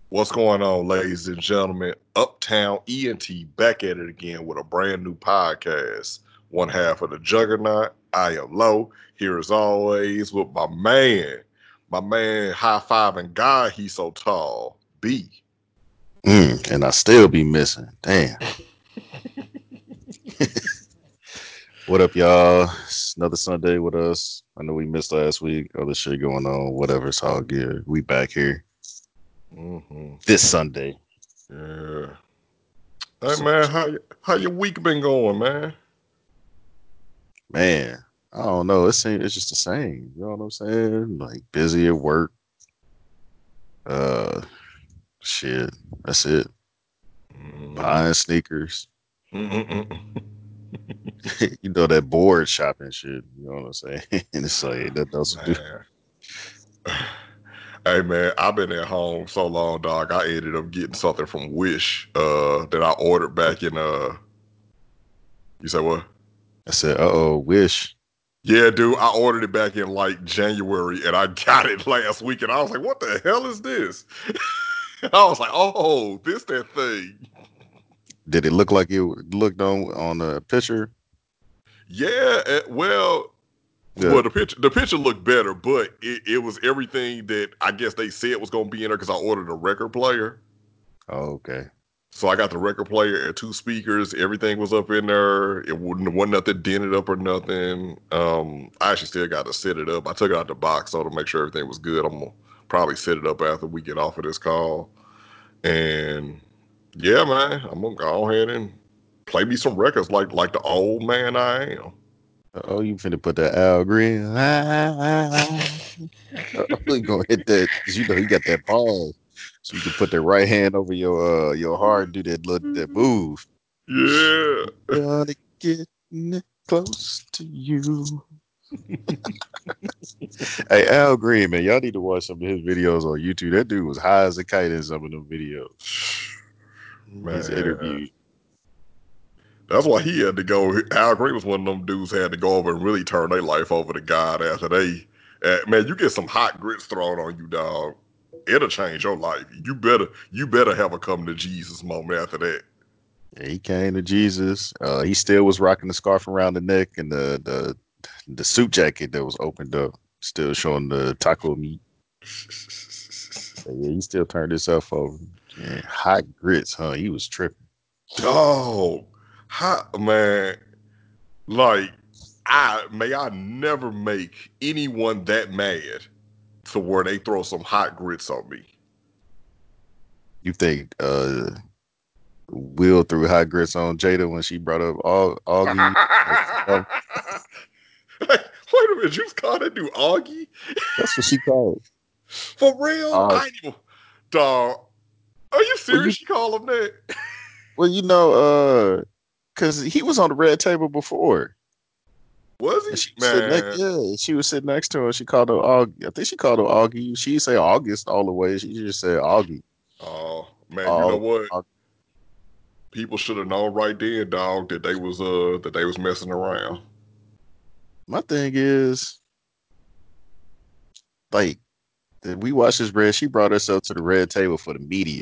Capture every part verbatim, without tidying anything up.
What's going on, ladies and gentlemen? Uptown E N T back at it again with a brand new podcast. One half of the Juggernaut. I am Low. Here as always with my man, my man high fiving God. He's so tall. B. Mm, and I still be missing. Damn. What up, y'all? It's another Sunday with us. I know we missed last week. Other shit going on. Whatever. It's all good. We back here Mm-hmm. this Sunday. Yeah. Hey So, man, how y- how your week been going, man? man, I don't know. It's it's just the same. You know what I'm saying? Like busy at work. Uh, shit. That's it. Buying sneakers. Mm-hmm. You know that board shopping shit. You know what I'm saying? And it's like that else to do. Man. Hey man, I've been at home so long, dog. I ended up getting something from Wish uh that I ordered back in uh you said what? I said, uh oh, wish. Yeah, dude, I ordered it back in like January and I got it last week and I was like, what the hell is this? I was like, oh, this that thing. Did it look like it looked on on the picture? Yeah, eh, well, Yeah. well, the picture the picture looked better, but it, it was everything that I guess they said was gonna be in there because I ordered a record player. Oh, okay. So I got the record player and two speakers. Everything was up in there. It wouldn't wasn't nothing dented up or nothing. Um, I actually still got to set it up. I took it out the box so to make sure everything was good. I'm gonna probably set it up after we get off of this call. And yeah, man, I'm gonna go ahead and play me some records like like the old man I am. Oh, you finna put that Al Green. Oh, you gonna hit that because you know you got that pause, so you can put that right hand over your uh your heart, do that look that move. Yeah. Gotta get n- close to you. Hey, Al Green, man, y'all need to watch some of his videos on YouTube. That dude was high as a kite in some of them videos. His Man, interview. that's why he had to go. Al Green was one of them dudes who had to go over and really turn their life over to God after they. Uh, man, you get some hot grits thrown on you, dog. It'll change your life. You better, you better have a come to Jesus moment after that. Yeah, he came to Jesus. Uh, he still was rocking the scarf around the neck and the the the suit jacket that was opened up, still showing the taco meat. So, yeah, he still turned himself over. Yeah, hot grits, huh? He was tripping. Dog, hot man, like I may I never make anyone that mad to where they throw some hot grits on me. You think uh Will threw hot grits on Jada when she brought up Au- Augie? Like, oh, Wait a minute, you called that dude Augie? that's what she called. For real? Uh, I ain't even. Dog, are you well, you serious? You call him that? well, you know, uh, because he was on the red table before. Was And he? she was sitting next, Man. yeah, she was sitting next to her. She called her Augie. I think she called her Augie. She didn't say August all the way. She just said Augie. Oh, man, you know All, what? all People should have known right then, dog, that they was uh that they was messing around. my thing is, like, that we watched this red. She brought herself to the red table for the media.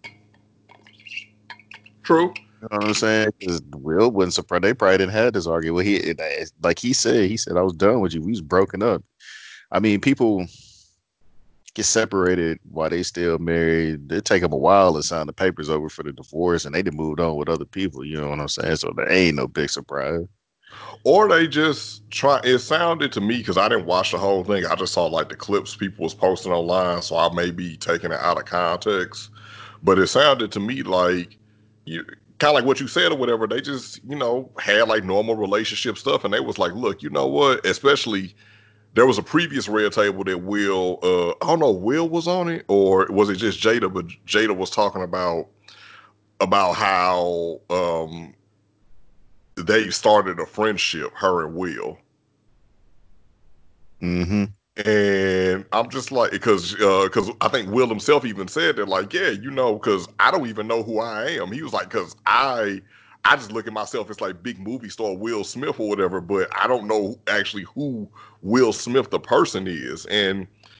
True. You know what I'm saying? Because Will wasn't surprised. They probably didn't have this argument. Well, he, it, it- like he said, he said, I was done with you. We was broken up. I mean, people get separated while they still married. It take them a while to sign the papers over for the divorce, and they done moved on with other people. You know what I'm saying? So there ain't no big surprise. Or they just try. It sounded to me because I didn't watch the whole thing. I just saw like the clips people was posting online, so I may be taking it out of context. But it sounded to me like you kind of like what you said or whatever. They just you know had like normal relationship stuff, and they was like, look, you know what? Especially there was a previous red table that Will, uh, I don't know, Will was on it or was it just Jada? But Jada was talking about about how um they started a friendship, her and Will. Mm-hmm. And I'm just like, because uh, because I think Will himself even said that, like, yeah, you know, because I don't even know who I am. He was like, because I I just look at myself as like big movie star Will Smith or whatever, but I don't know actually who Will Smith the person is. And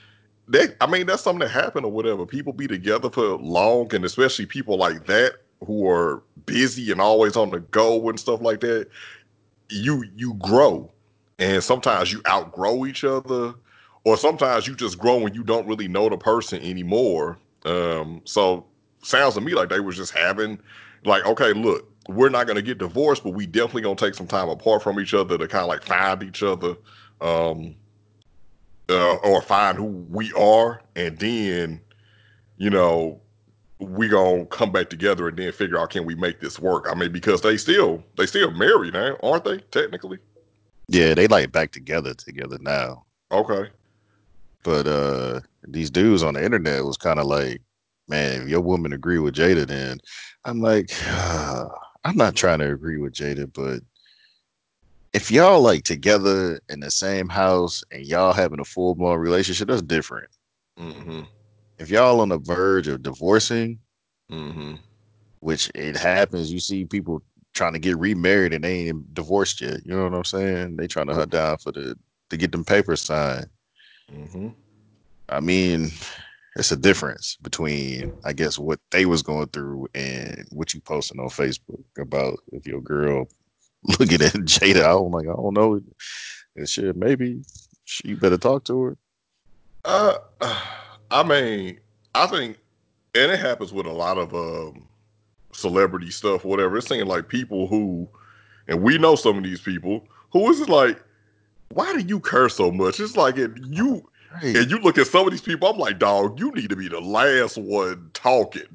that I mean, that's something that happened or whatever. People be together for long, and especially people like that who are busy and always on the go and stuff like that. You you grow, and sometimes you outgrow each other, or sometimes you just grow and you don't really know the person anymore. Um, so sounds to me like they was just having, like, okay, look, we're not gonna get divorced, but we definitely gonna take some time apart from each other to kind of like find each other. Um, uh, or find who we are, and then you know we gonna come back together and then figure out can we make this work. I mean, because they still they still married now, aren't they? Technically, Yeah, they like back together together now. okay. But uh these dudes on the internet was kind of like, man, if your woman agree with Jada, then I'm like, I'm not trying to agree with Jada, but if y'all like together in the same house and y'all having a full blown relationship, that's different. Mm-hmm. If y'all on the verge of divorcing, Mm-hmm. which it happens, you see people trying to get remarried and they ain't divorced yet. You know what I'm saying? They trying to hunt down for the to get them papers signed. Mm-hmm. I mean, it's a difference between, I guess, what they was going through and what you posting on Facebook about if your girl looking at Jada. I'm like, I don't know. And shit, maybe she better talk to her. Uh, I mean, I think, and it happens with a lot of um, celebrity stuff, whatever. It's saying like people who, and we know some of these people who is like, why do you curse so much? It's like it, you Right. and you look at some of these people, I'm like, dog, you need to be the last one talking.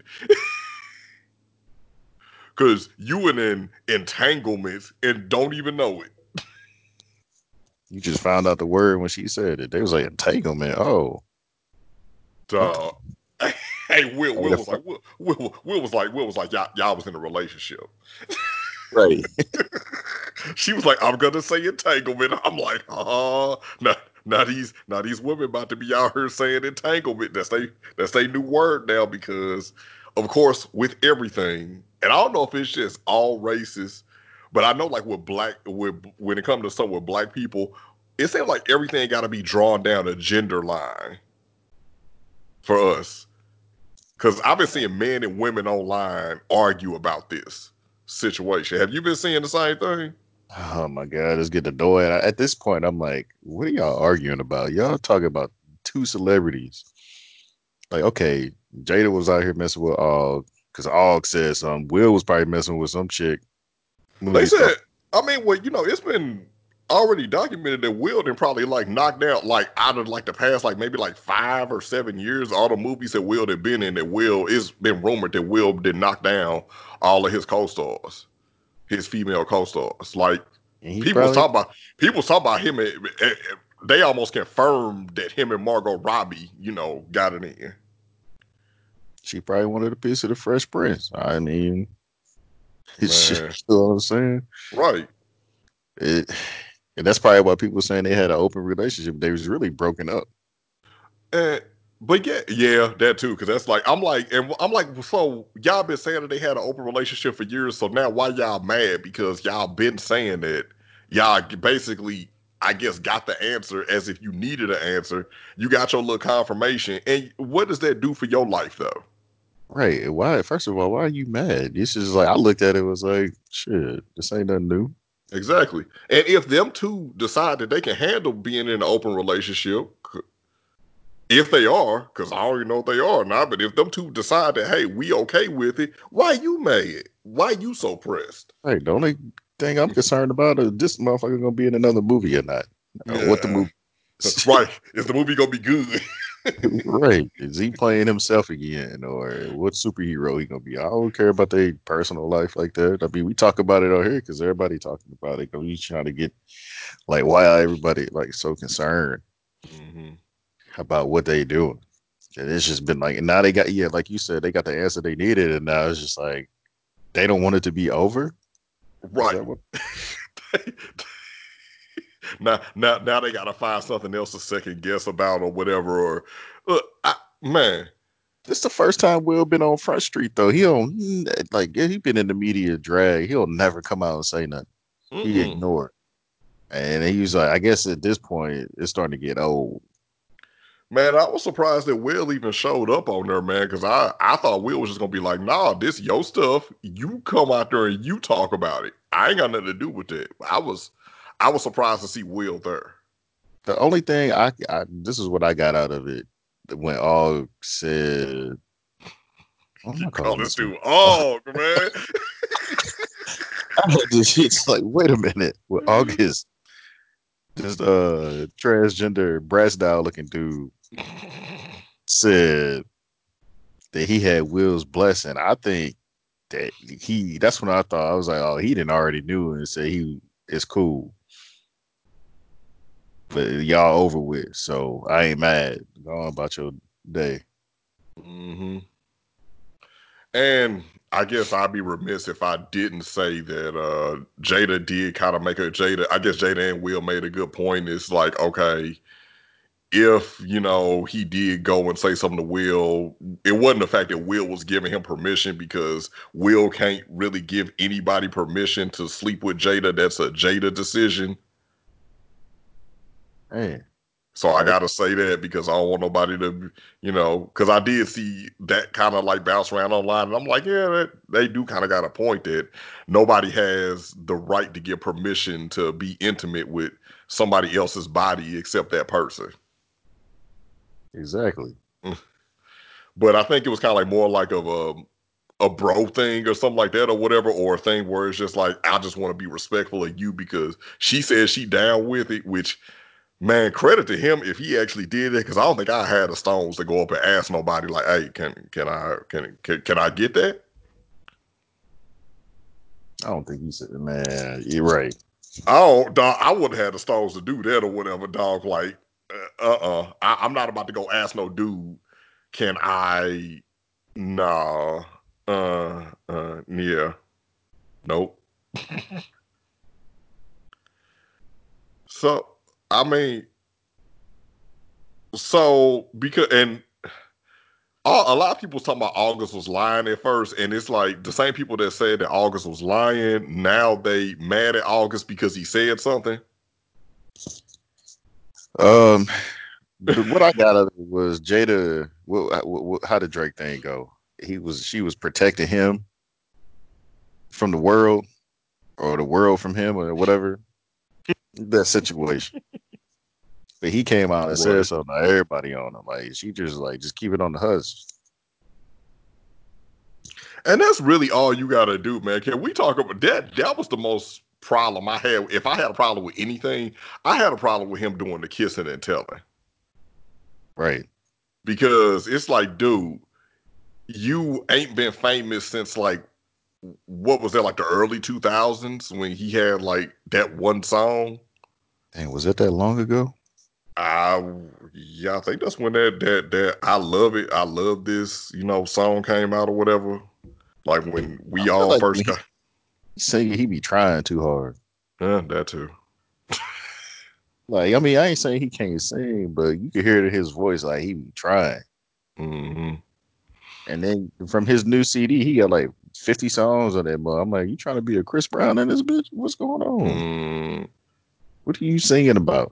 Cause you in an entanglements and don't even know it. You just found out the word when she said it. They was like, entanglement. Oh, okay. Dog. Hey, Will, Hey, Will the was fir- like, Will, Will, Will was like, Will was like, y'all, y'all was in a relationship. right. She was like, I'm gonna say entanglement. I'm like, oh, now, now these now these women about to be out here saying entanglement. That's they that's they new word now because, of course, with everything, and I don't know if it's just all races, but I know like with black with when it comes to some with black people, it seems like everything got to be drawn down a gender line for us. Because I've been seeing men and women online argue about this situation. Have you been seeing the same thing? Oh my God, let's get the door. And I, at this point, I'm like, what are y'all arguing about? Y'all talking about two celebrities. Like, okay, Jada was out here messing with Og because Og said something. Will was probably messing with some chick, They movie star. said, I mean, well, you know, it's been already documented that Will done probably like knocked out like out of like the past like maybe like five or seven years, all the movies that Will had been in. That Will it's been rumored that Will did knock down all of his co-stars, his female co-stars. Like And he people was probably, talking about people was talking about him. eh, eh, eh, They almost confirmed that him and Margot Robbie, you know, got it in. she probably wanted a piece of the Fresh Prince. I mean, it's, you Man, know what I'm saying? right. It, and that's probably why people were saying they had an open relationship. They was really broken up. And but yeah, yeah, that too. Because that's like I'm like, and I'm like, so y'all been saying that they had an open relationship for years. So now why y'all mad? Because y'all been saying that y'all basically, I guess, got the answer as if you needed an answer. You got your little confirmation, and what does that do for your life though? Right. Why? First of all, why are you mad? This is like, I looked at it, was like, shit, this ain't nothing new. Exactly. And if them two decide that they can handle being in an open relationship, if they are, because I don't even know if they are or not, but if them two decide that, hey, we okay with it, why you mad? Why you so pressed? Right. The only thing I'm concerned about is this motherfucker gonna be in another movie or not. Uh, what the Yeah. movie? Right. Is the movie gonna be good? Right. Is he playing himself again, or what superhero he gonna be? I don't care about their personal life like that. I mean, we talk about it out here because everybody talking about it. Cause we trying to get like why are everybody like so concerned Hmm. about what they doing. And it's just been like, and now they got, yeah, like you said, they got the answer they needed, and now it's just like they don't want it to be over. Is Right. that what? now, now, now they gotta find something else to second guess about or whatever. Or, look, I, man, This the first time Will been on Front Street though. He don't like yeah, he been in the media drag. He'll never come out and say nothing. He mm-mm. ignored. And he was like, I guess at this point it's starting to get old. Man, I was surprised that Will even showed up on there, man, because I, I thought Will was just gonna be like, nah, this your stuff. You come out there and you talk about it. I ain't got nothing to do with it. I was I was surprised to see Will there. The only thing I, I this is what I got out of it when all said, what am You I call calling this this one? dude oh man. I had this shit's like, wait a minute. With August, this uh transgender brass doll looking dude said that he had Will's blessing. I think that he that's when I thought I was like, oh, he didn't already knew and said he is cool. But y'all over with. So I ain't mad. Go on about your day. hmm And I guess I'd be remiss if I didn't say that uh Jada did kind of make a Jada. I guess Jada and Will made a good point. It's like, okay, if you know he did go and say something to Will, it wasn't the fact that Will was giving him permission because Will can't really give anybody permission to sleep with Jada. That's a Jada decision. Hey, So I hey, gotta say that because I don't want nobody to, you know, because I did see that kind of like bounce around online, and I'm like, yeah, that, they do kind of got a point that nobody has the right to give permission to be intimate with somebody else's body except that person. exactly. But I think it was kind of like more like of a a bro thing or something like that or whatever, or a thing where it's just like I just want to be respectful of you because she says she down with it, which man, credit to him if he actually did it, because I don't think I had the stones to go up and ask nobody like, hey, can can I can can, can I get that? I don't think he said, man, you're right. I don't dog, I wouldn't have the stones to do that or whatever, dog. Like, uh uh I, I'm not about to go ask no dude, can I nah uh uh yeah. Nope. So I mean, so because and a lot of people was talking about August was lying at first, and it's like the same people that said that August was lying. Now they mad at August because he said something. Um, the, what I got of it was Jada. What, what, how did Drake thing go? He was she was protecting him from the world, or the world from him, or whatever that situation. But he came out and said Right. something to everybody on him. Like she just like just keep it on the hush. And that's really all you gotta do, man. Can we talk about that? That was the most problem I had. If I had a problem with anything, I had a problem with him doing the kissing and telling. Right. Because it's like, dude, you ain't been famous since like what was that, like the early two thousands when he had like that one song. And was it that long ago? I yeah, I think that's when that that that I love it. I love this, you know, song came out or whatever. Like when I we feel all like first when he got singing, he be trying too hard. yeah, that too. Like, I mean, I ain't saying he can't sing, but you can hear it in his voice, like he be trying. hmm And then from his new C D, he got like fifty songs on that. But I'm like, you trying to be a Chris Brown in this bitch? What's going on? mm What are you singing about?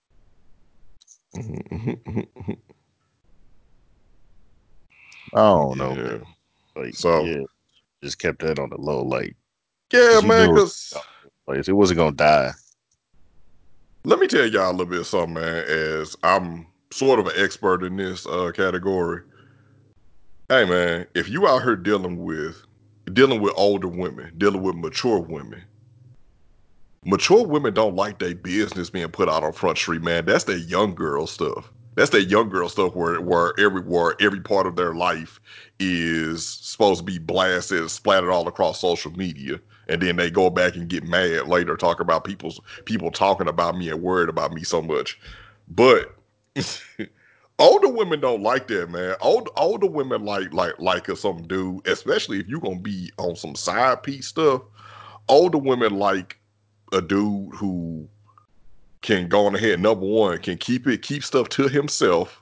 I don't know, man. Yeah. Like, So yeah, just kept that on the low, like, yeah, because you man, knew it cause was, it wasn't gonna die. let me tell y'all a little bit of something, man, as I'm sort of an expert in this uh category. Hey man, if you out here dealing with dealing with older women, dealing with mature women, mature women don't like their business being put out on Front Street, man. That's their young girl stuff. That's their young girl stuff where where every where every part of their life is supposed to be blasted and splattered all across social media. And then they go back and get mad later, talk about people's people talking about me and worried about me so much. But older women don't like that, man. Old older women like like like some dude, especially if you're gonna be on some side piece stuff. Older women like a dude who can go on ahead, number one, can keep it, keep stuff to himself.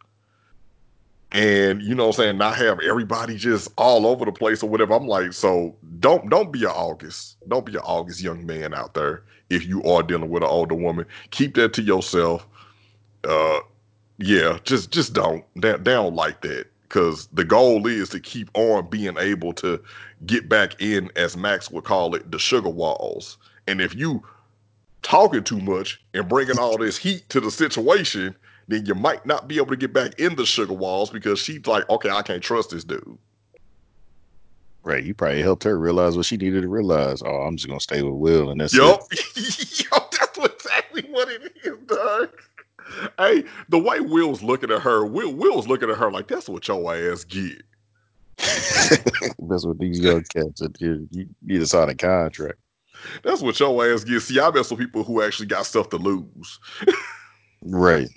And you know what I'm saying, not have everybody just all over the place or whatever. I'm like, so don't don't be an August. Don't be an August young man out there if you are dealing with an older woman. Keep that to yourself. Uh Yeah, just just don't. They, they don't like that because the goal is to keep on being able to get back in, as Max would call it, the sugar walls. And if you talking too much and bringing all this heat to the situation, then you might not be able to get back in the sugar walls because she's like, okay, I can't trust this dude. Right. You probably helped her realize what she needed to realize. Oh, I'm just gonna stay with Will and that's it. Yup. Yo, that's exactly what it is, dog. Hey, the way Will's looking at her, Will Will's looking at her like that's what your ass get. That's what these young cats are doing. You need to sign a contract. That's what your ass get. See, I mess with people who actually got stuff to lose. Right.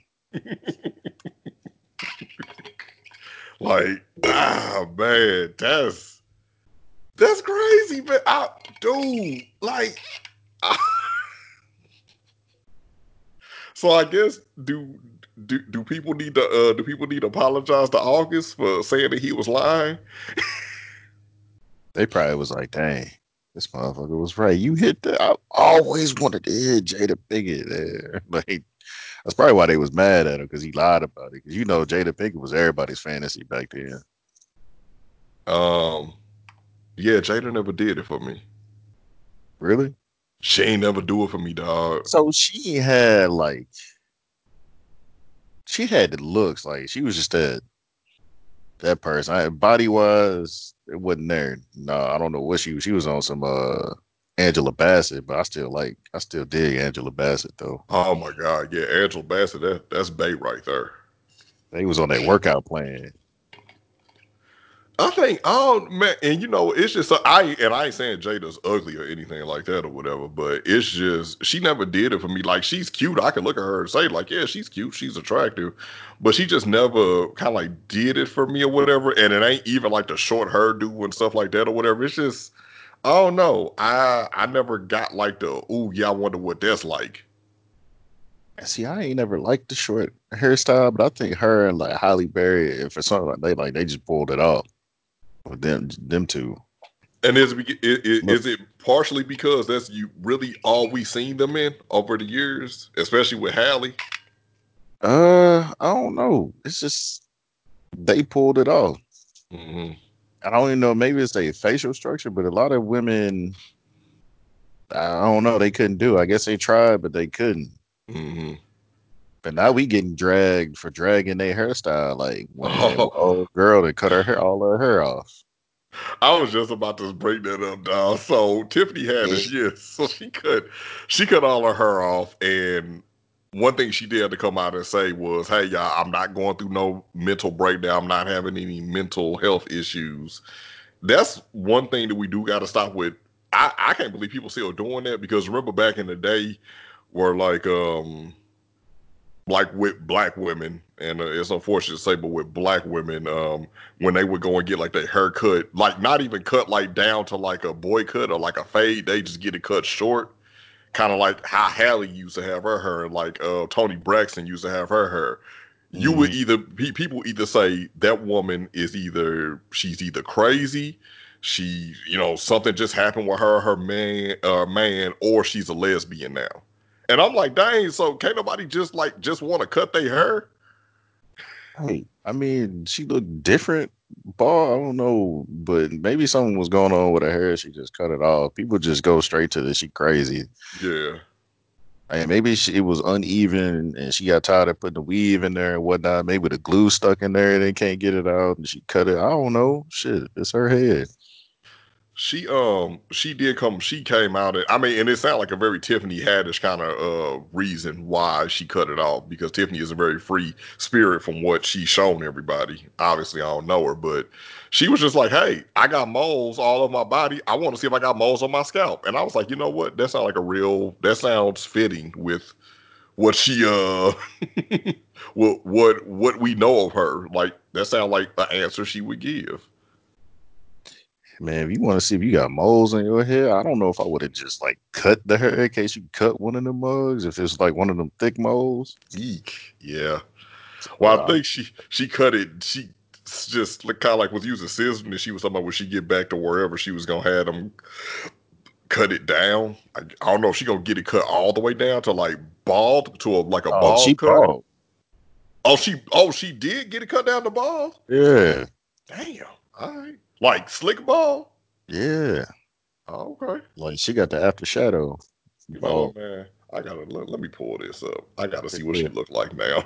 Like, ah man, that's that's crazy, man. I, dude, like so I guess do do do people need to uh do people need to apologize to August for saying that he was lying? They probably was like, dang, this motherfucker was right. You hit that. I always wanted to hit Jada Pinkett there. Like, that's probably why they was mad at him because he lied about it. Because you know Jada Pinkett was everybody's fantasy back then. Um, yeah, Jada never did it for me. Really? She ain't never do it for me, dog. So she had like she had the looks like she was just that that person. I, body wise, it wasn't there. No, I don't know what she was. She was on some uh Angela Bassett, but I still like I still dig Angela Bassett though. Oh my god, yeah, Angela Bassett, that that's bait right there. They was on that workout plan. I think, oh man, and you know, it's just I and I ain't saying Jada's ugly or anything like that or whatever, but it's just she never did it for me. Like she's cute, I can look at her and say like, yeah, she's cute, she's attractive, but she just never kind of like did it for me or whatever. And it ain't even like the short hairdo and stuff like that or whatever. It's just, I don't know. I I never got like the ooh yeah, I wonder what that's like. See, I ain't never liked the short hairstyle, but I think her and like Holly Berry, if for something like they like they just pulled it off with them them two. And is it, is Look, is it partially because that's you really all we seen them in over the years, especially with Hallie? uh, I don't know. It's just they pulled it off. Mm-hmm. I don't even know. Maybe it's a facial structure, but a lot of women, I don't know. They couldn't do it. I guess they tried, but they couldn't. Mm-hmm. But now we getting dragged for dragging their hairstyle. Like when that Oh, old girl that cut her hair, all her hair off. I was just about to break that up, dog. So Tiffany Yeah. Haddish, yes, so she cut she cut all of her off, and one thing she did to come out and say was, "Hey, y'all, I'm not going through no mental breakdown. I'm not having any mental health issues." That's one thing that we do got to stop with. I I can't believe people still doing that because remember back in the day, where like um like with black women, and uh, it's unfortunate to say, but with black women, um, when they would go and get like their hair cut, like not even cut like down to like a boy cut or like a fade, they just get it cut short, kind of like how Hallie used to have her hair, and like uh, Tony Braxton used to have her hair. You would Mhm. either people either say that woman is either she's either crazy, she you know something just happened with her her man uh, man, or she's a lesbian now. And I'm like, dang, so can't nobody just like just want to cut their hair? Hey, I mean, she looked different. Ball, I don't know, but maybe something was going on with her hair. She just cut it off. People just go straight to the she crazy. Yeah. I mean, maybe she, it was uneven and she got tired of putting the weave in there and whatnot. Maybe the glue stuck in there and they can't get it out and she cut it. I don't know. Shit, it's her head. She um she did come she came out and I mean and it sounded like a very Tiffany Haddish kind of uh reason why she cut it off because Tiffany is a very free spirit from what she's shown everybody. Obviously I don't know her, but she was just like, hey, I got moles all over my body. I want to see if I got moles on my scalp. And I was like, you know what? That sounds like a real that sounds fitting with what she uh what what what we know of her. Like that sounds like the answer she would give. Man, if you want to see if you got moles in your hair, I don't know if I would have just like cut the hair in case you cut one of the mugs. If it's like one of them thick moles. Eek. Yeah. But Well, I I, think she she cut it. She just kind of like was using scissors, and she was talking about when she get back to wherever she was gonna have them cut it down. I, I don't know if she gonna get it cut all the way down to like bald to a like a oh, she bald cut. bald. Oh, she oh she did get it cut down the ball. Yeah, Damn. All right. Like slick ball. yeah. Oh, okay. Like she got the after shadow You know ball. what, man? I gotta let, let me pull this up. I gotta see what Yeah. she look like now.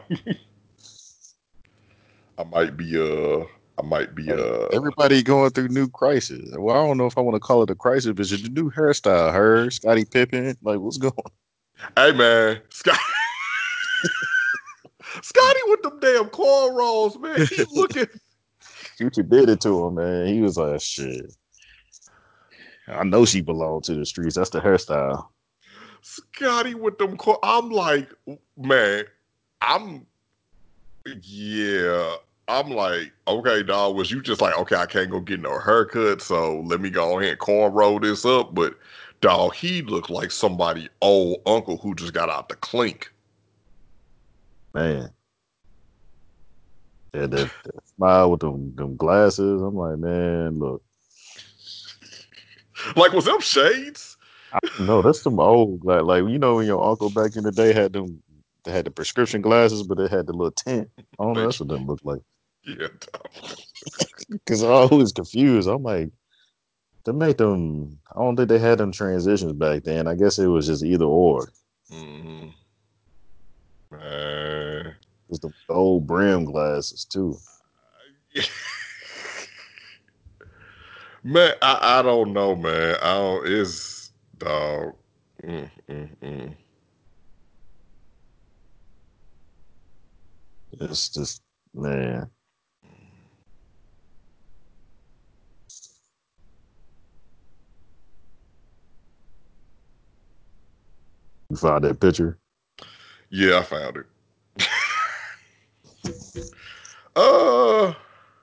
I might be uh I might be Like uh everybody going through new crisis. Well, I don't know if I want to call it a crisis, but it's a new hairstyle. Her, Scottie Pippen. Like, what's going on? hey man, Scott Scotty with them damn cornrows, man. He looking Future did it to him, man. He was like, shit. I know she belonged to the streets. That's the hairstyle. Scotty with them cor- I'm like, man, I'm yeah. I'm like, okay, dog, was you just like, okay, I can't go get no haircut, so let me go ahead and cornrow this up? But dog, he looked like somebody old uncle who just got out the clink. Man. Yeah, that, that smile with them, them glasses. I'm like, man, look. Like, was them shades? I don't know. That's some old, like, like you know, when your uncle back in the day had them, they had the prescription glasses, but they had the little tint. I don't know. That's what them look like. Yeah, dog. Because I always confused. I'm like, they make them. I don't think they had them transitions back then. I guess it was just either or. Mm-hmm. Man. It's the old brim glasses too. Man, I, I don't know, man. I don't. It's dog. Mm, mm, mm. It's just man. You found that picture? Yeah, I found it. uh,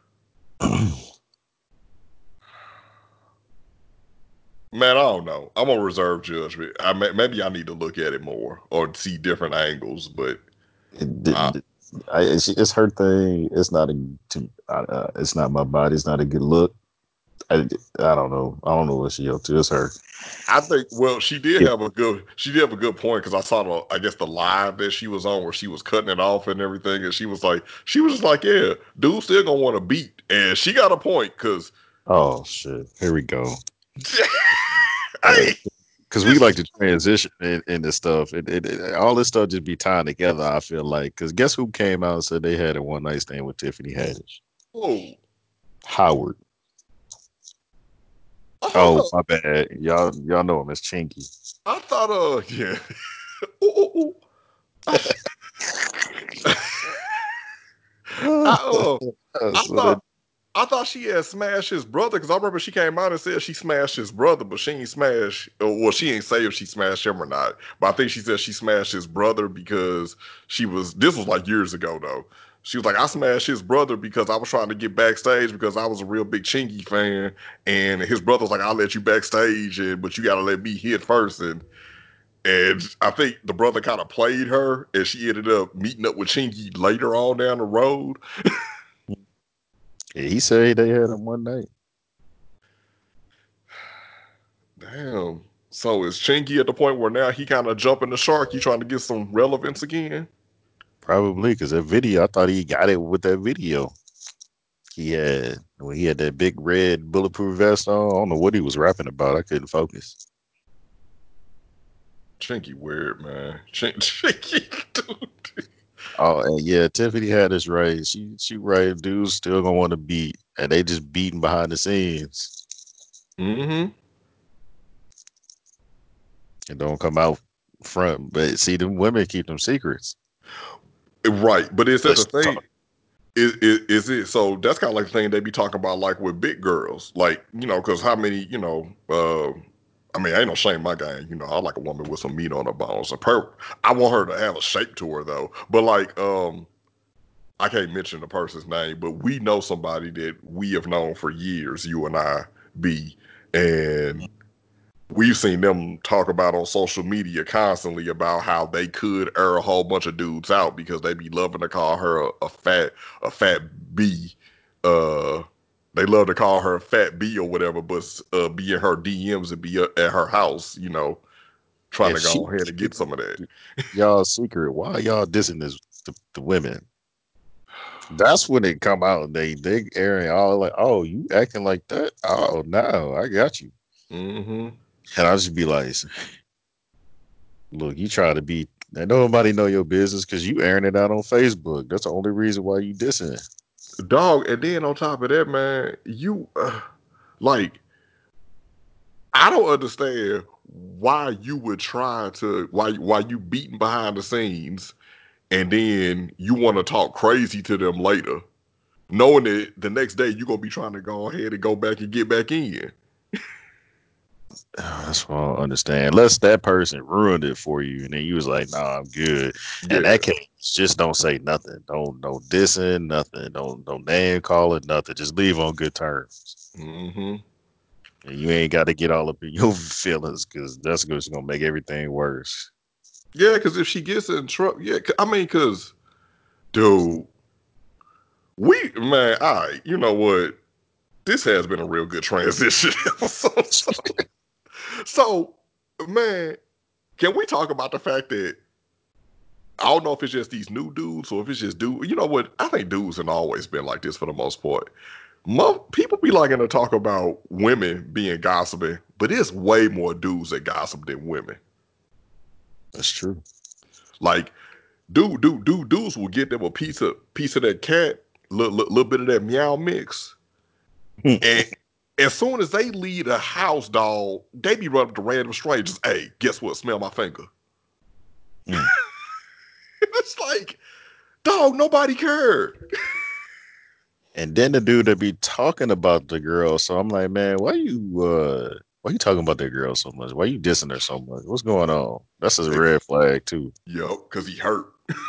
man, I don't know. I'm gonna reserve judgment. I may, maybe I need to look at it more or see different angles. But It I, didn't. I, it's, it's her thing. It's not a. To, uh, it's not my body. It's not a good look. I, I don't know. I don't know what she up to. It's her. I think. Well, she did Yeah. have a good. She did have a good point because I saw the. I guess the live that she was on where she was cutting it off and everything, and she was like, she was just like, yeah, dude, still gonna want to beat, and she got a point because. Oh shit! Here we go. Hey, Because we like this to transition in, in this stuff. It, it, it- all this stuff just be tying together. I feel like. Because guess who came out and said they had a one night stand with Tiffany Haddish? oh, Howard. I thought Oh the, my bad. Y'all y'all know him as Chinky. I thought uh yeah. Ooh, ooh, ooh. I, I uh I so that thought I thought she had smashed his brother because I remember she came out and said she smashed his brother, but she ain't smash. Well, she ain't say if she smashed him or not. But I think she said she smashed his brother because she was. This was like years ago though. She was like, I smashed his brother because I was trying to get backstage because I was a real big Chingy fan, and his brother was like, I'll let you backstage, and but you got to let me hit first, and and I think the brother kind of played her, and she ended up meeting up with Chingy later on down the road. yeah, he said they had him one night. Damn. So is Chingy at the point where now he kind of jumping the shark? You trying to get some relevance again? Probably because that video, I thought he got it with that video. He had when he had that big red bulletproof vest on. I don't know what he was rapping about. I couldn't focus. Chingy weird, man. Ch- Chingy, dude. Oh, and yeah, Tiffany had this right. She she right. Dudes still gonna want to beat, and they just beating behind the scenes Mm-hmm. and don't come out front. But see, them women keep them secrets. Right, but is that But the she thing? talk, Is, is is it so? That's kind of like the thing they be talking about, like with big girls, like you know, because how many, you know, uh, I mean, I ain't no shame in my game. You know, I like a woman with some meat on her bones. A per, I want her to have a shape to her though. But like, um, I can't mention the person's name, but we know somebody that we have known for years, you and I, be, and we've seen them talk about on social media constantly about how they could air a whole bunch of dudes out because they be loving to call her a, a fat, a fat B. Uh, they love to call her a fat B or whatever, but uh, be in her D Ms and be at her house, you know, trying if to she go ahead and get some of that. y'all secret, why y'all dissing this the, the women? That's when it come out. They they airing all like, oh, you acting like that? Oh no, I got you. Mm-hmm. And I'll just be like, look, you try to be. And nobody know your business because you airing it out on Facebook. That's the only reason why you dissing. Dog, and then on top of that, man, you uh, like I don't understand why you would try to why why you beating behind the scenes and then you want to talk crazy to them later, knowing that the next day you're gonna be trying to go ahead and go back and get back in. That's what I don't understand. Unless that person ruined it for you, and then you was like, "Nah, I'm good." In Yeah. that case, just don't say nothing. Don't no dissing, nothing. Don't no name call it, nothing. Just leave on good terms. Mm-hmm. And you ain't got to get all up in your feelings because that's just gonna make everything worse. Yeah, because if she gets in trouble, yeah, I mean, because dude, we man, all right, you know what? This has been a real good transition episode. So, so, man, can we talk about the fact that I don't know if it's just these new dudes or if it's just dudes. You know what? I think dudes have always been like this for the most part. Mo- people be liking to talk about women being gossiping, but it's way more dudes that gossip than women. That's true. Like, dude, dude, dude, dudes will get them a piece of piece of that cat, little, little, little bit of that meow mix, and as soon as they leave the house, dog, they be running up to random strangers. Hey, guess what? Smell my finger. Mm. It's like, dog, nobody cared. And then the dude that be talking about the girl, so I'm like, man, why you uh why you talking about that girl so much? Why you dissing her so much? What's going on? That's a red flag too. Yo, because he hurt.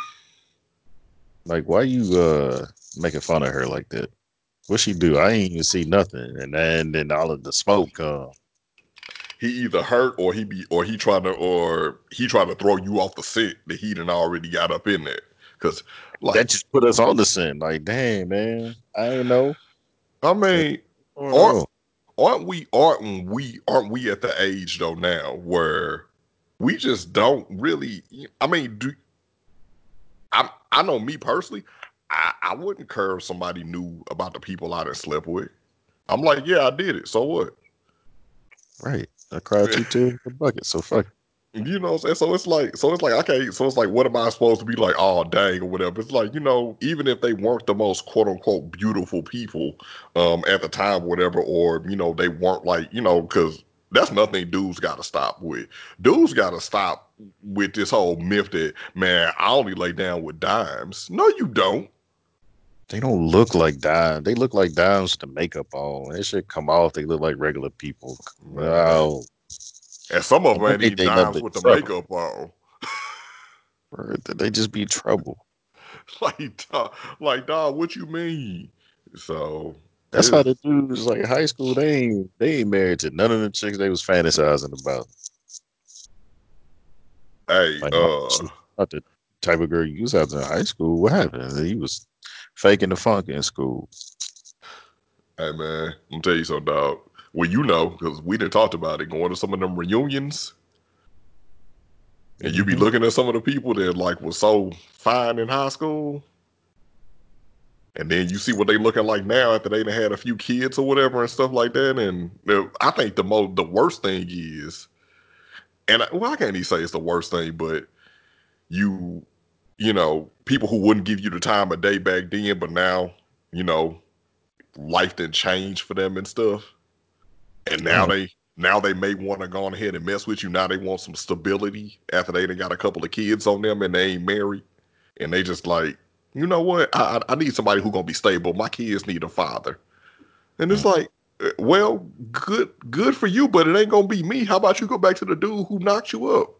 Like, why you uh making fun of her like that? What she do? I ain't even see nothing. And then then all of the smoke come. He either hurt or he be or he trying to or he trying to throw you off the scent that he done already got up in there. Cause That like, just put us on the scent. Like, dang, man. I ain't know. I What's mean, going aren't on? aren't we aren't we aren't we at the age though now where we just don't really? I mean, do I? I know me personally, I, I wouldn't care if somebody knew about the people I done slept with. I'm like, yeah, I did it. So what? Right. I cried two tears in the bucket. So fuck. You know what I'm saying? So it's like, so it's like, okay, so it's like, what am I supposed to be like, oh, dang, or whatever? It's like, you know, even if they weren't the most quote unquote beautiful people um, at the time, whatever, or, you know, they weren't like, you know, because that's nothing dudes got to stop with. Dudes got to stop with this whole myth that, man, I only lay down with dimes. No, you don't. They don't look like dimes. They look like dimes with the makeup on. They should come off. They look like regular people. Man. Wow. And some of And them then ain't they even think nothing dimes but with the trouble. makeup on. Bro, they just be trouble. like, dog, like, dog, what you mean? So, That's how it's, the dudes like high school. They ain't they ain't married to none of the chicks they was fantasizing about. hey, Like not, uh, not the type of girl you was out in high school. What happened? He was faking the funk in school. Hey man, I'm gonna tell you something, dog. Well, you know, because we didn't talked about it. Going to some of them reunions, and you be Mm-hmm. looking at some of the people that like was so fine in high school, and then you see what they looking like now after they done had a few kids or whatever and stuff like that. And the, I think the most the worst thing is, and I, well, I can't even say it's the worst thing, but you, you know, people who wouldn't give you the time of day back then, but now, you know, life didn't change for them and stuff. And now Yeah. they now they may want to go on ahead and mess with you. Now they want some stability after they done got a couple of kids on them and they ain't married. And they just like, you know what? I I, I need somebody who gonna be stable. My kids need a father. And it's Mm. like, uh, well, good good for you, but it ain't gonna be me. How about you go back to the dude who knocked you up?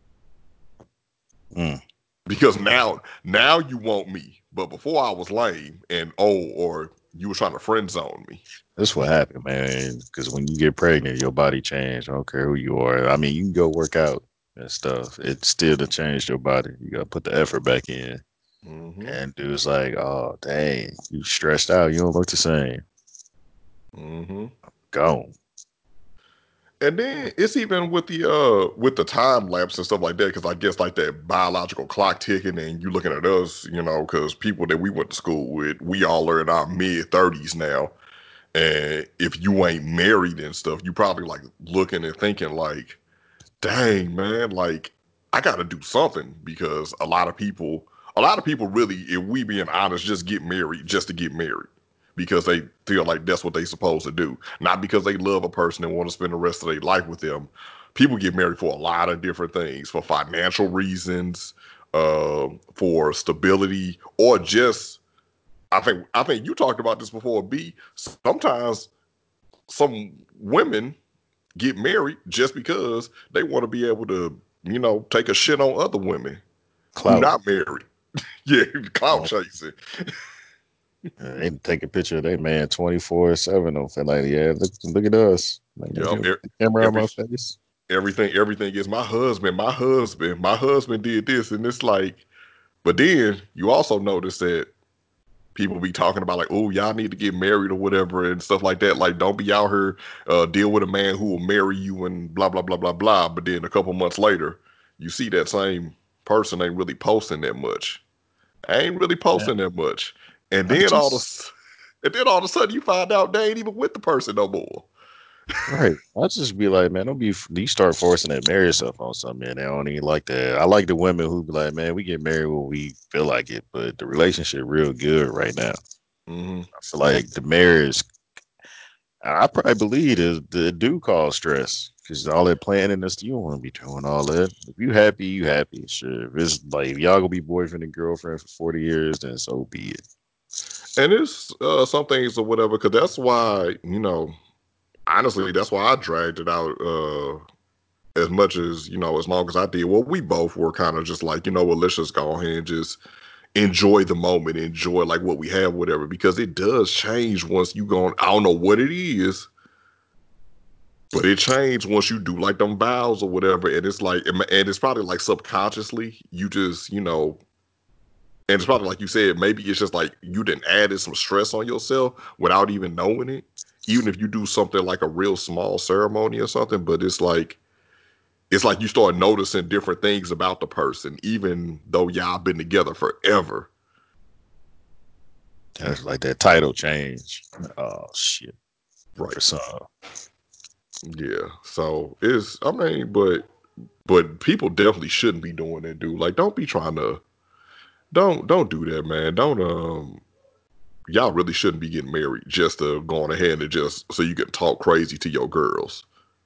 Mm. Because now now you want me. But before I was lame and old, or you were trying to friend zone me. That's what happened, man. Because when you get pregnant, your body change. I don't care who you are. I mean, you can go work out and stuff. It still to change your body. You gotta put the effort back in. Mm-hmm. And dude's like, oh dang, you stressed out. You don't look the same. Mm-hmm. Gone. And then it's even with the uh with the time lapse and stuff like that, because I guess like that biological clock ticking, and you looking at us, you know, because people that we went to school with, we all are in our mid thirties now, and if you ain't married and stuff, you probably like looking and thinking like, dang man, like I got to do something because a lot of people, a lot of people really, if we being honest, just get married just to get married because they feel like that's what they supposed to do, not because they love a person and want to spend the rest of their life with them. People get married for a lot of different things, for financial reasons, uh, for stability, or just I think I think you talked about this before, B. Sometimes some women get married just because they want to be able to, you know, take a shit on other women who Clout. not married. Yeah, clout Uh, chasing. they take a picture of their man twenty four seven. Don't feel like, yeah, look, look at us. Like, Yep. nigga, e- the camera on Every my face. everything everything is my husband, my husband, my husband did this, and it's like, but then you also notice that people be talking about like, oh, y'all need to get married or whatever and stuff like that. Like, don't be out here uh, deal with a man who will marry you and blah blah blah blah blah. But then a couple months later, you see that same person ain't really posting that much. Ain't really Yeah, posting that much. And I then all just of and then all of a sudden you find out they ain't even with the person no more. right. I just be like, man, don't be. You start forcing to marry yourself on something, man. I don't even like that. I like the women who be like, man, we get married when we feel like it, but the relationship real good right now. Mm-hmm. I feel like the marriage. I probably believe the the do cause stress because all that planning and stuff. You don't want to be doing all that. If you happy, you happy. Sure. If it's like if y'all gonna be boyfriend and girlfriend for forty years, then so be it. And it's uh, some things or whatever, because that's why, you know, honestly, that's why I dragged it out uh, as much as, you know, as long as I did. Well, we both were kind of just like, you know what, let's just go ahead and just enjoy the moment, enjoy like what we have, whatever, because it does change once you go on. I don't know what it is, but it changed once you do like them vows or whatever. And it's like, and it's probably like subconsciously, you just, you know, and it's probably like you said, maybe it's just like you didn't added some stress on yourself without even knowing it. Even if you do something like a real small ceremony or something, but it's like it's like you start noticing different things about the person, even though y'all been together forever. That's like that title change. Oh shit. Right. For some. Yeah. So it's I mean, but but people definitely shouldn't be doing that, dude. Like, don't be trying to don't don't do that, man. Don't um y'all really shouldn't be getting married just to go on ahead and just so you can talk crazy to your girls.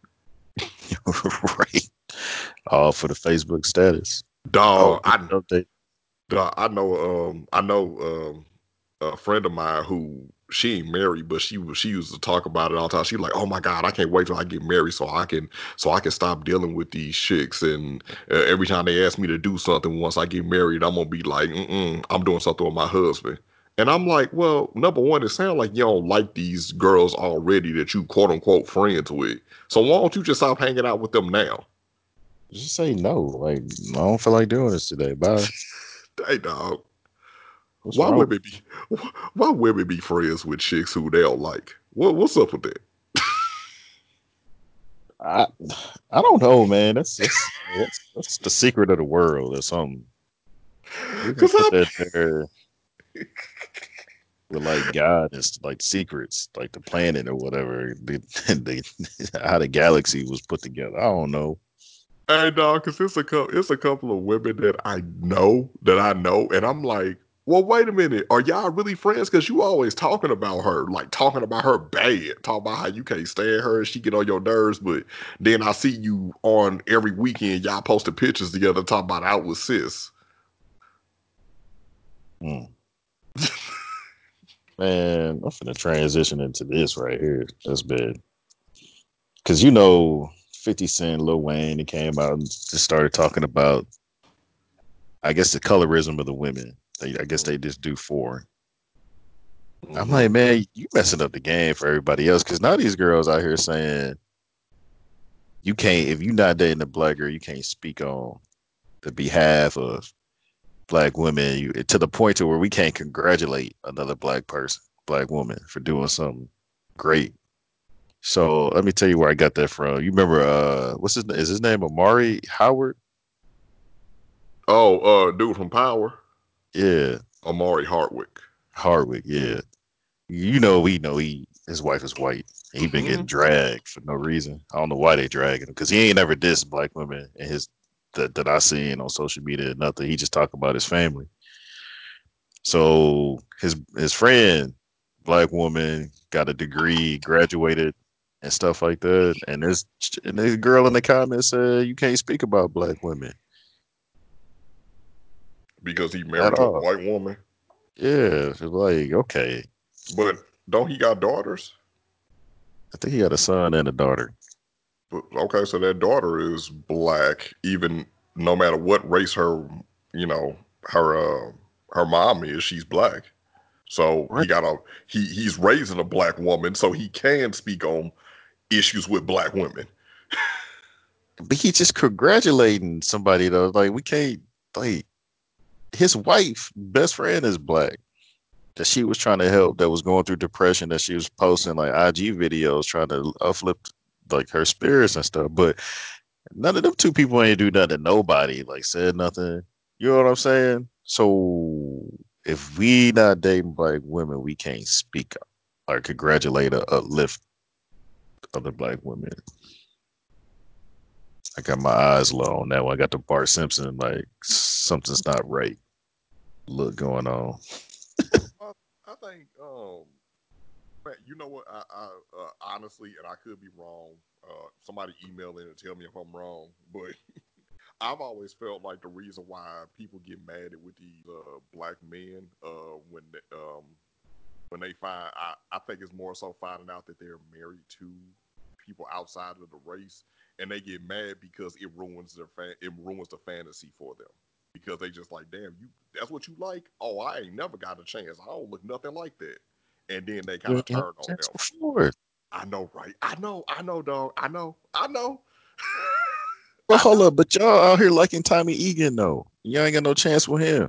Right. All for the Facebook status. Oh, Dog, just I update. dog, I know um I know um a friend of mine who she ain't married, but she was she used to talk about it all the time. She like, oh my god, I can't wait till I get married so I can so I can stop dealing with these chicks. And uh, every time they ask me to do something, once I get married, I'm gonna be like, Mm-mm, I'm doing something with my husband. And I'm like, well, number one, it sounds like you don't like these girls already that you quote unquote friends with. So why don't you just stop hanging out with them now? Just say no. Like, I don't feel like doing this today. Bye. Hey dog, What's why wrong? women be why women be friends with chicks who they don't like? What what's up with that? I I don't know, man. That's that's that's, that's the secret of the world or something. We're gonna Cause put I that there with like God and like secrets, like the planet or whatever. The, the how the galaxy was put together. I don't know. hey dog, cause it's a couple it's a couple of women that I know that I know, and I'm like, well, wait a minute, are y'all really friends? Cause you always talking about her, like talking about her bad, talking about how you can't stand her and she get on your nerves, but then I see you on every weekend, y'all posting pictures together talking about out with sis. Hmm. Man, I'm finna transition into this right here. That's bad. Cause you know, fifty Cent, Lil Wayne, he came out and just started talking about, I guess, the colorism of the women. They, I guess they just do foreign. I'm Mm-hmm. like, man, you messing up the game for everybody else. Cause now these girls out here saying you can't, if you're not dating a black girl, you can't speak on the behalf of black women. You to the point to where we can't congratulate another black person, black woman for doing something great. So let me tell you where I got that from. You remember uh what's his is his name Amari Howard? Oh, uh, dude from Power, Yeah, Amari Hardwick. Hardwick, yeah. You know, we know he his wife is white. He been Hmm. getting dragged for no reason. I don't know why they dragging him because he ain't ever dissed black women in his that, that I seen on social media. Nothing. He just talk about his family. So his his friend, black woman, got a degree, graduated, and stuff like that. And this and this girl in the comments said you can't speak about black women Because he at married to a all. white woman. Yeah, it's like okay. But don't he got daughters? I think he got a son and a daughter. But okay, so that daughter is black, even no matter what race her, you know, her uh, her mom is, she's black. So he Right. got a he he's raising a black woman, so he can speak on issues with black women. But he just congratulating somebody though. Like we can't like his wife, best friend is black. That she was trying to help that was going through depression that she was posting like I G videos trying to uplift like her spirits and stuff. But none of them two people ain't do nothing to nobody, like said nothing. You know what I'm saying? So if we not dating black women, we can't speak or congratulate or uplift other black women. I got my eyes low on that one. I got the Bart Simpson, like something's not right look going on. Well, I think um man, you know what? I, I uh, honestly, and I could be wrong. Uh, somebody email in and tell me if I'm wrong, but I've always felt like the reason why people get mad at with these uh, black men uh, when they, um, when they find, I, I think it's more so finding out that they're married to people outside of the race, and they get mad because it ruins their fan, it ruins the fantasy for them because they just like, damn, you that's what you like. Oh, I ain't never got a chance. I don't look nothing like that, and then they kind You of ain't had turn a on chance them. before. I know, right? I know, I know, dog. I know, I know, But I hold know. up, but y'all out here liking Tommy Egan though. Y'all ain't got no chance with him.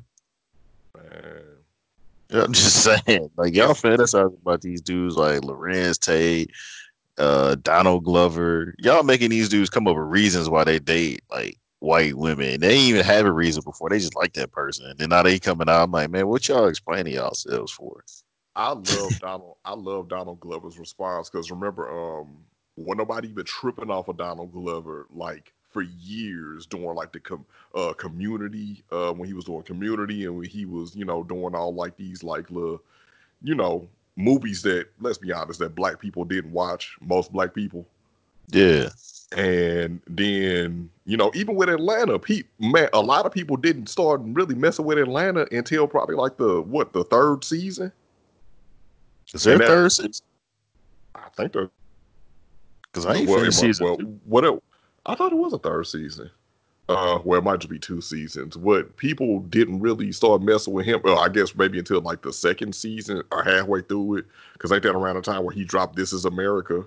Man, Yeah, I'm just saying, like y'all it's fantasize about these dudes like Lorenz Tate, uh, Donald Glover. Y'all making these dudes come up with reasons why they date like white women. They ain't even have a reason before. They just like that person. And then now they coming out. I'm like, man, what y'all explaining yourselves for? I love Donald. I love Donald Glover's response because remember, um, when nobody even tripping off of Donald Glover like for years doing like the com- uh community uh when he was doing community and when he was you know doing all like these like little you know movies that let's be honest that black people didn't watch most black people Yeah. and then you know even with Atlanta pe- man a lot of people didn't start really messing with Atlanta until probably like the what the third season Is there a and that third season? I think the Because I ain't well, it finished might, season well, two. what it, I thought it was a third season. Uh, well, it might just be two seasons. What people didn't really start messing with him. Well, I guess maybe until like the second season or halfway through it, because ain't that around the time where he dropped "This Is America"?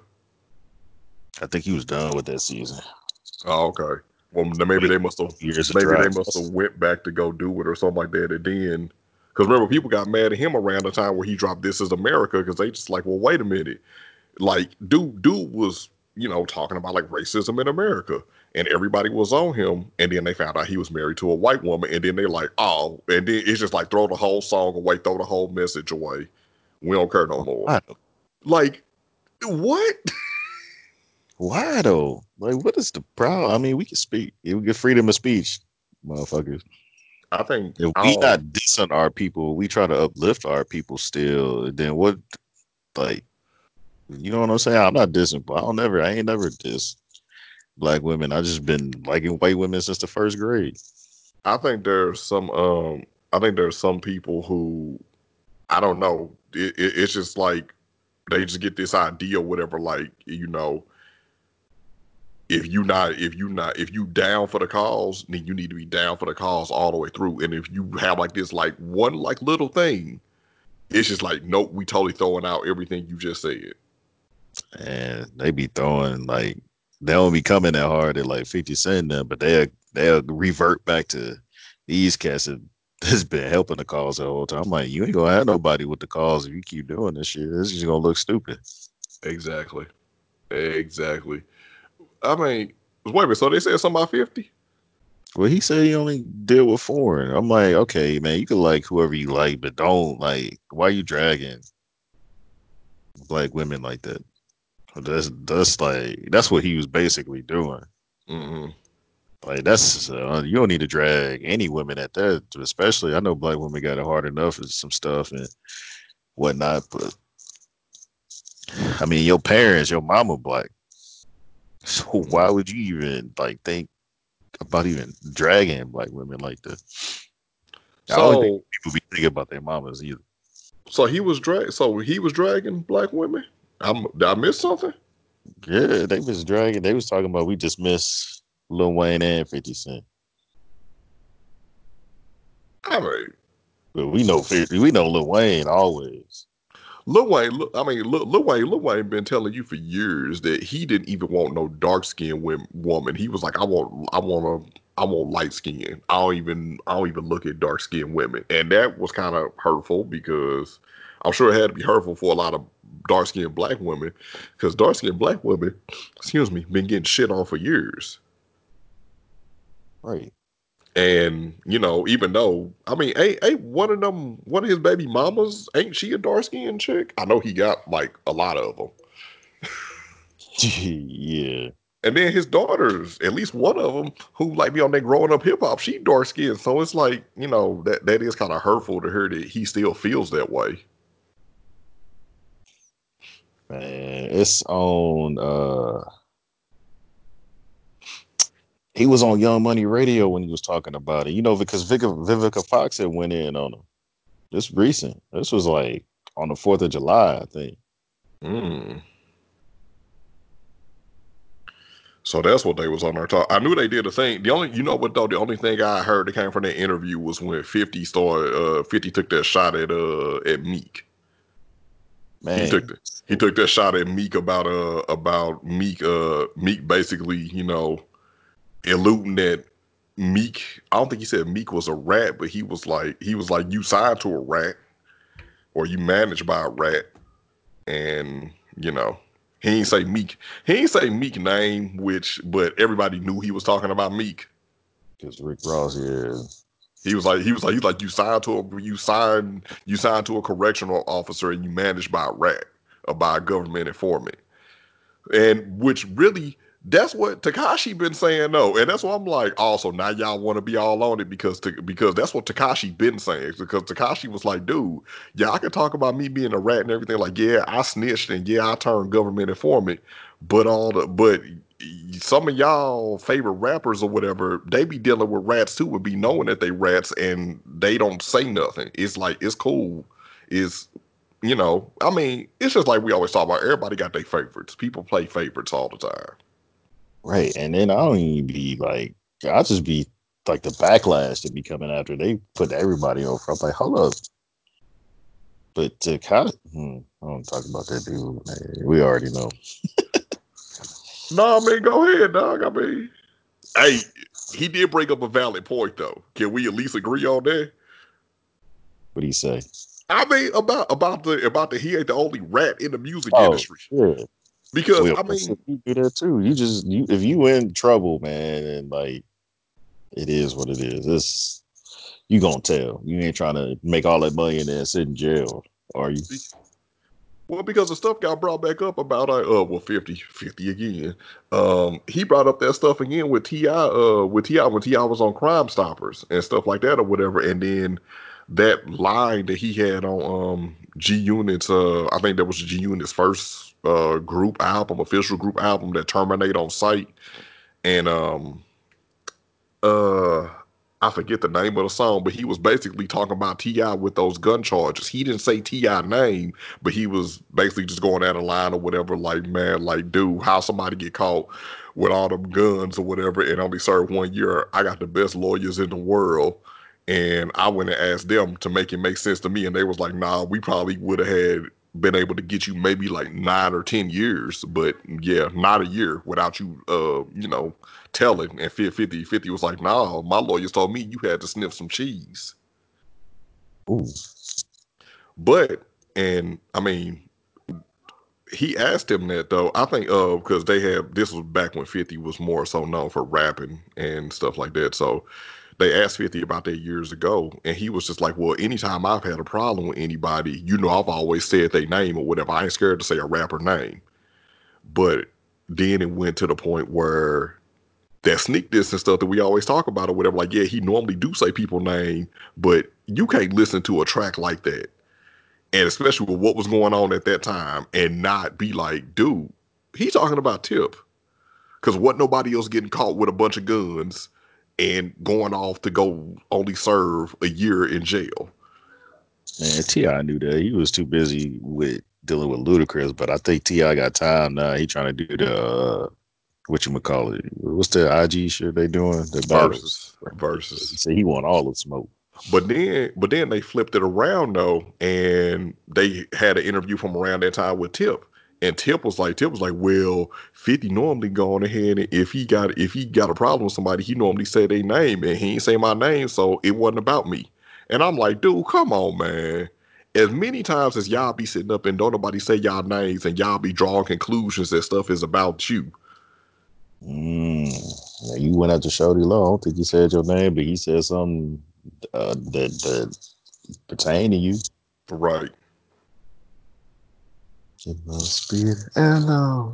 I think he was done with that season. Oh, okay. Well, maybe Wait they must have, years of maybe they drop. must have went back to go do it or something like that. And then, because remember, people got mad at him around the time where he dropped "This Is America" because they just like, well, wait a minute. Like dude dude was you know talking about like racism in America and everybody was on him and then they found out he was married to a white woman and then they like oh and then it's just like throw the whole song away, throw the whole message away, we don't care no more. Why? Like what? Why though? Like, what is the problem? I mean, we can speak. We get freedom of speech, motherfuckers. I think If I we don't not dissing our people, we try to uplift our people still. Then what? Like, you know what I'm saying? I'm not dissing, but I don't never. I ain't never diss black women. I just been liking white women since the first grade. I think there's some um I think there's some people who I don't know it, it, it's just like they just get this idea or whatever like you know if you not if you not if you down for the cause, then you need to be down for the cause all the way through. And if you have like this like one like little thing, it's just like nope, we totally throwing out everything you just said. And they be throwing like they don't be coming that hard at like fifty Cent now, but they'll they'll revert back to these cats that has been helping the cause the whole time. I'm like, you ain't gonna have nobody with the cause if you keep doing this shit. This is just gonna look stupid. Exactly. Exactly. I mean, wait a minute. So they said something about fifty? Well, he said he only deal with foreign. I'm like, okay, man, you can like whoever you like, but don't like. Why you dragging black women like that? That's that's like that's what he was basically doing. Mm-hmm. Like that's uh, you don't need to drag any women at that, especially I know black women got it hard enough with some stuff and whatnot. But I mean, your parents, your mama black, so why would you even like think about even dragging black women like that? I don't think So, people be thinking about their mamas either. so he was drag. So he was dragging black women. I'm, did I miss something? Yeah, they was dragging. They was talking about we just miss Lil Wayne and Fifty Cent, I mean, but we know fifty. We know Lil Wayne always. Lil Wayne. Lil, I mean, Lil, Lil Wayne. Lil Wayne been telling you for years that he didn't even want no dark skinned woman. He was like, I want, I want a, I want light skin. I don't even, I don't even look at dark skinned women, and that was kind of hurtful because I'm sure it had to be hurtful for a lot of dark skinned black women because dark skinned black women, excuse me, been getting shit on for years. Right. And you know, even though I mean, ain't, ain't one of them one of his baby mamas? Ain't she a dark skinned chick? I know he got like a lot of them. Yeah. And then his daughters, at least one of them, who like be on that growing up hip hop, she dark skinned. So it's like you know that that is kind of hurtful to hear that he still feels that way. Man, it's on. Uh, he was on Young Money Radio when he was talking about it. You know, because Vivica, Vivica Fox had went in on him. This recent. This was like on the Fourth of July, I think. Mm. So that's what they was on there talk. I knew they did a thing. The only, you know what though, the only thing I heard that came from that interview was when Fifty started. Uh, Fifty took that shot at uh at Meek. He took Man, the, he took that shot at Meek about uh about Meek uh Meek basically you know alluding that Meek, I don't think he said Meek was a rat, but he was like he was like you signed to a rat or you managed by a rat, and you know he ain't say Meek he ain't say Meek name, which but everybody knew he was talking about Meek. because Rick Ross, yeah. He was like he was like he's like you signed to a you signed you signed to a correctional officer and you managed by a rat or by a government informant. And which really, that's what Takashi been saying though, and that's why I'm like, also now y'all want to be all on it because because that's what Takashi been saying. Because Takashi was like, dude, yeah, I can talk about me being a rat and everything. Like, yeah, I snitched and yeah, I turned government informant, but all the but some of y'all favorite rappers or whatever, they be dealing with rats too, would be knowing that they rats and they don't say nothing. It's like it's cool. It's you know, I mean, it's just like we always talk about. Everybody got their favorites. People play favorites all the time. Right. And then I don't even be like, I just be like the backlash to be coming after. They put everybody over. I'm like, hold up. But to kind of, hmm, I don't talk about that dude. Man. We already know No, I mean, go ahead, dog. I mean, hey, he did bring up a valid point, though. Can we at least agree on that? what he say. I mean, about about the about the he ain't the only rat in the music Oh, industry. yeah. Because Well, I that's mean, what you do that too. You just, you if you in trouble, man, and like, it is what it is. It's, you gonna tell. You ain't trying to make all that money and then sit in jail, are you? well, because the stuff got brought back up about uh, uh well, fifty, fifty again. Um, he brought up that stuff again with Ti, uh, with Ti when Ti was on Crime Stoppers and stuff like that or whatever, and then that line that he had on um G Unit's, uh, I think that was G Unit's first uh group album, official group album, that Terminate on Sight, and um uh I forget the name of the song, but he was basically talking about Ti with those gun charges. He didn't say Ti name, but he was basically just going down the line or whatever. Like, man, like, dude, how somebody get caught with all them guns or whatever and only served one year? I got the best lawyers in the world, and I went and asked them to make it make sense to me, and they was like, nah, we probably would have had been able to get you maybe like nine or ten years, but yeah, not a year without you, uh, you know, telling. And fifty fifty was like, nah, my lawyers told me you had to sniff some cheese. Ooh, But, and I mean, he asked him that though. I think uh because they had this was back when fifty was more so known for rapping and stuff like that. So they asked fifty about that years ago, and he was just like, "Well, anytime I've had a problem with anybody, you know, I've always said their name or whatever. I ain't scared to say a rapper name." But then it went to the point where that sneak diss and stuff that we always talk about or whatever. Like, yeah, he normally do say people name, but you can't listen to a track like that, and especially with what was going on at that time, and not be like, dude, he talking about Tip. Because what nobody else getting caught with a bunch of guns and going off to go only serve a year in jail. Man, T I knew that. He was too busy with dealing with Ludacris, but I think T I got time now. He trying to do the uh, what you call it? What's the I G shit they doing? The battles. Versus, He versus. said he want all the smoke. But then, but then they flipped it around though, and they had an interview from around that time with Tip, and Tip was like, Tip was like, well, fifty normally going ahead, and if he got if he got a problem with somebody, he normally say their name, and he ain't say my name, so it wasn't about me. And I'm like, dude, come on, man. As many times as y'all be sitting up and don't nobody say y'all names, and y'all be drawing conclusions that stuff is about you. Mm. Now you went out to Shorty Low. I don't think he said your name, but he said something uh, that that pertain to you. Right. It must be hello.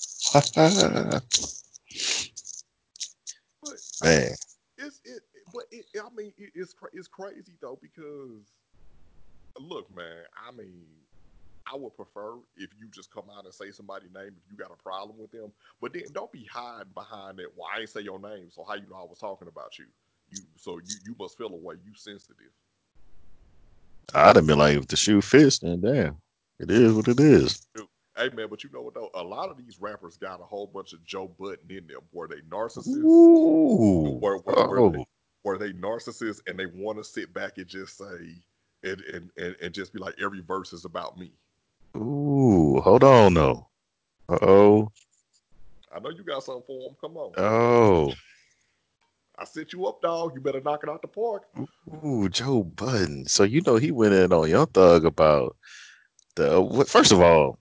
But I mean, Man, it's it. But it, I mean, it, it's it's crazy though because look, man. I mean, I would prefer if you just come out and say somebody's name if you got a problem with them. But then don't be hiding behind that. Well, I ain't say your name, so how you know I was talking about you? You so you you must feel a way. You sensitive. I'd have been like, if the shoe fits, then damn, it is what it is. Dude, hey man, but you know what though? A lot of these rappers got a whole bunch of Joe Button in them. Were they narcissists? Ooh, Were were, were they oh, were they narcissists and they want to sit back and just say and, and and and just be like every verse is about me? ooh, hold on though. Uh oh, I know you got something for them. Come on. oh, I set you up, dog. You better knock it out the park. ooh, Joe Budden. So you know he went in on Young Thug about the what? First of all,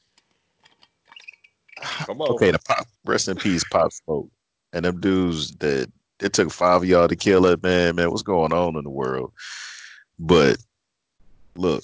Come on. okay, the pop, rest in peace, Pop Smoke, and them dudes that it took five of y'all to kill that man. Man, what's going on in the world? But look,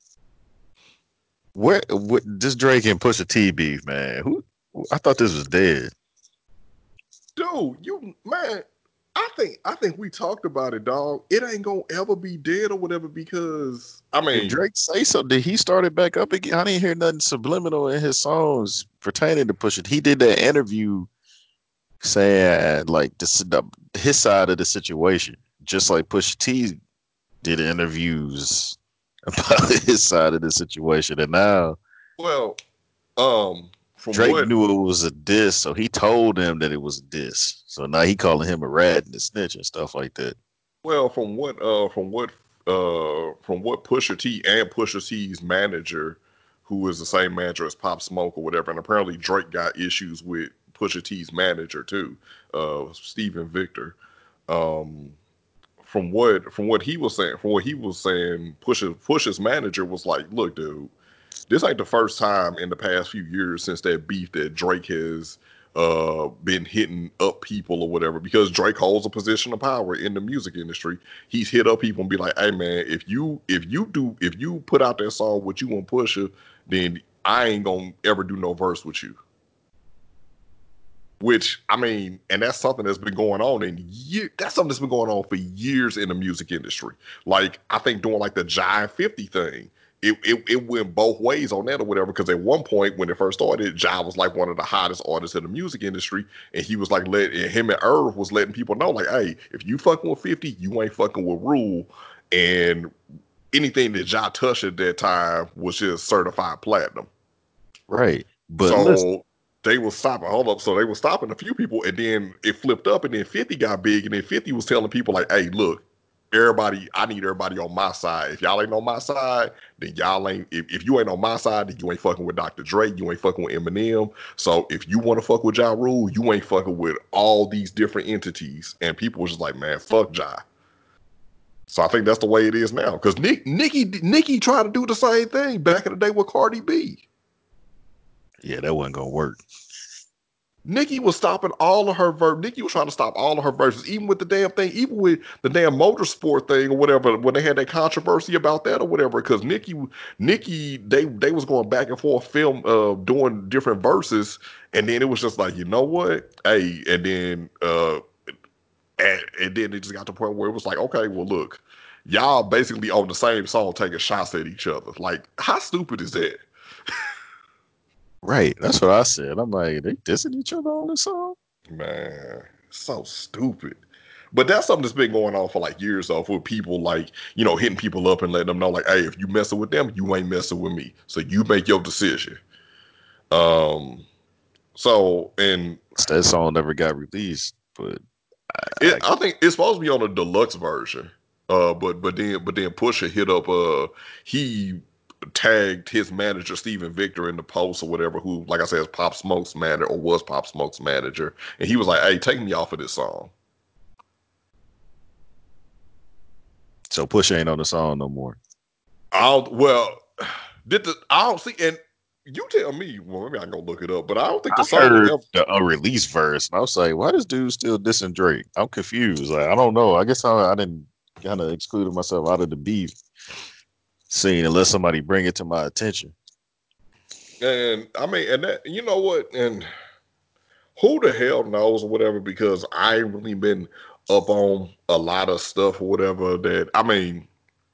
where what this Drake and Pusha T beef, man? Who? I thought this was dead. Dude, you man, I think I think we talked about it, dog. It ain't gonna ever be dead or whatever because I Did mean, Drake say so? Did he start it back up again? I didn't hear nothing subliminal in his songs pertaining to Pusha. He did that interview saying like this the, his side of the situation, just like Pusha T did interviews about his side of the situation, and now well, um, from Drake what knew it was a diss, so he told him that it was a diss. So now he calling him a rat and a snitch and stuff like that. well, from what uh from what uh from what Pusha T and Pusha T's manager, who is the same manager as Pop Smoke or whatever, and apparently Drake got issues with Pusha T's manager too, uh Stephen Victor. Um from what from what he was saying, from what he was saying, Pusha Pusha's manager was like, "Look, dude, this ain't the first time in the past few years since that beef that Drake has uh been hitting up people or whatever because Drake holds a position of power in the music industry. He's hit up people and be like, "Hey man, if you if you do if you put out that song with you and Pusha, then I ain't gonna ever do no verse with you." Which I mean, and that's something that's been going on in years. That's something that's been going on for years in the music industry. Like I think doing like the Jive fifty thing, it, it it went both ways on that or whatever. Because at one point when it first started, Jive was like one of the hottest artists in the music industry, and he was like let and him and Irv was letting people know like, hey, if you fucking with fifty, you ain't fucking with Rule, and anything that Ja touched at that time was just certified platinum. Right. But listen, So they were stopping. Hold up. So they were stopping a few people, and then it flipped up, and then fifty got big, and then fifty was telling people like, "Hey, look, everybody, I need everybody on my side. If y'all ain't on my side, then y'all ain't. If, if you ain't on my side, then you ain't fucking with Doctor Dre. You ain't fucking with Eminem. So if you want to fuck with Ja Rule, you ain't fucking with all these different entities." And people was just like, "Man, fuck Ja." So I think that's the way it is now. Because Nick, Nicki, Nicki tried to do the same thing back in the day with Cardi B. Yeah, that wasn't gonna work. Nicki was stopping all of her verse. Nicki was trying to stop all of her verses, even with the damn thing, even with the damn motorsport thing or whatever. When they had that controversy about that or whatever, because Nicki, Nicki, they they was going back and forth, film, uh, doing different verses, and then it was just like, you know what, hey, and then uh, and, and then it just got to the point where it was like, okay, well, look, y'all basically on the same song taking shots at each other. Like, how stupid is that? Right. That's what I said. I'm like, they dissing each other on this song? Man, so stupid. But that's something that's been going on for like years off with people like, you know, hitting people up and letting them know, like, hey, if you messing with them, you ain't messing with me. So you make your decision. Um, so and That song never got released, but it I, I think it's supposed to be on a deluxe version. Uh, but but then but then Pusha hit up uh he tagged his manager Steven Victor in the post or whatever, who, like I said, is Pop Smoke's manager or was Pop Smoke's manager, and he was like, hey, take me off of this song. so Push ain't on the song no more. I'll well, did the I don't see, and you tell me. Well, maybe I can go look it up, but I don't think the I song heard ever. the unreleased verse, and I was like, why this dude still dissing Drake? I'm confused. Like, I don't know. I guess I, I didn't kind of excluded myself out of the beef scene unless somebody bring it to my attention. And I mean, and that, you know what, and who the hell knows or whatever, because I ain't really been up on a lot of stuff or whatever. That I mean,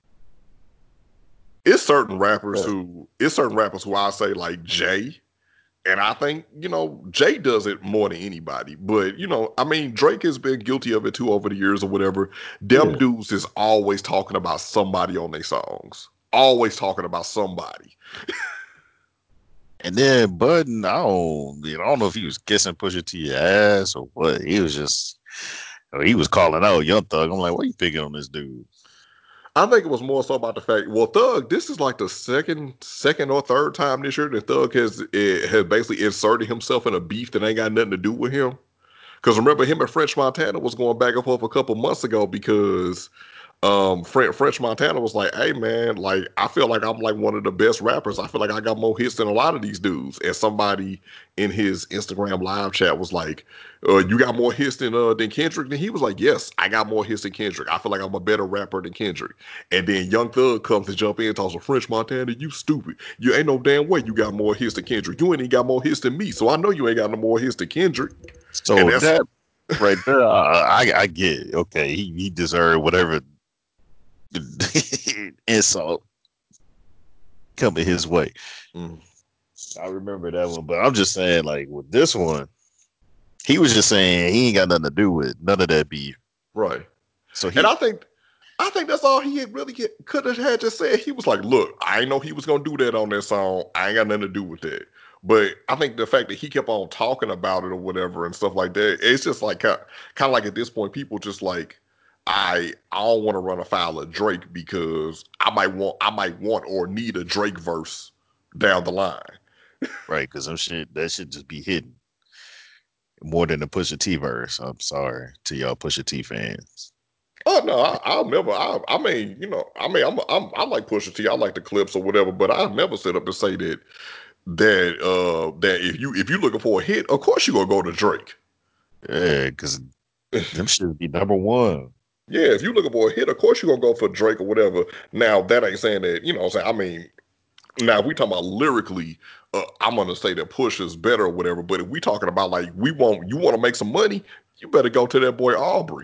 it's certain rappers Yeah. who it's certain rappers who I say like Jay. And I think, you know, Jay does it more than anybody. But, you know, I mean, Drake has been guilty of it too over the years or whatever. Them Yeah. dudes is always talking about somebody on their songs. Always talking about somebody. And then Budden, I don't, you know, I don't know if he was kissing Pusha T ass or what. He was just, he was calling out Young Thug. I'm like, why you picking on this dude? I think it was more so about the fact, well, Thug, this is like the second, second or third time this year that Thug has eh, has basically inserted himself in a beef that ain't got nothing to do with him. Because remember, him and French Montana was going back and forth a couple months ago because um French, French Montana was like, hey man, like I feel like I'm like one of the best rappers. I feel like I got more hits than a lot of these dudes. And somebody in his Instagram live chat was like, uh, you got more hits than uh than Kendrick? And he was like, yes, I got more hits than Kendrick. I feel like I'm a better rapper than Kendrick. And then Young Thug comes to jump in and talks to French Montana, you stupid. You ain't no damn way you got more hits than Kendrick. You ain't even got more hits than me. So I know you ain't got no more hits than Kendrick. And So that's that right there, uh, I, I get it. Okay. He, he deserved whatever insult coming his way. mm, I remember that one, but I'm just saying, like with this one, he was just saying he ain't got nothing to do with none of that beef. right. So And he, I think I think that's all he had really could have had to say. He was like, "Look, I know he was gonna do that on that song. I ain't got nothing to do with that." But I think the fact that he kept on talking about it or whatever and stuff like that, it's just like kind of like at this point, people just like, I I don't want to run afoul of Drake because I might want I might want or need a Drake verse down the line. right, because some shit that should just be hidden more than the Pusha T verse. I'm sorry to y'all Pusha T fans. Oh no, I, I'll never. I, I mean, you know, I mean, I'm, I'm I like Pusha T. I like the clips or whatever, but I've never sit up and say that that uh that if you if you looking for a hit, of course you gonna go to Drake. Yeah, because them should be number one. Yeah, if you looking for a hit, of course you gonna go for Drake or whatever. Now that ain't saying that, you know what I'm saying. I mean, now if we talking about lyrically, uh, I'm gonna say that Push is better or whatever. But if we talking about like we want you want to make some money, you better go to that boy Aubrey.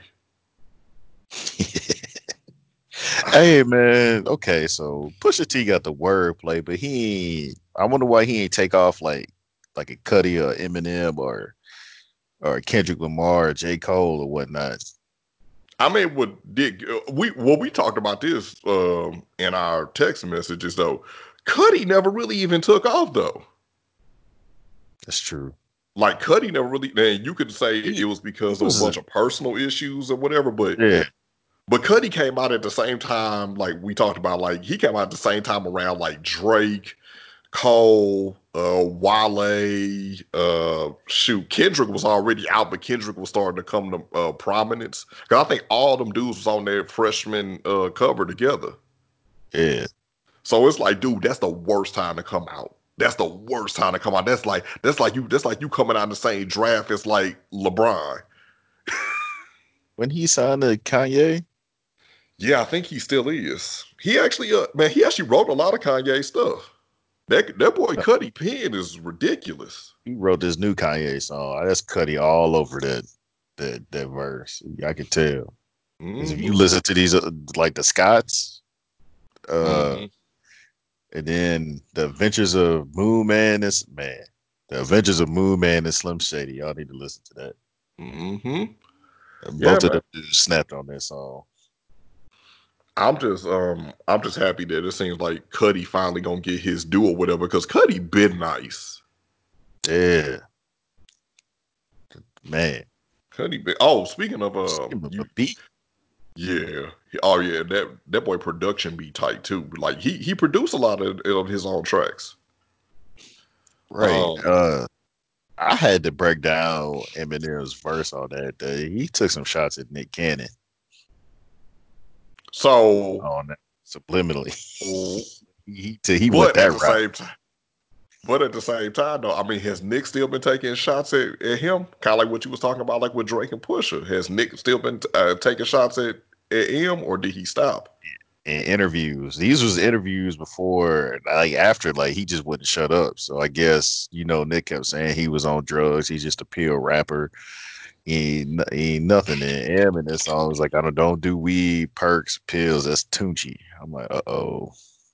Hey man, okay, so Pusha T got the wordplay, but he ain't, I wonder why he ain't take off like like a Cuddy or Eminem or or Kendrick Lamar or J. Cole or whatnot. I mean, what did uh, we? Well, we talked about this um, in our text messages though. Cuddy never really even took off though. That's true. Like Cuddy never really. And you could say He, it was he because of a was bunch of personal issues or whatever, but yeah, but Cuddy came out at the same time. Like we talked about, like he came out at the same time around like Drake, Cole, uh, Wale, uh, shoot, Kendrick was already out, but Kendrick was starting to come to uh, prominence. Cause I think all them dudes was on their freshman uh, cover together. yeah. So it's like, dude, that's the worst time to come out. That's the worst time to come out. That's like that's like you that's like you coming out in the same draft as like LeBron. When he signed to Kanye, Yeah, I think he still is. He actually, uh, man, he actually wrote a lot of Kanye stuff. That that boy Cuddy pen is ridiculous. he wrote this new Kanye song. That's Cuddy all over that that that verse. I can tell because if you Mm-hmm. listen to these, uh, like the Scots, uh, Mm-hmm. and then the Adventures of Moon Man, is man, the Adventures of Moon Man and Slim Shady. Y'all need to listen to that. Mm-hmm. Yeah, Both of man. them dudes snapped on that song. I'm just um I'm just happy that it seems like Cuddy finally gonna get his due or whatever because Cuddy been nice. Yeah, man. Cuddy been oh speaking of Just um give him a you beat. yeah. Oh yeah, that that boy production be tight too. Like he he produced a lot of, of his own tracks. Right. Um Uh, I had to break down Eminem's verse on that day. He took some shots at Nick Cannon so on that subliminally. he he went but at that the route. same time but at the same time though, I mean has Nick still been taking shots at, at him? Kinda like what you was talking about like with Drake and Pusha. Has Nick still been uh, taking shots at, at him or did he stop? In interviews. These was interviews before, like after, like he just wouldn't shut up. So I guess you know Nick kept saying he was on drugs. He's just a pill rapper. He ain't, he ain't nothing. And M in this song was like, I don't don't do weed, perks, pills. That's Tunchi. I'm like, uh oh.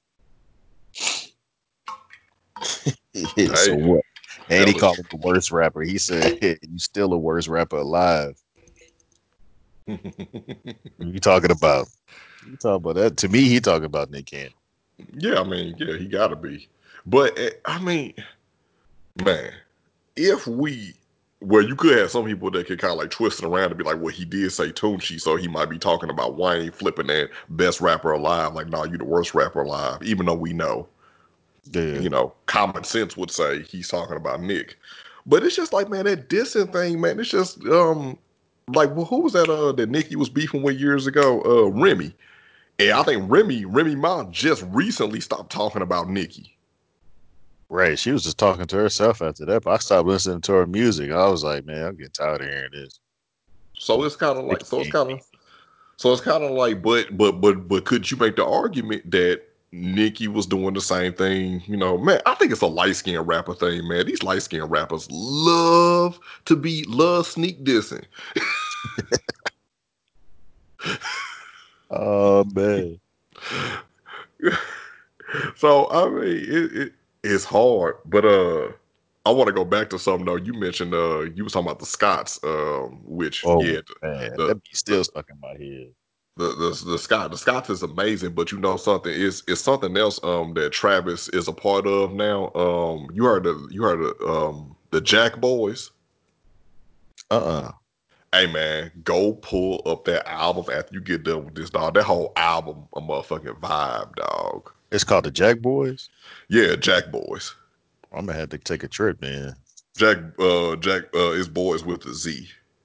So Hey, what? And he hell is called him the worst rapper. He said, "You still the worst rapper alive." true. What you talking about? You talking about that? To me, he talking about Nick Cannon. Yeah, I mean, yeah, he gotta be. But eh, I mean, man, if we well, you could have some people that could kind of like twist it around to be like, well, he did say Tunchi, so he might be talking about Wayne flipping that best rapper alive. Like, no, you the worst rapper alive, even though we know, Yeah. you know, common sense would say he's talking about Nick. But it's just like, man, that dissing thing, man, it's just um like, well, who was that uh that Nicki was beefing with years ago? Uh Remy. And I think Remy, Remy Ma just recently stopped talking about Nicki. Right. She was just talking to herself after that. But I stopped listening to her music. I was like, man, I'm getting tired of hearing this. So it's kind of like, Nicki so it's ain't kind of, so it's kind of like, but, but, but, but, could you make the argument that Nicki was doing the same thing? You know, man, I think it's a light skinned rapper thing, man. These light skinned rappers love to be love sneak dissing. Oh man. So I mean, it, it it's hard, but uh, I want to go back to something though. You mentioned uh, you was talking about the Scots, um, which Oh yeah, man. the That be the still stuck in my head. the the, the Scott the Scots is amazing, but you know something is is something else um that Travis is a part of now. Um, you heard the you heard the um the Jack Boys. Uh-uh. Hey man, go pull up that album after you get done with this dog. That whole album, a motherfucking vibe, dog. It's called the Jack Boys. Yeah, Jack Boys. I'm gonna have to take a trip, man. Jack uh Jack uh is boys with the Z.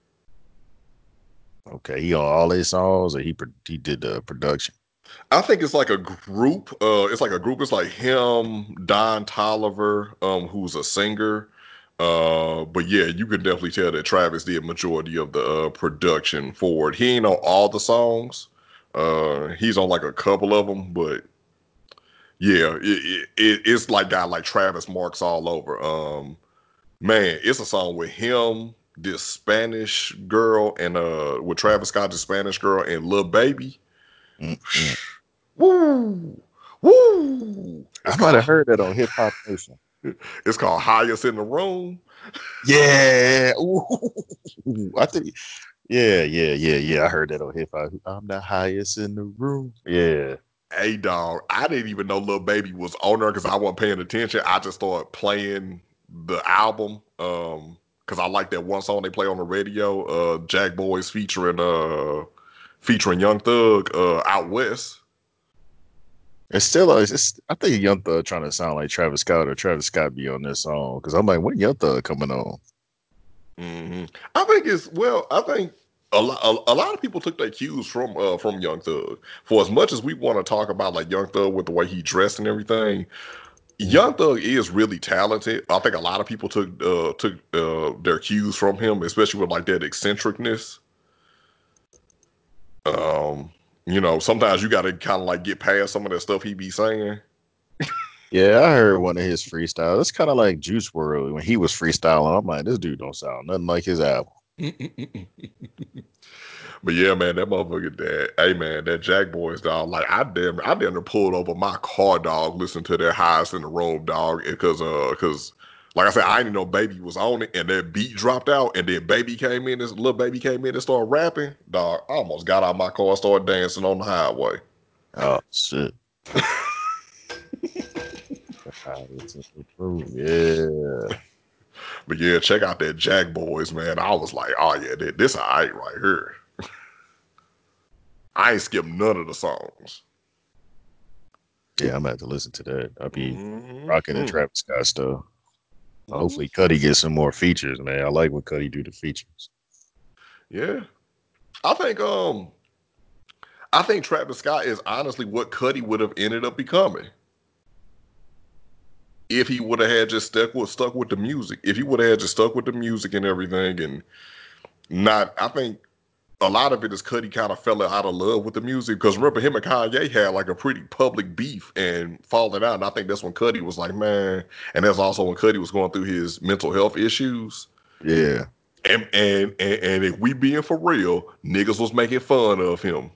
Okay, he on all these songs, or he pro- he did the production. I think it's like a group. Uh, it's like a group. It's like him, Don Tolliver, um, who's a singer. Uh, but yeah, you can definitely tell that Travis did majority of the uh, production for it. He ain't on all the songs. Uh, he's on like a couple of them, but yeah, it, it, it's like got like Travis marks all over. Um, man, it's a song with him, this Spanish girl, and uh, with Travis Scott, the Spanish girl, and Lil Baby. Mm-mm. Woo! Woo! It's I might called have heard that on Hip Hop Nation. it's called Highest in the Room. Yeah. Ooh. I think. Yeah, yeah, yeah, yeah. I heard that on Hip Hop. I'm the highest in the room. Yeah. Hey dog, I didn't even know Lil Baby was on there because I wasn't paying attention. I just started playing the album. Um, because I like that one song they play on the radio, uh Jack Boys featuring uh featuring Young Thug, uh out west. It's still, uh, it's, I think Young Thug trying to sound like Travis Scott, or Travis Scott be on this song. Because I'm like, when Young Thug coming on? hmm I think it's well. I think a lot. A, a lot of people took their cues from uh from Young Thug. For as much as we want to talk about like Young Thug with the way he dressed and everything, Young Thug is really talented. I think a lot of people took uh, took uh, their cues from him, especially with like that eccentricness. Um, you know, sometimes you got to kind of like get past some of that stuff he be saying. Yeah, I heard one of his freestyles. It's kind of like Juice world when he was freestyling. I'm like, this dude don't sound nothing like his album. But yeah, man, that motherfucker, that hey man, that Jack Boys dog. Like I damn, I damn near pulled over my car, dog, listen to their highest in the room, dog, because uh, because like I said, I didn't know Baby was on it, and that beat dropped out, and then Baby came in, this little Baby came in and started rapping, dog. I almost got out of my car and started dancing on the highway. Oh shit. Yeah. But yeah, check out that Jack Boys, man. I was like, oh yeah, this, this alright right here. I ain't skipped none of the songs. Yeah, I'm gonna have to listen to that. I'll be Mm-hmm. rocking the Travis Scott stuff. Mm-hmm. Hopefully Cuddy gets some more features, man. I like when Cuddy do the features. Yeah. I think um I think Travis Scott is honestly what Cuddy would have ended up becoming. If he would have had just stuck with stuck with the music. If he would have just stuck with the music and everything and not I think a lot of it is Cuddy kind of fell out of love with the music because remember him and Kanye had like a pretty public beef and falling out. And I think that's when Cuddy was like, man, and that's also when Cuddy was going through his mental health issues. Yeah. And and and, and if we being for real, niggas was making fun of him.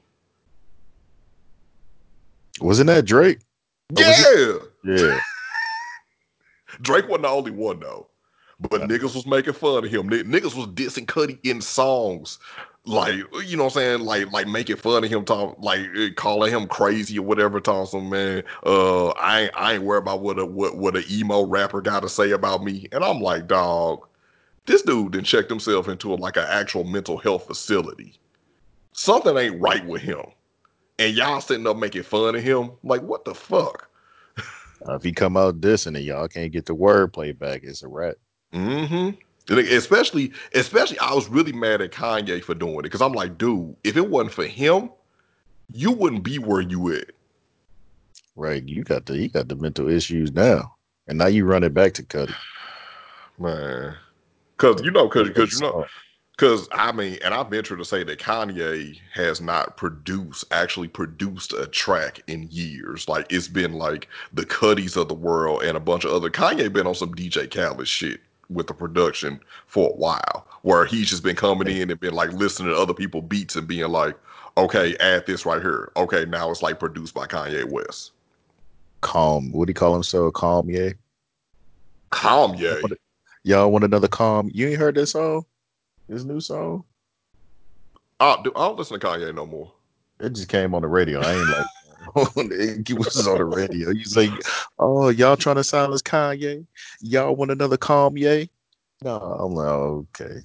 Wasn't that Drake? Or was it? Yeah. Yeah. Drake wasn't the only one though. But Uh, niggas was making fun of him. N- niggas was dissing Cuddy in songs. Like, you know what I'm saying? Like, like making fun of him, talk, like eh, calling him crazy or whatever, talking some man. Uh, I ain't, I ain't worried about what a what what an emo rapper got to say about me. And I'm like, dog, this dude then checked himself into a, like an actual mental health facility. Something ain't right with him. And y'all sitting up making fun of him. Like, what the fuck? if he come out dissing and y'all can't get the wordplay back, it's a wrap. Mm-hmm. Especially, especially, I was really mad at Kanye for doing it because I'm like, dude, if it wasn't for him, you wouldn't be where you at. Right. You got the you got the mental issues now. And now you run it back to Cuddy. Man. Cause you know, cause, Another cause you know, song. cause I mean, and I venture to say that Kanye has not produced, actually produced a track in years. Like it's been like the Cuddies of the world and a bunch of other. Kanye been on some D J Khaled shit with the production for a while, where he's just been coming in and been like listening to other people beats and being like, okay, add this right here. Okay, now it's like produced by Kanye West. Calm. What do you call himself? Calm, yeah. Kanye. Y'all want another calm? You ain't heard this song? This new song? I, do, I don't listen to Kanye no more. It just came on the radio. I ain't like it was on the radio. You say, oh, y'all trying to silence Kanye? Y'all want another calm, yay? No, I'm like, oh, okay.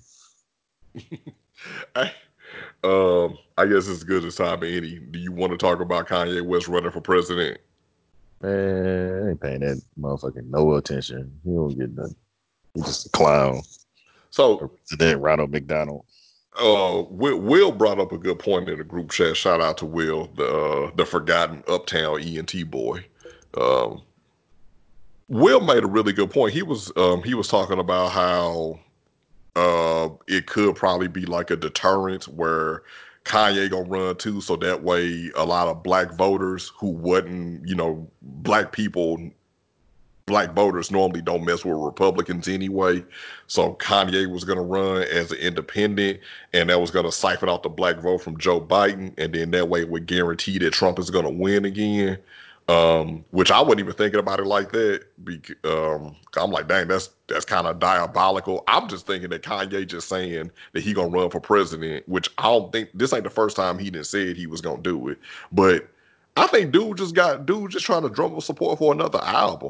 I, um, I guess it's good as time any. Do you want to talk about Kanye West running for president? Man, I ain't paying that motherfucking no attention. He don't get nothing. He's just a clown. A So, resident Ronald McDonald. uh, Will, Will brought up a good point in the group chat. Shout out to Will, the uh, the forgotten Uptown E N T boy. Um, Will made a really good point. He was um, he was talking about how uh, it could probably be like a deterrent where Kanye gonna run too, so that way a lot of black voters who wasn't, you know, black people, black voters normally don't mess with Republicans anyway. So Kanye was gonna run as an independent, and that was gonna siphon out the black vote from Joe Biden, and then that way it would guarantee that Trump is gonna win again. Um, which I wasn't even thinking about it like that. Because, um, I'm like, dang, that's that's kind of diabolical. I'm just thinking that Kanye just saying that he gonna run for president, which I don't think this ain't the first time he didn't said he was gonna do it. But I think dude just got dude just trying to drum up support for another album.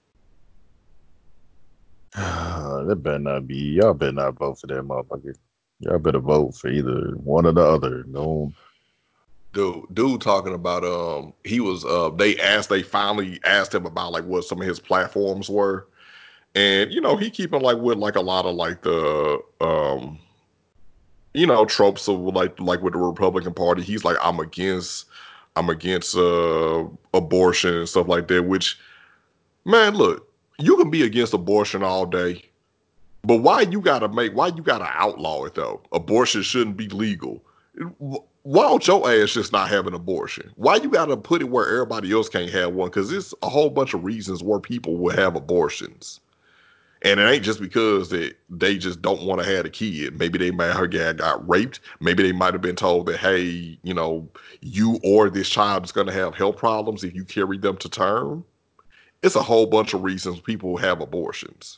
That better not be. Y'all better not vote for that motherfucker. Y'all better vote for either one or the other. No. Dude, dude talking about um he was uh they asked they finally asked him about like what some of his platforms were. And you know, he keeping like with like a lot of like the um you know tropes of like like with the Republican Party. He's like, I'm against I'm against uh abortion and stuff like that, which Man, look, you can be against abortion all day, but why you gotta make why you gotta outlaw it though? Abortion shouldn't be legal. Why don't your ass just not have an abortion? Why you gotta put it where everybody else can't have one? Because it's a whole bunch of reasons where people will have abortions. And it ain't just because that they just don't want to have a kid. Maybe they might have got, got raped. Maybe they might have been told that, hey, you know, you or this child is going to have health problems if you carry them to term. It's a whole bunch of reasons people have abortions.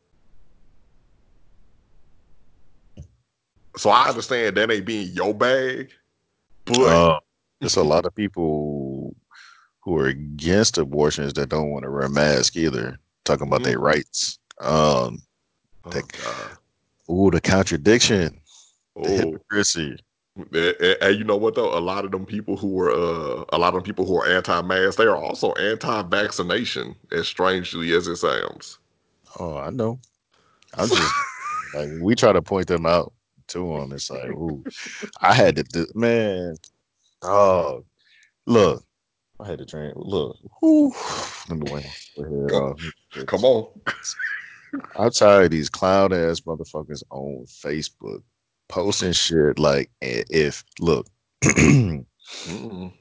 So I understand that ain't being your bag, but Uh, there's a lot of people who are against abortions that don't want to wear a mask either, talking about their mm, rights. Um, the, oh god, ooh, the contradiction, the oh. hypocrisy. And, and you know what though? A lot of them people who are uh, a lot of them people who are anti-mask, they are also anti-vaccination. As strangely as it sounds. Oh, I know. I'm just like we try to point them out to them. It's like, ooh, I had to do, man. Oh, look, I had to train. Look, whew, let me wipe my head Come, off. come on. I'm tired of these clown ass motherfuckers on Facebook posting shit like if look. Mm-mm.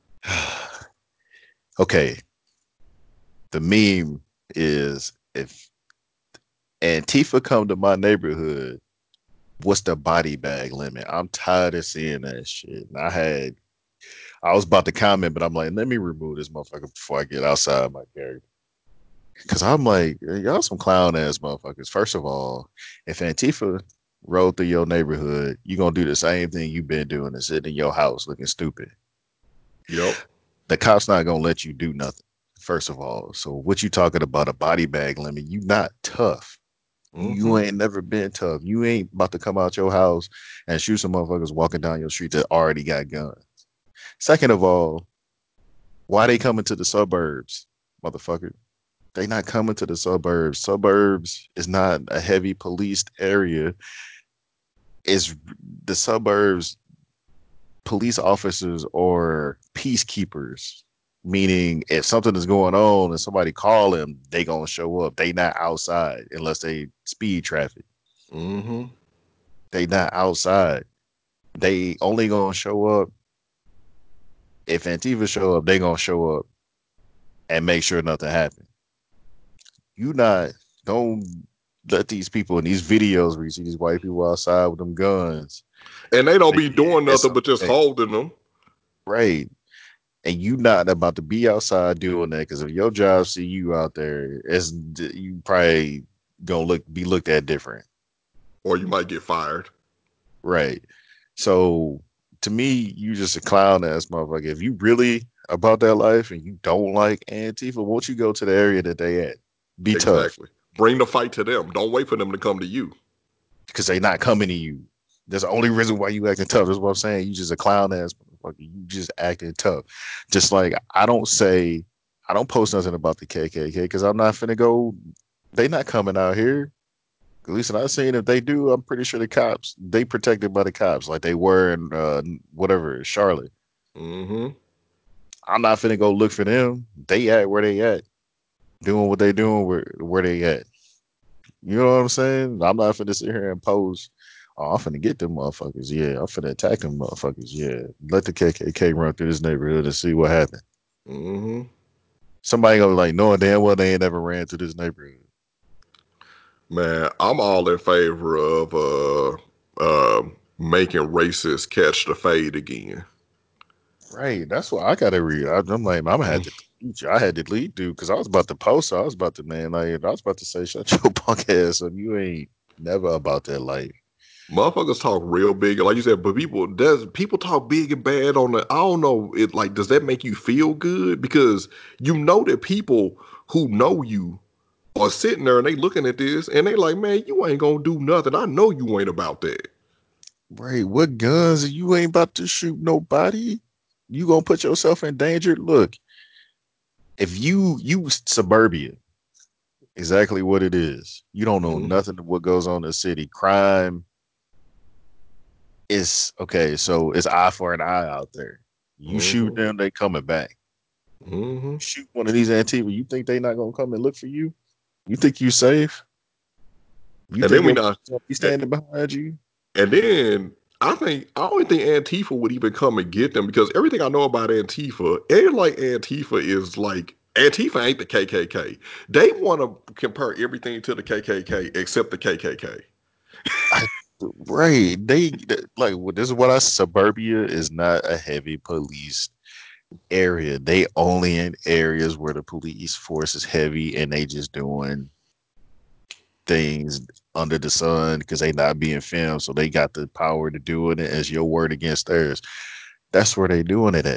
Okay, the meme is if Antifa come to my neighborhood, what's the body bag limit? I'm tired of seeing that shit. And I had I was about to comment, but I'm like, let me remove this motherfucker before I get outside my character. Cause I'm like, y'all some clown ass motherfuckers. First of all, if Antifa rode through your neighborhood, you gonna do the same thing you've been doing and sit in your house looking stupid. Yep. The cops not gonna let you do nothing. First of all, so what you talking about a body bag limit? You not tough. You Mm-hmm. ain't never been tough. You ain't about to come out your house and shoot some motherfuckers walking down your street that already got guns. Second of all, why they coming to the suburbs, motherfucker? They not coming to the suburbs. Suburbs is not a heavy policed area. It's the suburbs. Police officers or peacekeepers, meaning if something is going on and somebody call them, they gonna show up. They not outside unless they speed traffic. Mm-hmm. They not outside. They only gonna show up if Antifa show up. They gonna show up and make sure nothing happens. You not don't let these people in these videos where you see these white people outside with them guns. And they don't But be yeah, doing it's nothing but just okay, holding them. right? And you not about to be outside doing that because if your job see you out there, it's you probably gonna look be looked at different, Or you might get fired. right? So to me, you just a clown ass motherfucker. If you really about that life and you don't like Antifa, won't you go to the area that they at? Be tough Exactly. Bring the fight to them. Don't wait for them to come to you. because they not coming to you. That's the only reason why you acting tough. That's what I'm saying. You just a clown ass motherfucker. You just acting tough. Just like I don't say, I don't post nothing about the K K K because I'm not finna go. They not coming out here. At least I've seen if they do, I'm pretty sure the cops they protected by the cops like they were in uh, whatever Charlotte. Mm-hmm. I'm not finna go look for them. They at where they at, doing what they doing where where they at. You know what I'm saying? I'm not finna sit here and pose. Oh, I'm finna get them motherfuckers. Yeah, I'm finna attack them motherfuckers. Yeah, let the K K K run through this neighborhood and see what happened. Mm-hmm. Somebody gonna like knowing damn well they ain't never ran through this neighborhood. Man, I'm all in favor of uh uh making racists catch the fade again. Right. That's what I gotta read. I, I'm like, I'm gonna have Mm. to delete you. I had to delete dude because I was about to post. I was about to man, like I was about to say, shut your punk ass up. You ain't never about that life. Motherfuckers talk real big, like you said, but people does people talk big and bad on the. I don't know. It like does that make you feel good? Because you know that people who know you are sitting there and they looking at this and they like, man, you ain't gonna do nothing. I know you ain't about that. Right. What guns? You ain't about to shoot nobody. You gonna put yourself in danger. Look, if you you suburbia, exactly what it is. You don't know Mm-hmm. nothing of what goes on in the city. Crime is okay. So it's eye for an eye out there. You shoot Mm-hmm. them, they coming back. Mm-hmm. Shoot one of these Antifa, you think they not gonna come and look for you? You think you safe? You And think then we your not, gonna be and, standing behind you? and then I think I don't think Antifa would even come and get them because everything I know about Antifa, ain't like Antifa is like Antifa ain't the K K K. They want to compare everything to the K K K except the K K K. I, right. They like well, this is what I suburbia is not a heavy police area. They only in areas where the police force is heavy and they just doing things under the sun because they not being filmed, so they got the power to do it as your word against theirs. That's where they doing it at.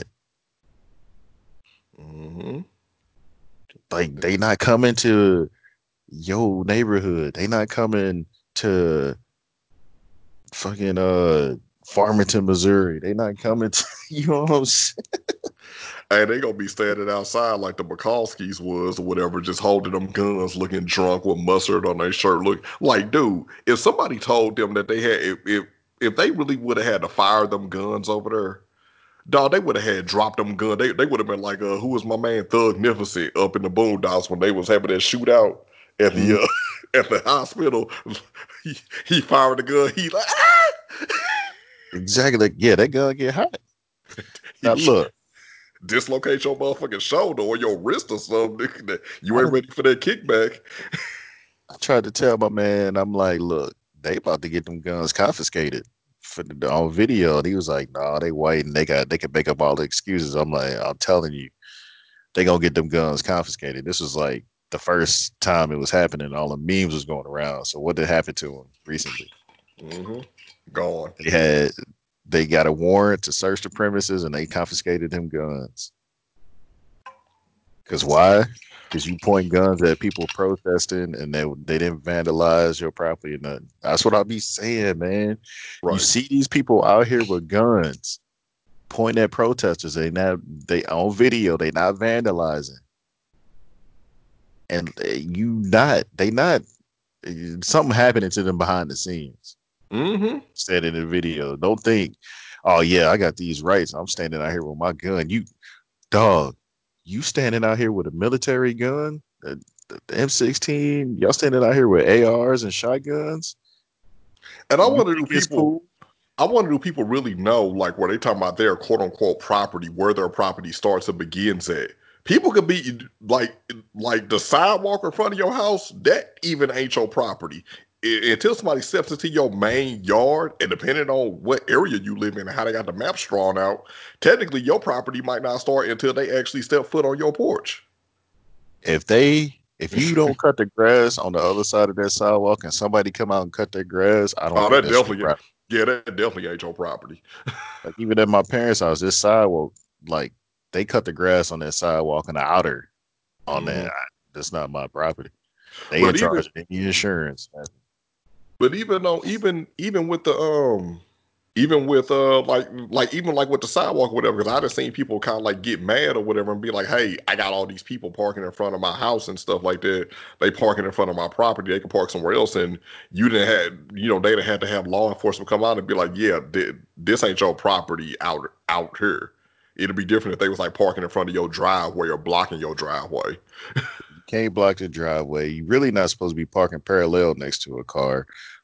Mm-hmm. Like they not coming to your neighborhood. They not coming to fucking uh Farmington, Missouri. They not coming to you know what I'm saying? And they gonna be standing outside like the Bukowskis was or whatever, just holding them guns, looking drunk with mustard on their shirt. Look like, dude, if somebody told them that they had, if if, if they really would have had to fire them guns over there, dog, they would have had dropped them gun. They they would have been like, uh, who was my man Thugnificent up in the Boondocks when they was having that shootout at the Mhm. uh, at the hospital. He, he fired the gun. He like, ah! Exactly. Like, yeah, that gun get hot. he Now look, dislocate your motherfucking shoulder or your wrist or something. You I ain't done ready for that kickback. I tried to tell my man, I'm like, look, they about to get them guns confiscated for the, on video. And he was like, nah, they white and they got they can make up all the excuses. I'm like, I'm telling you, they gonna get them guns confiscated. This was like the first time it was happening. All the memes was going around. So what did happen to him recently? Mm-hmm. Gone. They had they got a warrant to search the premises and they confiscated them guns. Cause why? Because you point guns at people protesting and they they didn't vandalize your property or nothing. That's what I be saying, man. You Right. see these people out here with guns pointing at protesters. They not they on video. They not vandalizing, and uh, you not they not something happening to them behind the scenes. Mm-hmm. Said in the video. Don't think, oh yeah, I got these rights. I'm standing out here with my gun. You dog, you standing out here with a military gun, the, the, the M sixteen. Y'all standing out here with A Rs and shotguns. And I You wonder, do think it's people? cool? I wonder, do people really know, like, where they talking about their quote unquote property, where their property starts and begins at? People could be like, like the sidewalk in front of your house. That even ain't your property. I- until somebody steps into your main yard, and depending on what area you live in and how they got the maps drawn out, technically your property might not start until they actually step foot on your porch. If they if you don't cut the grass on the other side of that sidewalk and somebody come out and cut their grass, I don't Oh, think that that's your definitely, property. yeah, that definitely ain't your property. Like even at my parents' house, this sidewalk, like they cut the grass on that sidewalk and the outer on that. Hmm. I, that's not my property. They in But even, charge of any insurance. but even though, even even with the um, even with uh, like like even like with the sidewalk or whatever, because I just seen people kind of like get mad or whatever and be like, hey, I got all these people parking in front of my house and stuff like that. They parking in front of my property. They can park somewhere else, and you didn't have, you know, they'd had to have law enforcement come out and be like, yeah, thi- this ain't your property out out here. It'd be different if they was like parking in front of your driveway or blocking your driveway. You can't block the driveway. You're really not supposed to be parking parallel next to a car.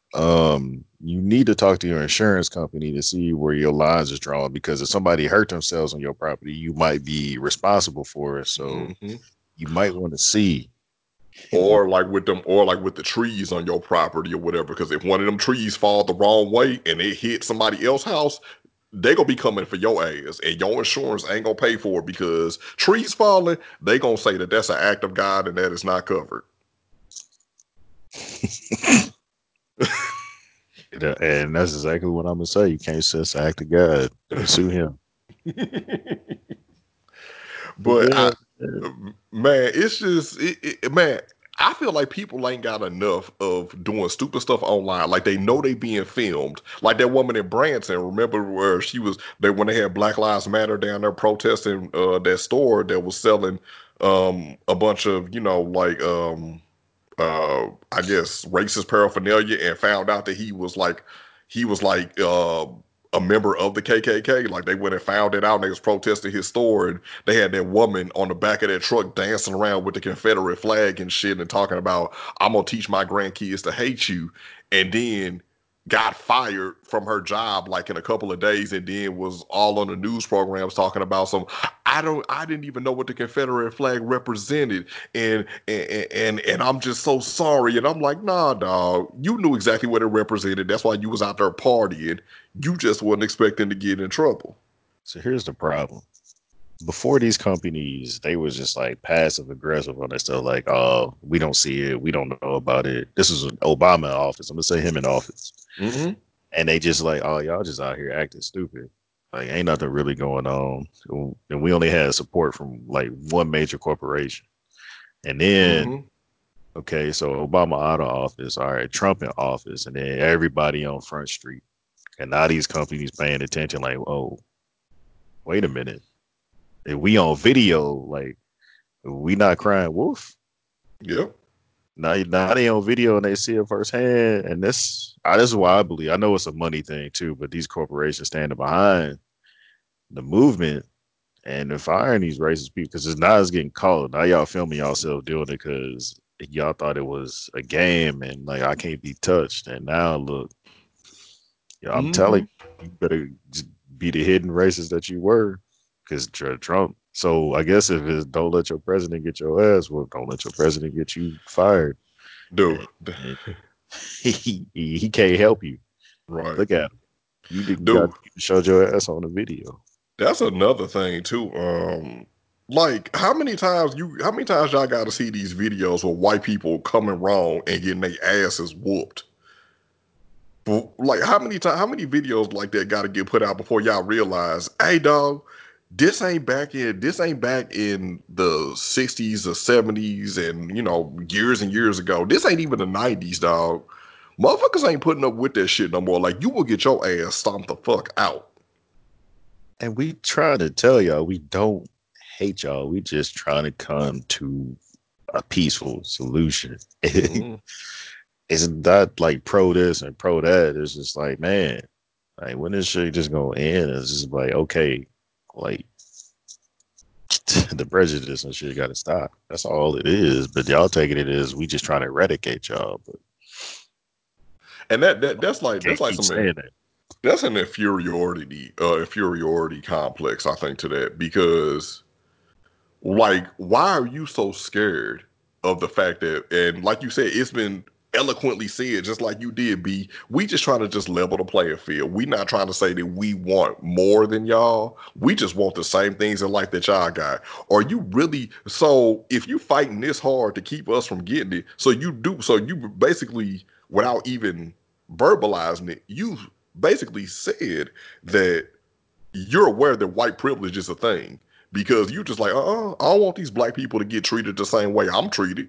Um, you need to talk to your insurance company to see where your lines is drawn because if somebody hurt themselves on your property, you might be responsible for it. So Hmm. you might want to see. Or like with them, or like with the trees on your property or whatever. Because if one of them trees fall the wrong way and it hit somebody else's house, they gonna be coming for your ass, and your insurance ain't gonna pay for it because trees falling. They gonna say that that's an act of God and that is not covered. And that's exactly what I'm gonna say. You can't say it's an act of God. Sue him. But But yeah, I, man, it's just, it, it, man. I feel like people ain't got enough of doing stupid stuff online. Like they know they being filmed. Like that woman in Branson. Remember where she was? They when they had Black Lives Matter down there protesting uh, that store that was selling um, a bunch of you know like um, uh, I guess racist paraphernalia, and found out that he was like he was like uh, a member of the K K K. Like they went and found it out and they was protesting his store and they had that woman on the back of that truck dancing around with the Confederate flag and shit and talking about, I'm gonna teach my grandkids to hate you. And then got fired from her job like in a couple of days and then was all on the news programs talking about some I don't I didn't even know what the Confederate flag represented and and and, and I'm just so sorry. And I'm like, nah, dog, you knew exactly what it represented. That's why you was out there partying. You just wasn't expecting to get in trouble. So here's the problem. Before these companies, they was just like passive aggressive on that stuff. Like, oh, we don't see it, we don't know about it. This is an Obama in office. I'm gonna say him in office, Mm-hmm. and they just like, oh, y'all just out here acting stupid. Like, ain't nothing really going on, and we only had support from like one major corporation. And then, Mm-hmm. okay, so Obama out of office, all right, Trump in office, and then everybody on Front Street, and now these companies paying attention. Like, oh, wait a minute, if we on video, like we not crying wolf. Yep. Now, now they on video and they see it firsthand, and this, uh, this is why I believe. I know it's a money thing too, but these corporations standing behind the movement and they're firing these racist people because it's not as getting caught. Now y'all filming yourself doing it because y'all thought it was a game and like I can't be touched. And now look, you know, I'm Mm-hmm. telling you, you better just be the hidden racist that you were because Trump. So I guess if it's don't let your president get your ass, well, don't let your president get you fired. Dude. And, and he, he he can't help you. Right. Look at him. You didn't got Dude. you showed your ass on the video. That's another thing too. Um, like how many times you how many times y'all got to see these videos where white people coming wrong and getting their asses whooped? But, like how many times how many videos like that got to get put out before y'all realize, hey dog, this ain't back in this ain't back in the sixties or seventies and you know years and years ago. This ain't even the nineties, dog. Motherfuckers ain't putting up with that shit no more. Like you will get your ass stomped the fuck out. And we try to tell y'all we don't hate y'all. We just trying to come to a peaceful solution. Mm-hmm. It's not like pro this and pro that. It's just like, man, like when this shit just gonna end? It's just like, okay, like the prejudice and shit gotta stop. That's all it is. But y'all taking it as we just trying to eradicate y'all. But And that, that that's like that's can't like keep some saying that. that's an inferiority uh inferiority complex, I think, to that because like why are you so scared of the fact that and like you said, it's been eloquently said, just like you did, B, we just trying to just level the playing field. We not trying to say that we want more than y'all. We just want the same things in life that y'all got. Are you really so if you fighting this hard to keep us from getting it, so you do so you basically without even verbalizing it, you basically said that you're aware that white privilege is a thing because you just like, uh-uh, I don't want these black people to get treated the same way I'm treated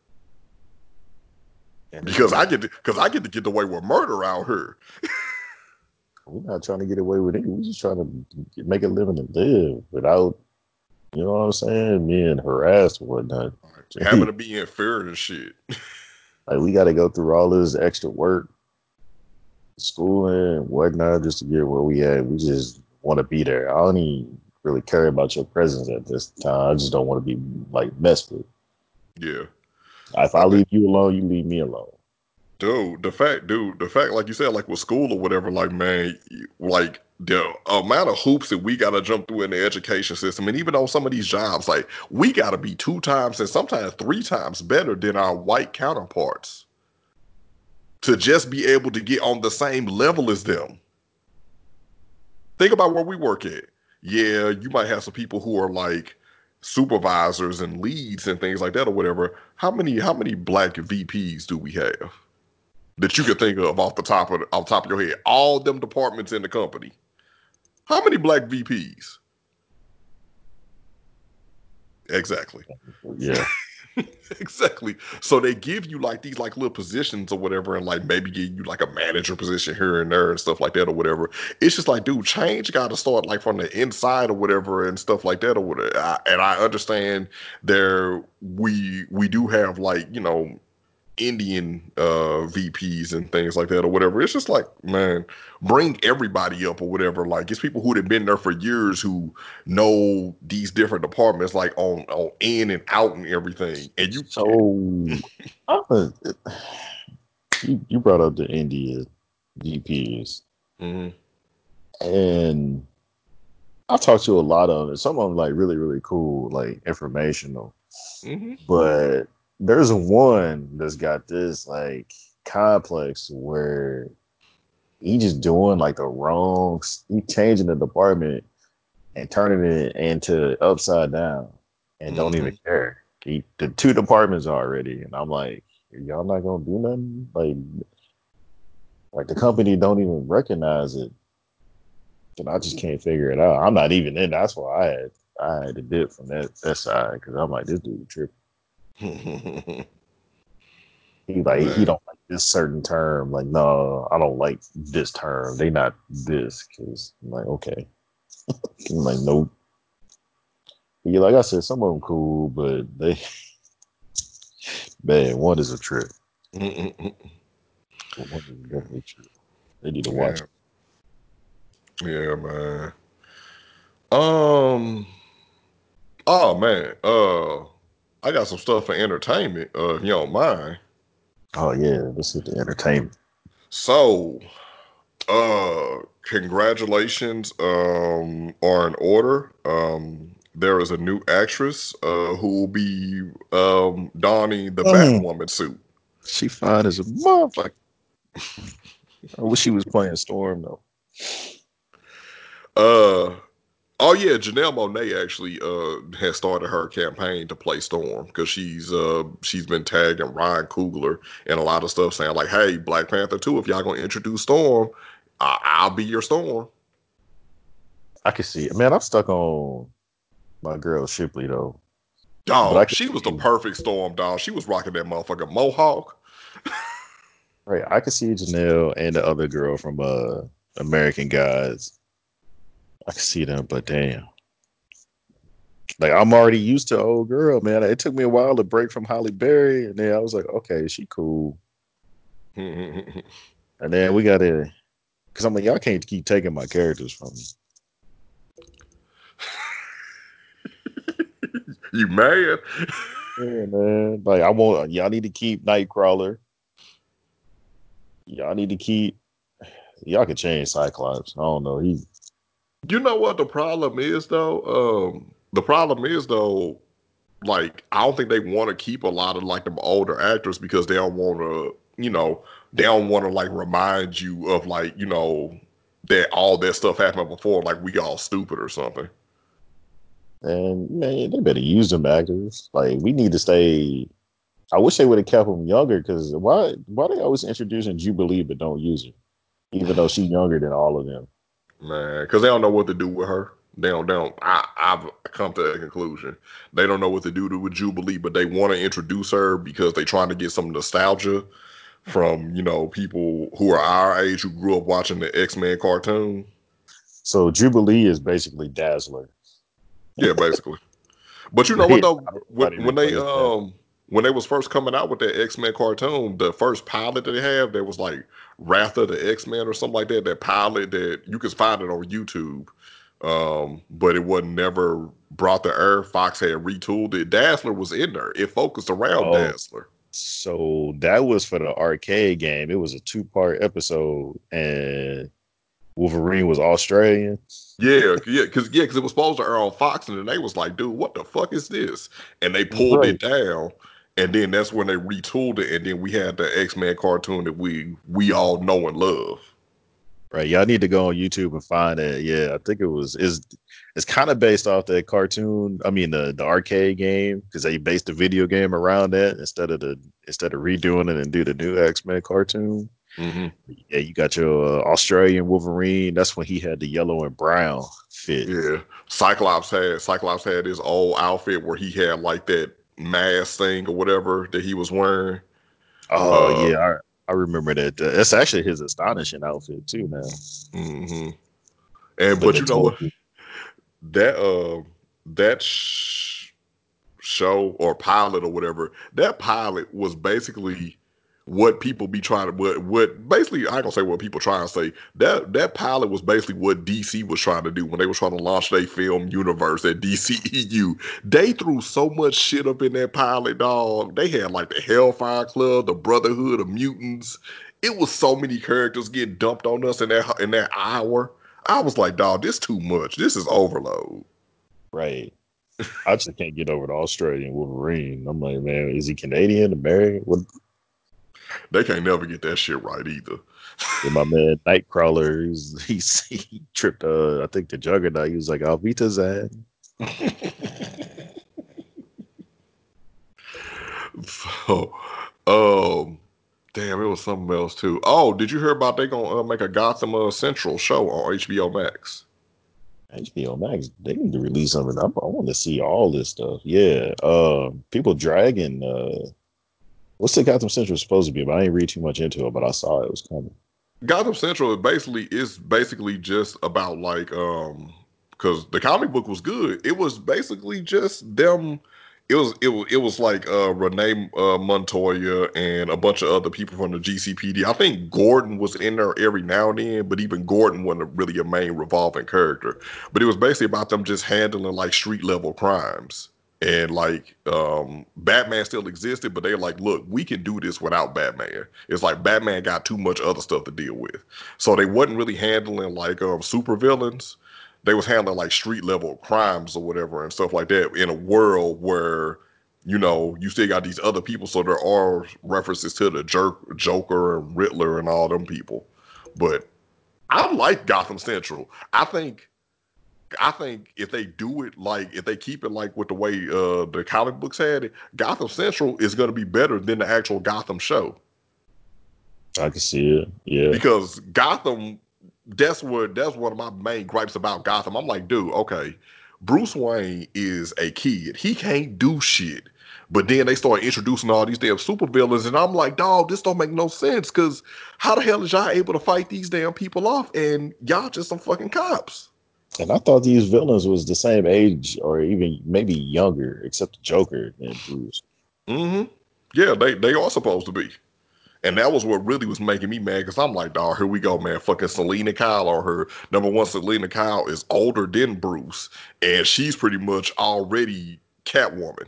And because again, I get to, because I get to get away with murder out here. we're not trying to get away with it. We're just trying to make a living and live without, you know what I'm saying, being harassed or whatnot. Having to be in fear and shit. Like we got to go through all this extra work, schooling and whatnot, just to get where we at. We just want to be there. I don't even really care about your presence at this time. I just don't want to be like messed with. Yeah. If I I mean, leave you alone, you leave me alone. dude, the fact, dude, the fact, like you said, like with school or whatever, like, man, like the amount of hoops that we got to jump through in the education system, and even on some of these jobs, like, we got to be two times and sometimes three times better than our white counterparts to just be able to get on the same level as them. Think about where we work at. Yeah, you might have some people who are like supervisors and leads and things like that or whatever. How many how many black V Ps do we have that you can think of off the top of off the top of your head? All them departments in the company. How many black V Ps? Exactly. Yeah. Exactly. So they give you like these like little positions or whatever, and like maybe give you like a manager position here and there and stuff like that or whatever. It's just like, dude, change got to start like from the inside or whatever and stuff like that or whatever. I, and I understand there we we do have like you know Indian uh V Ps and things like that or whatever. It's just like, man, bring everybody up or whatever. Like it's people who have been there for years who know these different departments like on on in and out and everything. And you So I'm a, you, you brought up the India G Ps, Mhm. and I've talked to a lot of them. Some of them like really, really cool, like informational. Mhm. But there's one that's got this like complex where he just doing like the wrong, he changing the department and turning it into upside down and don't even Mhm. care. He, the two departments already, and I'm like, y'all not gonna do nothing? Like, like the company don't even recognize it, and I just can't figure it out. I'm not even in. That's why I had I had to dip from that that side because I'm like, this dude tripping. He like he Man. don't like this certain term. Like, no, I don't like this term. They not this because I'm like, okay. I'm like, nope. Yeah, like I said, some of them cool, but they man, one is a trip. One is definitely a trip. They need to watch Yeah. Yeah, man. Um. Oh man. Uh, I got some stuff for entertainment. Uh, if you don't mind. Oh yeah, this is the entertainment. So, uh, congratulations. Um, are in order. Um, there is a new actress. Uh, who will be um donning the Mm, Batwoman suit. she fine as a motherfucker. I wish she was playing Storm though. Uh. Oh yeah, Janelle Monáe actually uh has started her campaign to play Storm because she's uh she's been tagging Ryan Coogler and a lot of stuff saying like, "Hey, Black Panther two, if y'all gonna introduce Storm, I- I'll be your Storm." I can see it. Man, I'm stuck on my girl Shipley though. But I Dog, can she was the see perfect Storm, dog. She was rocking that motherfucking mohawk. right. I can see Janelle and the other girl from uh American Gods. I can see them, but damn. Like I'm already used to old girl, man. It took me a while to break from Holly Berry, and then I was like, okay, she cool. And then we got to, because I'm like, y'all can't keep taking my characters from me. You mad? Yeah, man. Like I want y'all need to keep Nightcrawler. Y'all need to keep. Y'all can change Cyclops. I don't know. He You know what the problem is though? Um, the problem is though, like I don't think they want to keep a lot of like them older actors because they don't want to, you know, they don't want to like remind you of like, you know, that all that stuff happened before, like we all stupid or something. and man, they better use them actors. Like we need to stay. I wish they would have kept them younger because why? Why they always introducing Jubilee but don't use her, even though she's younger than all of them. Man, because they don't know what to do with her. They don't. They don't. I, I've come to that conclusion. They don't know what to do to with Jubilee, but they want to introduce her because they trying to get some nostalgia from you know people who are our age who grew up watching the X Men cartoon. So Jubilee is basically Dazzler. Yeah, basically. But you know what They, though? When, nobody when they replaced that. um when they was first coming out with that X Men cartoon, the first pilot that they have, there was like Wrath of the X Men or something like that. That pilot that you can find it on YouTube, um, but it wasn't never brought to air. Fox had retooled it. Dazzler was in there. It focused around Oh, Dazzler. so that was for the arcade game. It was a two part episode, and Wolverine was Australian. Yeah, yeah, because yeah, because it was supposed to air on Fox, and then they was like, "Dude, what the fuck is this?" And they pulled Right. it down, and then that's when they retooled it, and then we had the X Men cartoon that we we all know and love. Right. Y'all need to go on YouTube and find it. Yeah, I think it was is it's kind of based off that cartoon. I mean the the arcade game because they based the video game around that instead of the instead of redoing it and do the new X Men cartoon. Hmm. Yeah, you got your uh, Australian Wolverine. That's when he had the yellow and brown fit. Yeah, Cyclops had Cyclops had his old outfit where he had like that mask thing or whatever that he was wearing. Oh Uh, yeah, I, I remember that. Uh, That's actually his astonishing outfit too, man. hmm and But but the you know what? token, That uh that sh- show or pilot or whatever, that pilot was basically what people be trying to what what basically I ain't gonna say what people try to say. That that pilot was basically what D C was trying to do when they were trying to launch their film universe at D C E U. They threw so much shit up in that pilot, dog. They had like the Hellfire Club, the Brotherhood of Mutants. It was so many characters getting dumped on us in that in that hour. I was like, dog, this too much. This is overload. Right. I just can't get over the Australian Wolverine. I'm like, man, is he Canadian, American? What? They can't never get that shit right either. And my man Nightcrawler, he's, he's he tripped. Uh, I think the Juggernaut. He was like Alvita Zan. So, um, damn, it was something else too. Oh, did you hear about they gonna uh, make a Gotham uh, Central show on H B O Max? H B O Max. They need to release something. I, I want to see all this stuff. Yeah. Um, people dragging. Uh, what's the Gotham Central supposed to be? But I ain't read too much into it. But I saw it was coming. Gotham Central is basically is basically just about like um because the comic book was good. It was basically just them. It was it was it was like uh Renee uh, Montoya and a bunch of other people from the G C P D. I think Gordon was in there every now and then, but even Gordon wasn't really a main revolving character. But it was basically about them just handling like street level crimes. And like um Batman still existed, but they're like, look, we can do this without Batman. It's like Batman got too much other stuff to deal with. So they wasn't really handling like um super villains. They was handling like street level crimes or whatever and stuff like that in a world where, you know, you still got these other people. So there are references to the jerk Joker and Riddler and all them people. But I like Gotham Central. I think I think if they do it like if they keep it like with the way uh the comic books had it, Gotham Central is going to be better than the actual Gotham show. I can see it. Yeah. Because Gotham, that's what that's one of my main gripes about Gotham. I'm like, dude, okay, Bruce Wayne is a kid. He can't do shit. But then they start introducing all these damn supervillains, and I'm like, dog, this don't make no sense. Cause how the hell is y'all able to fight these damn people off? And y'all just some fucking cops. And I thought these villains was the same age or even maybe younger, except the Joker and Bruce. Mm-hmm. Yeah, they they are supposed to be. And that was what really was making me mad because I'm like, dog, here we go, man. Fucking Selena Kyle or her number one, Selena Kyle is older than Bruce, and she's pretty much already Catwoman.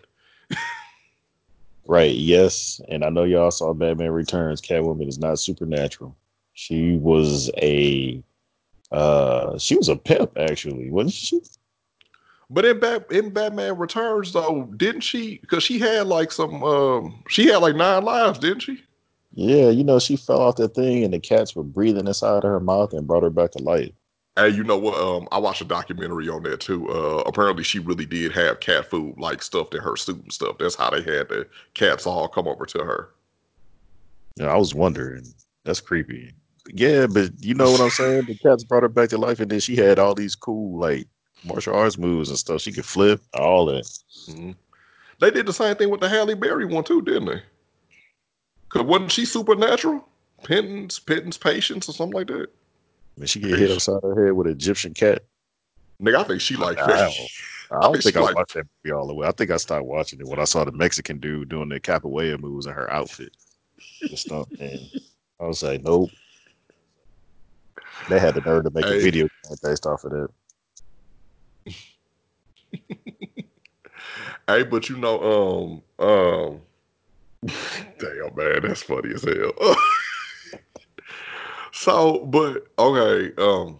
Right. Yes. And I know y'all saw Batman Returns. Catwoman is not supernatural. She was a uh she was a pimp actually, wasn't she? But in Bat in Batman Returns though, didn't she? Because she had like some, um, she had like nine lives, didn't she? Yeah, you know, she fell off that thing and the cats were breathing inside her mouth and brought her back to life. Hey, you know what? Um, I watched a documentary on that too. Uh, apparently, she really did have cat food, like stuffed in her suit and stuff. That's how they had the cats all come over to her. Yeah, I was wondering. That's creepy. Yeah, but you know what I'm saying? The cats brought her back to life and then she had all these cool like martial arts moves and stuff. She could flip, all that. Mm-hmm. They did the same thing with the Halle Berry one too, didn't they? Cause wasn't she supernatural? Pittance, Pittance, patience, or something like that. I mean, she get hit Patience. upside her head with an Egyptian cat. Nigga, I think she like. I don't, I I don't think think she I like. watched that movie all the way. I think I stopped watching it when I saw the Mexican dude doing the capoeira moves in her outfit. The stunt, and I was like, nope. They had the nerve to make a Hey, video based off of that. hey, but you know, um, um, damn man, that's funny as hell. So, but okay, um,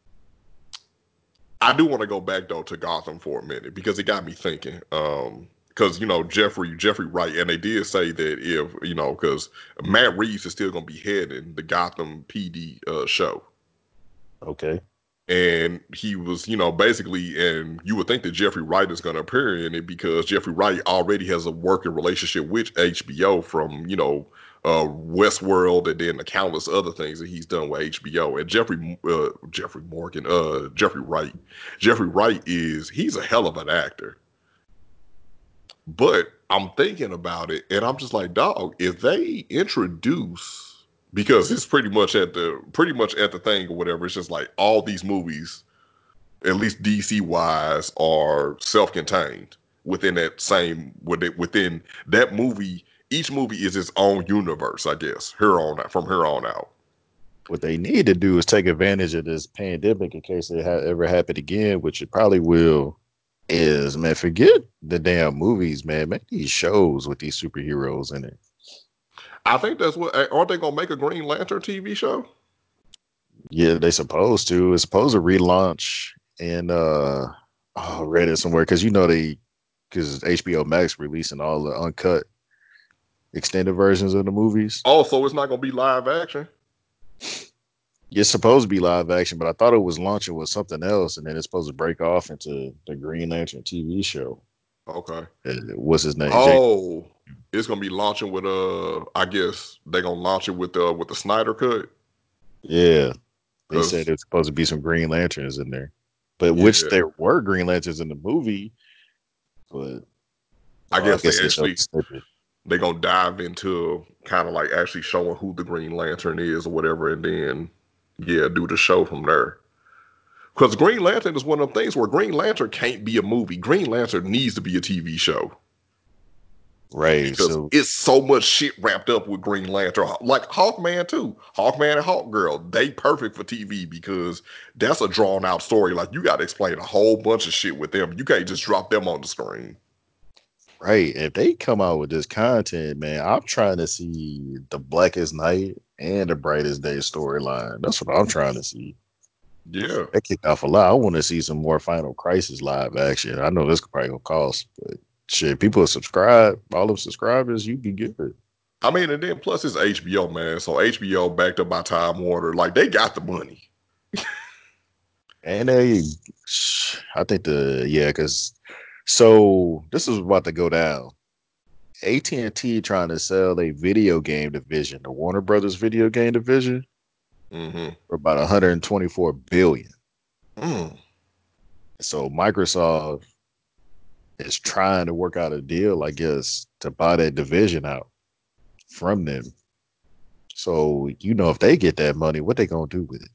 I do want to go back though to Gotham for a minute because it got me thinking. Um, because you know Jeffrey Jeffrey Wright, and they did say that if you know, because Matt Reeves is still going to be heading the Gotham P D uh, show. Okay. And he was, you know, basically, and you would think that Jeffrey Wright is going to appear in it because Jeffrey Wright already has a working relationship with H B O from, you know, uh, Westworld and then the countless other things that he's done with H B O. And Jeffrey, uh, Jeffrey Morgan, uh, Jeffrey Wright, Jeffrey Wright is he's a hell of an actor. But I'm thinking about it, and I'm just like, dog, if they introduce, because it's pretty much at the pretty much at the thing or whatever, it's just like all these movies at least D C wise, are self-contained within that same within that movie each movie is its own universe, I guess. Here on out, from here on out. What they need to do is take advantage of this pandemic in case it ha- ever happen again, which it probably will. Is man, forget the damn movies, man. Make these shows with these superheroes in it. I think that's what. Aren't they gonna make a Green Lantern T V show? Yeah, they supposed to. It's supposed to relaunch, and uh, oh, I read it somewhere because you know they because H B O Max releasing all the uncut extended versions of the movies. Oh, so it's not gonna be live action. It's supposed to be live action, but I thought it was launching with something else, and then it's supposed to break off into the Green Lantern T V show. Okay. Uh, what's his name? Jake. Oh, it's gonna be launching with uh. I guess they're gonna launch it with uh with the Snyder cut. Yeah, they said Cause it's supposed to be some Green Lanterns in there, but which yeah, there were Green Lanterns in the movie, but I well, I guess guess they they showed actually the snippet. they're gonna dive into kind of like actually showing who the Green Lantern is or whatever, and then yeah, do the show from there. Because Green Lantern is one of them things where Green Lantern can't be a movie. Green Lantern needs to be a T V show. Right. Because So it's so much shit wrapped up with Green Lantern. Like Hawkman too. Hawkman and Hawkgirl, they perfect for T V because that's a drawn out story. Like you got to explain a whole bunch of shit with them. You can't just drop them on the screen. right, if they come out with this content, man, I'm trying to see the Blackest Night and the Brightest Day storyline. That's what I'm trying to see. Yeah. That kicked off a lot. I want to see some more Final Crisis live action. I know this could probably gonna cost, but shit, people subscribe. All them subscribers, you be good. I mean, and then plus it's H B O, man. So H B O backed up by Time Warner. Like they got the money. And they, I think the yeah, because so this is about to go down. A T and T trying to sell a video game division, the Warner Brothers video game division, Mm-hmm. for about one hundred twenty-four billion. Mm. So Microsoft is trying to work out a deal, I guess, to buy that division out from them. So you know, if they get that money, what they gonna do with it?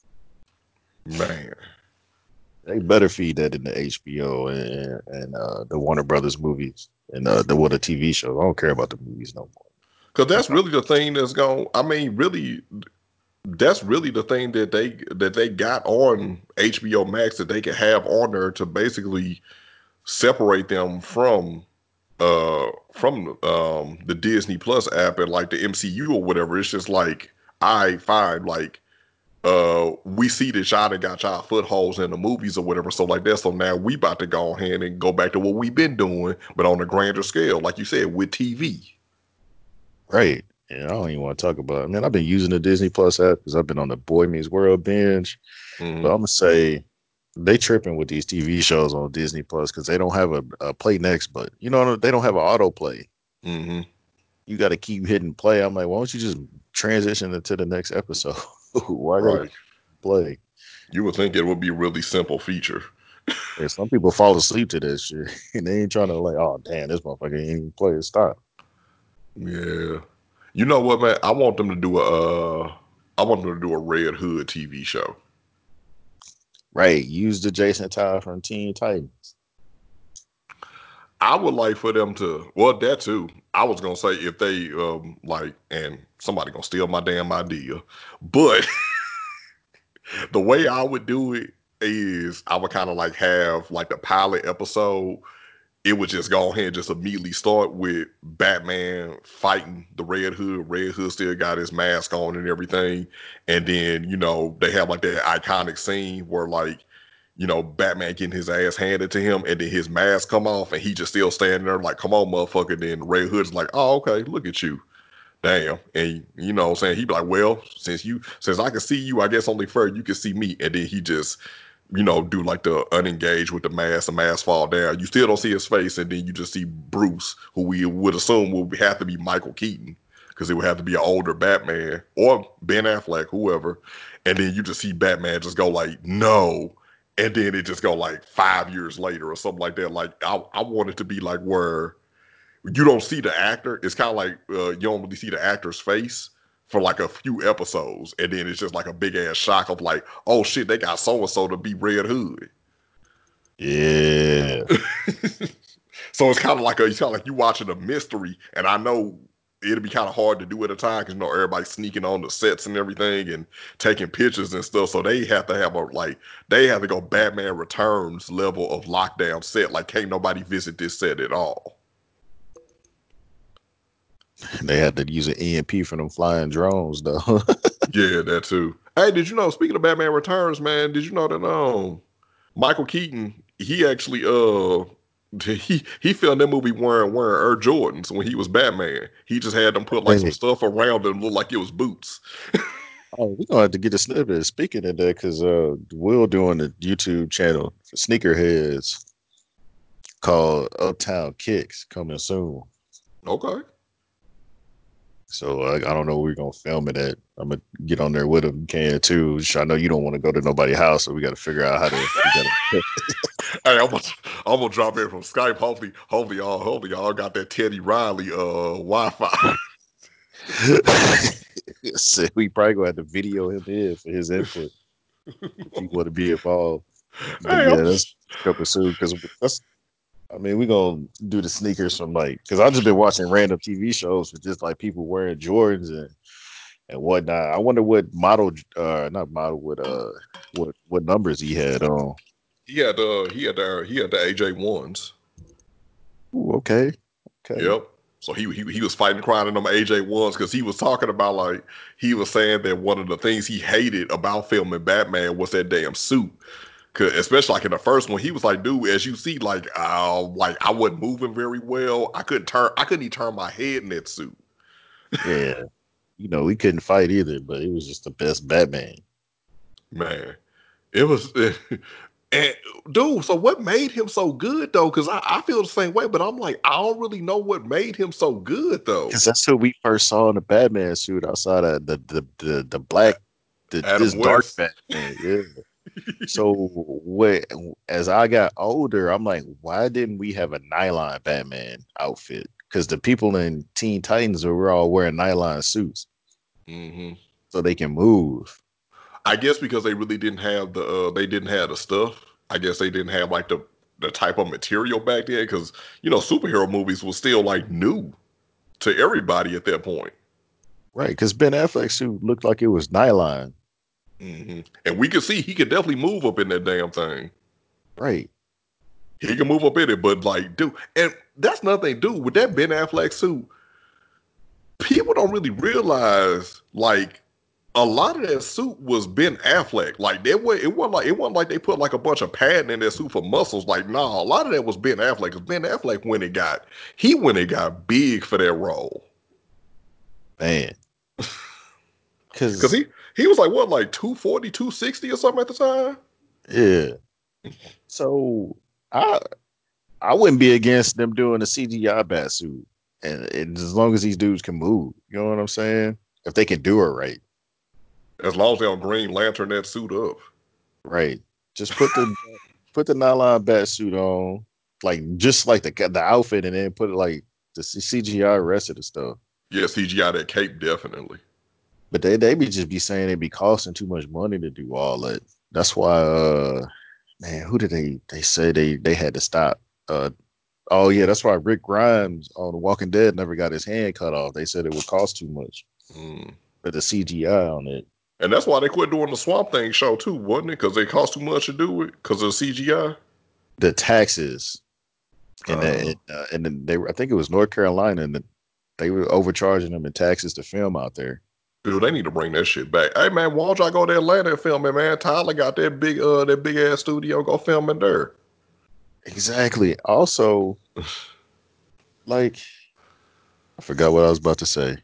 Man. They better feed that into H B O and, and uh, the Warner Brothers movies and uh, the what the T V shows. I don't care about the movies no more. Because that's really the thing that's going. I mean, really, that's really the thing that they that they got on H B O Max that they can have on there to basically separate them from uh from um the Disney Plus app and like the M C U or whatever. It's just like I find like uh we see that y'all done got y'all footholds in the movies or whatever, so like that. So now we about to go ahead and go back to what we've been doing, but on a grander scale, like you said, with T V. Right. And I don't even want to talk about it. Man, I've been using the Disney Plus app because I've been on the Boy Meets World binge. But Mm-hmm. I'm gonna say they tripping with these T V shows on Disney Plus because they don't have a, a play next button. You know, they don't have an auto play. Mm-hmm. You got to keep hitting play. I'm like, why don't you just transition into the next episode? Why I gotta Right. play? You would think it would be a really simple feature. And some people fall asleep to this shit, and they ain't trying to like, oh damn, this motherfucker ain't even play. Stop. Yeah. You know what, man? I want them to do a uh I want them to do a Red Hood T V show. Right. Use the Jason Todd from Teen Titans. I would like for them to, well, that too. I was gonna say if they um like, and somebody gonna steal my damn idea, but the way I would do it is I would kind of like have like the pilot episode. It would just go ahead and just immediately start with Batman fighting the Red Hood. Red Hood still got his mask on and everything. And then, you know, they have like that iconic scene where like, you know, Batman getting his ass handed to him and then his mask come off and he just still standing there like, come on, motherfucker. Then Red Hood's like, oh, okay, look at you. Damn. And you know what I'm saying? He'd be like, well, since you since I can see you, I guess only fair you can see me. And then he just, you know, do like the unengaged with the mask, the mask fall down. You still don't see his face, and then you just see Bruce, who we would assume would have to be Michael Keaton, because it would have to be an older Batman or Ben Affleck, whoever. And then you just see Batman just go like, no. And then it just go like five years later or something like that. Like I, I want it to be like where you don't see the actor. It's kind of like uh, you don't really see the actor's face for like a few episodes, and then it's just like a big ass shock of like, oh shit, they got so and so to be Red Hood. Yeah. So it's kind of like a, it's kind of like you watching a mystery, and I know it'll be kind of hard to do at a time because you know everybody's sneaking on the sets and everything and taking pictures and stuff. So they have to have a like they have to go Batman Returns level of lockdown set. Like can't nobody visit this set at all. They had to use an E M P for them flying drones, though. Yeah, that too. Hey, did you know? Speaking of Batman Returns, man, did you know that um Michael Keaton he actually uh he he filmed that movie wearing wearing Air Jordans when he was Batman. He just had them put like some Hey, stuff around him, look like it was boots. oh, we're gonna have to get a snippet. Speaking of that, because uh, Will doing a YouTube channel for sneakerheads called Uptown Kicks coming soon. Okay. So uh, I don't know where we're gonna film it at. I'm gonna get on there with him, can too. I know you don't want to go to nobody's house, so we got to figure out how to. We gotta, Hey, I'm gonna, I'm gonna drop in from Skype. Hopefully, hopefully y'all, hopefully y'all got that Teddy Riley uh Wi-Fi. so we probably gonna have to video him in for his input if he want to be involved. But Hey, yeah, I'm, that's coming soon because that's. I mean, we're gonna do the sneakers from like because I've just been watching random T V shows with just like people wearing Jordans and and whatnot. I wonder what model, uh, not model, what uh, what what numbers he had on. he had uh he had the he had the A J ones. Ooh, okay, okay, Yep. So he he he was fighting crying in them A J ones because he was talking about like he was saying that one of the things he hated about filming Batman was that damn suit. Cause especially like in the first one, he was like, dude, as you see, like uh like I wasn't moving very well. I couldn't turn I couldn't even turn my head in that suit. yeah. You know, we couldn't fight either, but it was just the best Batman. Man. It was and dude, so what made him so good though? Cause I, I feel the same way, but I'm like, I don't really know what made him so good though. Because that's who we first saw in the Batman suit outside of the the the, the black the this Adam dark West. Batman. Yeah. So what as I got older, I'm like, why didn't we have a nylon Batman outfit? Because the people in Teen Titans were all wearing nylon suits hmm so they can move. I guess because they really didn't have the uh, they didn't have the stuff. I guess they didn't have like the the type of material back then because you know superhero movies was still like new to everybody at that point. Right, because Ben Affleck's suit looked like it was nylon. hmm And we could see he could definitely move up in that damn thing. Right. He can move up in it, but like, dude, and that's another thing, dude. With that Ben Affleck suit, people don't really realize like a lot of that suit was Ben Affleck. Like that way, it wasn't like it wasn't like they put like a bunch of padding in that suit for muscles. Like, nah, a lot of that was Ben Affleck. Because Ben Affleck when it got he when it got big for that role. Man. Because Cause he he was like what, like two forty, two sixty or something at the time. yeah. So I I wouldn't be against them doing a C G I bat suit. And, and as long as these dudes can move, you know what I'm saying? If they can do it right. As long as they on Green Lantern that suit up. Right. Just put the put the nylon bat suit on, like just like the the outfit, and then put it like the C G I rest of the stuff. Yeah, C G I that cape definitely. But they they be just be saying it be costing too much money to do all that. That's why, uh, man, who did they they say they they had to stop? Uh, oh yeah, that's why Rick Grimes on The Walking Dead never got his hand cut off. They said it would cost too much Mm. for the C G I on it. And that's why they quit doing the Swamp Thing show too, wasn't it? Because they cost too much to do it because of the C G I. The taxes and Uh, then uh, and then they were, I think it was North Carolina, and the, they were overcharging them in taxes to film out there. dude, they need to bring that shit back. Hey man, why don't y'all go to Atlanta and film it, man? Tyler got that big uh that big ass studio. Go film it there. Exactly. Also, like I forgot what I was about to say.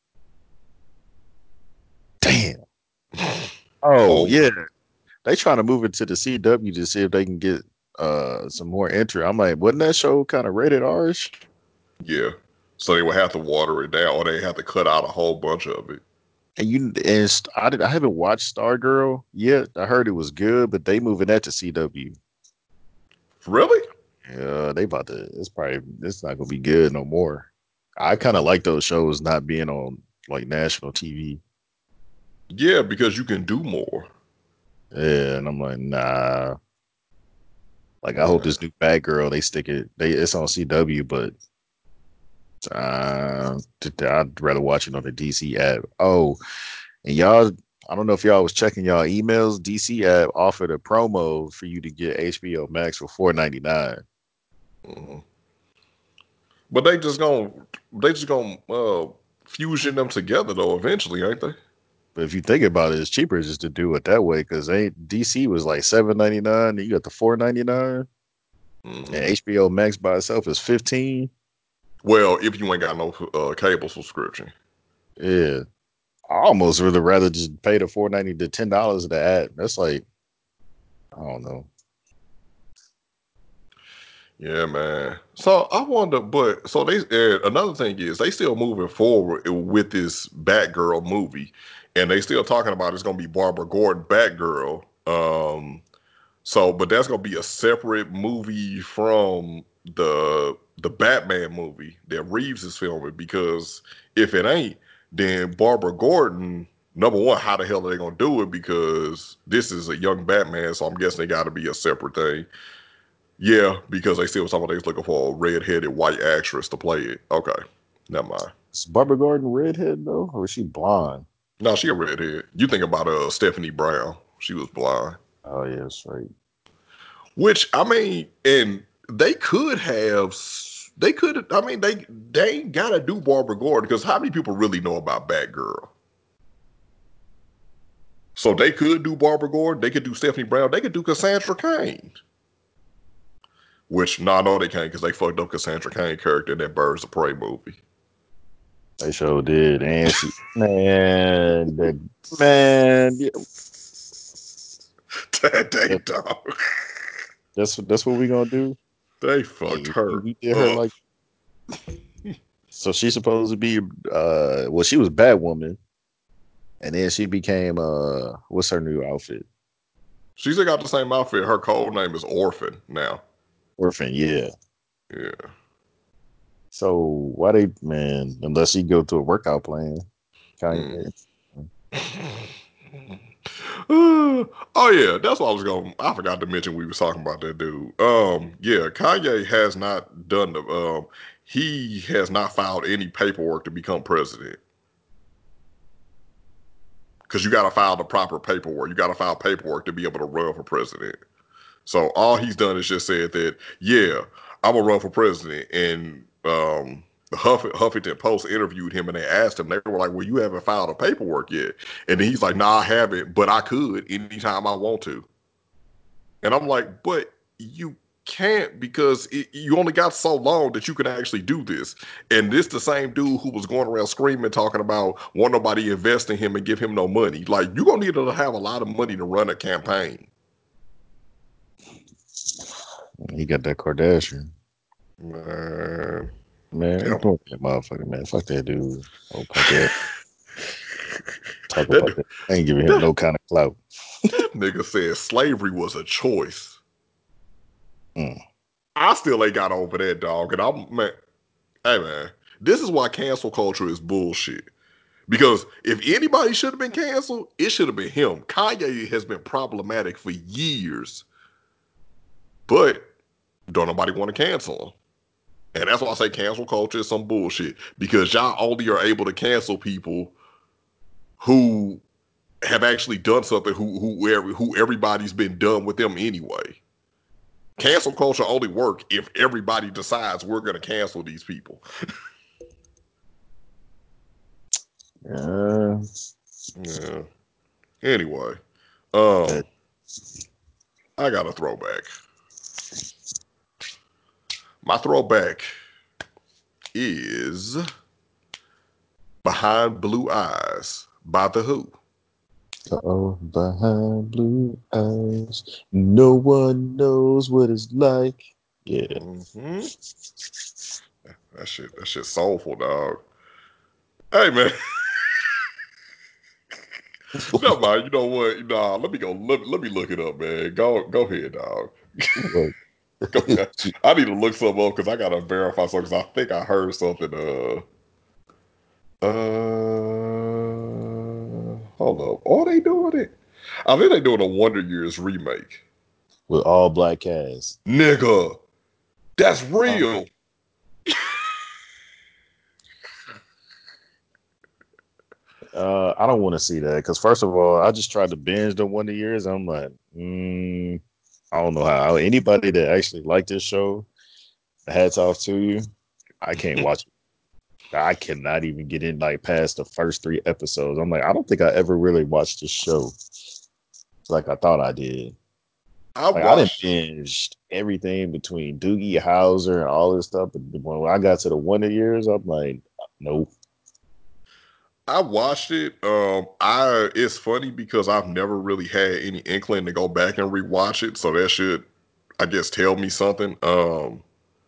Damn. Oh Oh yeah, they trying to move it to the C W to see if they can get uh some more entry. I'm like, wasn't that show kind of rated R-ish? yeah. So they would have to water it down, or they have to cut out a whole bunch of it. And you and st- I did I haven't watched Stargirl yet. I heard it was good, but they moving that to C W. Really? Yeah, they about to. It's probably it's not gonna be good no more. I kind of like those shows not being on like national T V. Yeah, because you can do more. Yeah, and I'm like, nah. Like I hope this new Batgirl they stick it. They it's on C W, but uh, I'd rather watch it on the D C app. Oh, and y'all, I don't know if y'all was checking y'all emails. D C app offered a promo for you to get H B O Max for four ninety nine. Mm-hmm. But they just gonna they just gonna uh, fusion them together though eventually, ain't they? But if you think about it, it's cheaper just to do it that way because ain't D C was like seven ninety nine, you got the four ninety nine, Mm-hmm. and H B O Max by itself is fifteen. Well, if you ain't got no uh, cable subscription, Yeah, I almost would rather just pay the four ninety to ten dollars to add. That's like I don't know. yeah, man. So I wonder, but so they uh, another thing is they still moving forward with this Batgirl movie, and they still talking about it's gonna be Barbara Gordon Batgirl. Um, so, but that's gonna be a separate movie from the the Batman movie that Reeves is filming because if it ain't, then Barbara Gordon. Number one, how the hell are they gonna do it? Because this is a young Batman, so I'm guessing they got to be a separate thing. Yeah, because they still was talking about they was looking for a red-headed white actress to play it. Okay, never mind. Is Barbara Gordon redhead though, or is she blonde? No, she a redhead. You think about uh Stephanie Brown? She was blind. Oh yeah, that's right. Which I mean, and they could have. They could. I mean, they they ain't gotta do Barbara Gordon because how many people really know about Batgirl? So they could do Barbara Gordon. They could do Stephanie Brown. They could do Cassandra Cain. Which, no, no, they can't because they fucked up Cassandra Cain character in that Birds of Prey movie. They sure did, and she man, that man, yeah, that they that, dog. that's that's what we gonna do. They fucked And her we did her up. like so. She's supposed to be uh, well, she was Batwoman, and then she became uh, what's her new outfit? She still got the same outfit. Her code name is Orphan now. Orphan, yeah. Yeah. So why they man? Unless she go through a workout plan, Kanye. Mm. Uh, oh yeah, that's what I was going. I forgot to mention we was talking about that dude. Um, yeah, Kanye has not done the. Um, he has not filed any paperwork to become president because you got to file the proper paperwork. You got to file paperwork to be able to run for president. So all he's done is just said that, yeah, I'm gonna run for president. And um, the Huff- Huffington Post interviewed him, and they asked him. They were like, "Well, you haven't filed the paperwork yet," and then he's like, "Nah, I haven't, but I could anytime I want to." And I'm like, "But you can't because it, you only got so long that you can actually do this." And this the same dude who was going around screaming, talking about want nobody invest in him and give him no money. Like you're gonna need to have a lot of money to run a campaign. He got that Kardashian. Man, Man, damn. ignore that motherfucker, man. Fuck that dude. Oh, punk ass. Talk that, about that. I ain't giving him that, no kind of clout. that nigga said slavery was a choice. Mm. I still ain't got over that, dog. And I'm, man, hey, man, this is why cancel culture is bullshit. Because if anybody should have been canceled, it should have been him. Kanye has been problematic for years, but don't nobody want to cancel him. And that's why I say cancel culture is some bullshit. Because y'all only are able to cancel people who have actually done something who who who everybody's been done with them anyway. Cancel culture only work if everybody decides we're going to cancel these people. Yeah. Yeah. Anyway, um, I got a throwback. My throwback is Behind Blue Eyes by The Who. Oh, behind blue eyes, no one knows what it's like. Yeah. Mm-hmm. That shit, that shit soulful, dog. Hey, man. Never mind. You know what? Nah, let me go. Let, let me look it up, man. Go, go ahead, dog. Look. Go ahead. I need to look something up because I gotta verify something. Because I think I heard something. Uh, uh, hold up. Are they doing it? I think they doing a Wonder Years remake. with all black cast. Nigga, that's Uh, real. uh, I don't want to see that because first of all, I just tried to binge the Wonder Years. I'm like, mm, I don't know how anybody that actually liked this show. Hats off to you. I can't watch it. I cannot even get in like past the first three episodes. I'm like, I don't think I ever really watched this show like I thought I did. I Like I didn't watched binge everything between Doogie Howser and all this stuff. But when I got to the Wonder Years, I'm like, nope. I watched it. Um, I it's funny because I've never really had any inkling to go back and rewatch it, so that should, I guess, tell me something. Um,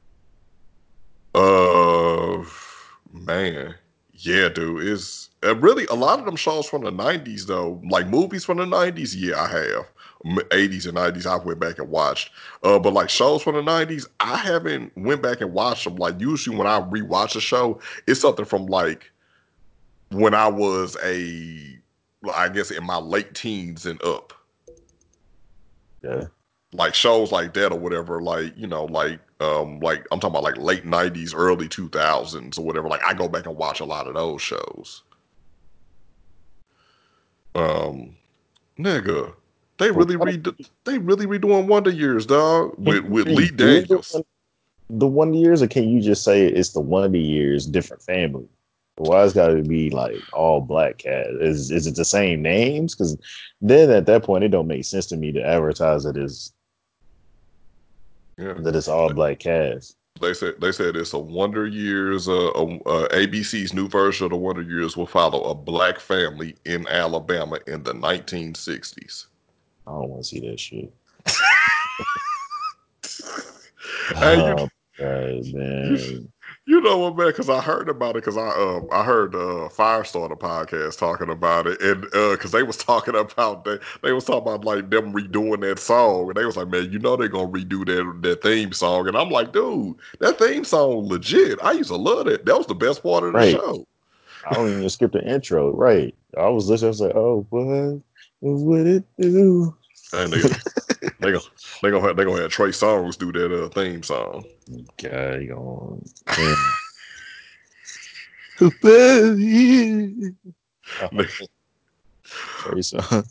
uh, man, yeah, dude, it's uh, really a lot of them shows from the nineties though, like movies from the nineties. Yeah, I have. M- eighties and nineties. I went back and watched. Uh, but like shows from the nineties, I haven't went back and watched them. Like usually when I rewatch a show, it's something from like when I was a, well, I guess in my late teens and up, Yeah. like shows like that or whatever, like, you know, like, um, like I'm talking about like late nineties, early two thousands or whatever. Like I go back and watch a lot of those shows. Um, nigga, they But really why read, they really redoing Wonder Years, dog, Can with you with Lee redo the Daniels. one, the Wonder Years, or can you just say it's the Wonder Years, different family? Why it's got to be like all black cast? Is is it the same names? Because then at that point, it don't make sense to me to advertise it as Yeah. that it's all black cast. They said they said it's a Wonder Years. Uh, uh, uh, A B C's new version of the Wonder Years will follow a black family in Alabama in the nineteen sixties. I don't want to see that shit. Hey, you Oh God, you, man. you know what, man? Because I heard about it. Because I um I heard uh Firestarter podcast talking about it, and uh because they was talking about they they was talking about like them redoing that song, and they was like, man, you know they're gonna redo that that theme song, and I'm like, dude, that theme song legit. I used to love it. That was the best part of the Right. show. I don't even skip the intro. Right. I was listening. I was like, oh, what would it do? And they they gonna they gonna have, they gonna have Trey Songz do that uh, theme song. Okay, on. Oh, Trey Songz.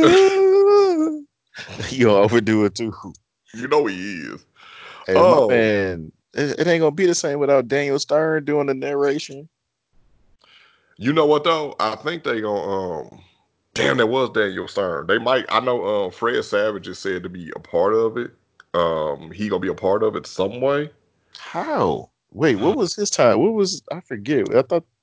You overdo it too. You know he is. Hey, my Oh, man, it, it ain't gonna be the same without Daniel Stern doing the narration. you know what though? I think they gonna um. Damn, that was Daniel Stern. They might. I know. Um, Fred Savage is said to be a part of it. Um, he gonna be a part of it some way. How? Wait, what was his time? What was I forget? I thought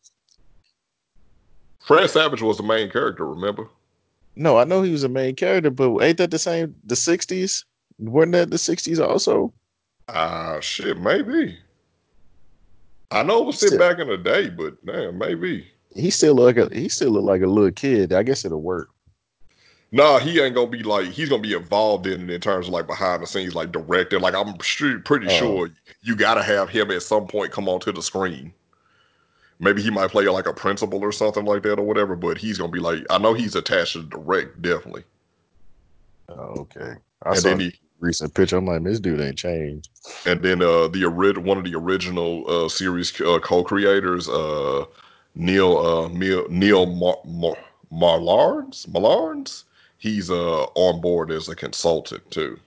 Fred Savage was the main character. Remember? no, I know he was a main character, but ain't that the same? The sixties? Wasn't that the sixties also? Ah, uh, shit, maybe. I know it He was set still, back in the day, but damn, maybe. he still look like a he still look like a little kid. I guess it'll work. Nah, he ain't gonna be like he's gonna be involved in it in terms of like behind the scenes, like directing. Like I'm sure, pretty Oh, sure you gotta have him at some point come onto the screen. Maybe he might play like a principal or something like that or whatever. But he's gonna be like, I know he's attached to direct definitely. oh, okay. I And saw then the he recent picture. I'm like, this dude ain't changed. and then uh the ori- one of the original uh series uh, co-creators, uh Neil uh Neil, Neil Mar- Mar- Marlards Marlards. He's uh on board as a consultant too.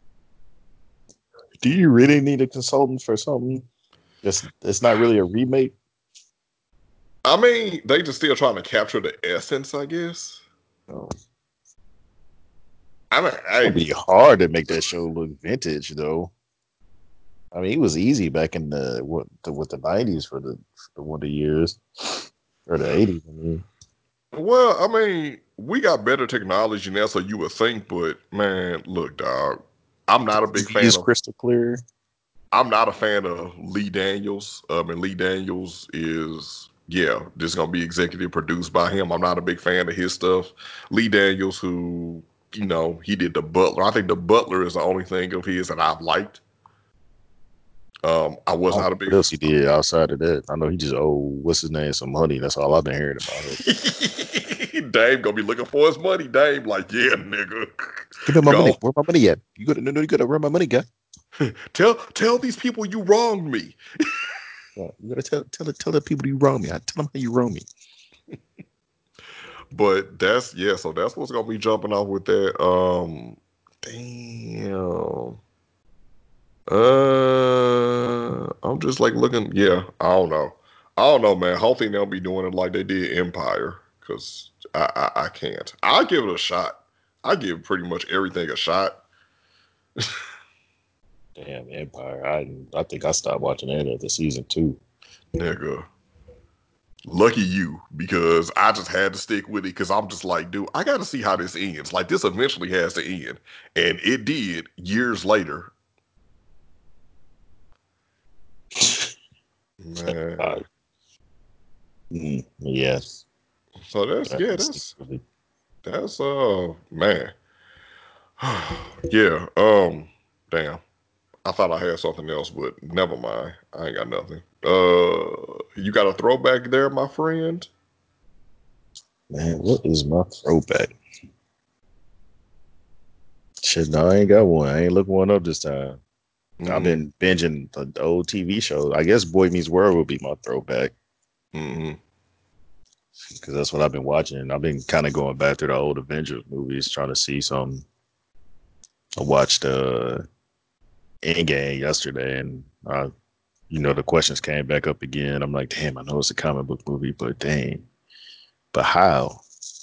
Do you really need a consultant for something? It's it's not really a remake. I mean, they just still trying to capture the essence, I guess. Oh, I mean, it's gonna hey, be hard to make that show look vintage, though. I mean, it was easy back in the what the with the nineties for the for the Wonder Years or the eighties. I mean, well, I mean, we got better technology now, so you would think, but man, look, dog, I'm not a big T fan V's of. crystal clear. I'm not a fan of Lee Daniels. Um, and Lee Daniels is, yeah, just gonna be executive produced by him. I'm not a big fan of his stuff. Lee Daniels, who, you know, he did The Butler. I think The Butler is the only thing of his that I've liked. Um, I I was don't not a know big what else he did outside of that. I know he just owed what's his name some money. That's all I've been hearing about him. Dame gonna be looking for his money. Dame, like, yeah, nigga. Give me my money. Go Where my money at? You gotta no, no, you gotta where my money guy. tell tell these people you wronged me. Yeah, you gotta tell tell the tell the people you wrong me. I tell them how you wrong me. But that's yeah, so that's what's gonna be jumping off with that. Um damn. Uh I'm just like looking, yeah, I don't know. I don't know, man. Hopefully they'll be doing it like they did Empire. Cause I I, I can't. I'll give it a shot. I give pretty much everything a shot. Damn Empire. I I think I stopped watching that after season two. Nigga. Lucky you, because I just had to stick with it because I'm just like, dude, I got to see how this ends. Like, this eventually has to end. And it did years later. Man. Uh, mm, yes. So that's, That yeah, is that's, really- that's, uh, man. yeah, um, damn. I thought I had something else, but never mind. I ain't got nothing. Uh, you got a throwback there, my friend? Man, what is my throwback? Shit, no, I ain't got one. I ain't looking one up this time. I've Mm, been binging the, the old T V shows. I guess Boy Meets World would be my throwback mm-hmm. because that's what I've been watching. I've been kind of going back to the old Avengers movies, trying to see some. I watched uh, Endgame yesterday, and uh, you know the questions came back up again. I'm like, damn, I know it's a comic book movie, but dang, but how?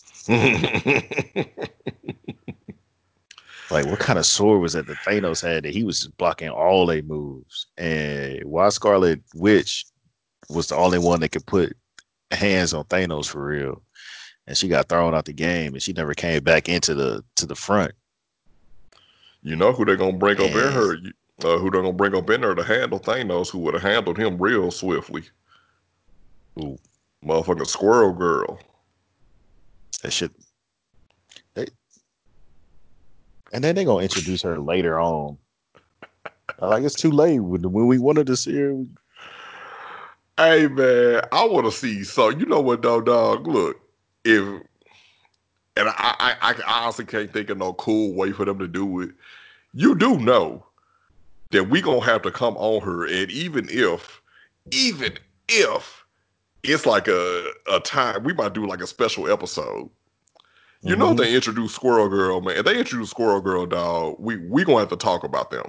Like, what kind of sword was that that Thanos had that he was just blocking all their moves? And why Scarlet Witch was the only one that could put hands on Thanos for real? And she got thrown out the game, and she never came back into the to the front. You know who they're gonna bring up in And her? Uh, who they're gonna bring up in her to handle Thanos? Who would have handled him real swiftly? ooh, Motherfucking Squirrel Girl. that shit. They, and then they're gonna introduce her later on. Like it's too late when, when we wanted to see her. Hey man, I want to see. So you know what, though, dog? Look, if and I, I, I honestly can't think of no cool way for them to do it. You do know that we gonna have to come on her, and even if, even if it's like a a time, we might do like a special episode. You know, if Mm-hmm. they introduce Squirrel Girl, man. If they introduce Squirrel Girl, dog, we we gonna have to talk about them.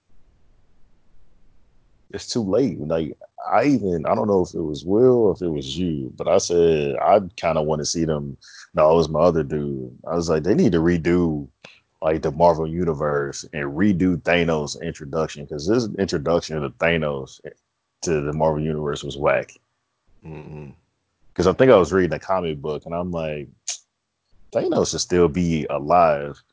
It's too late. Like I even I don't know if it was Will or if it was you, but I said I kind of want to see them. No, it was my other dude. I was like, they need to redo like the Marvel universe and redo Thanos' introduction because this introduction of Thanos to the Marvel universe was whack. Mm-hmm. Because I think I was reading a comic book and I'm like, Thanos should still be alive.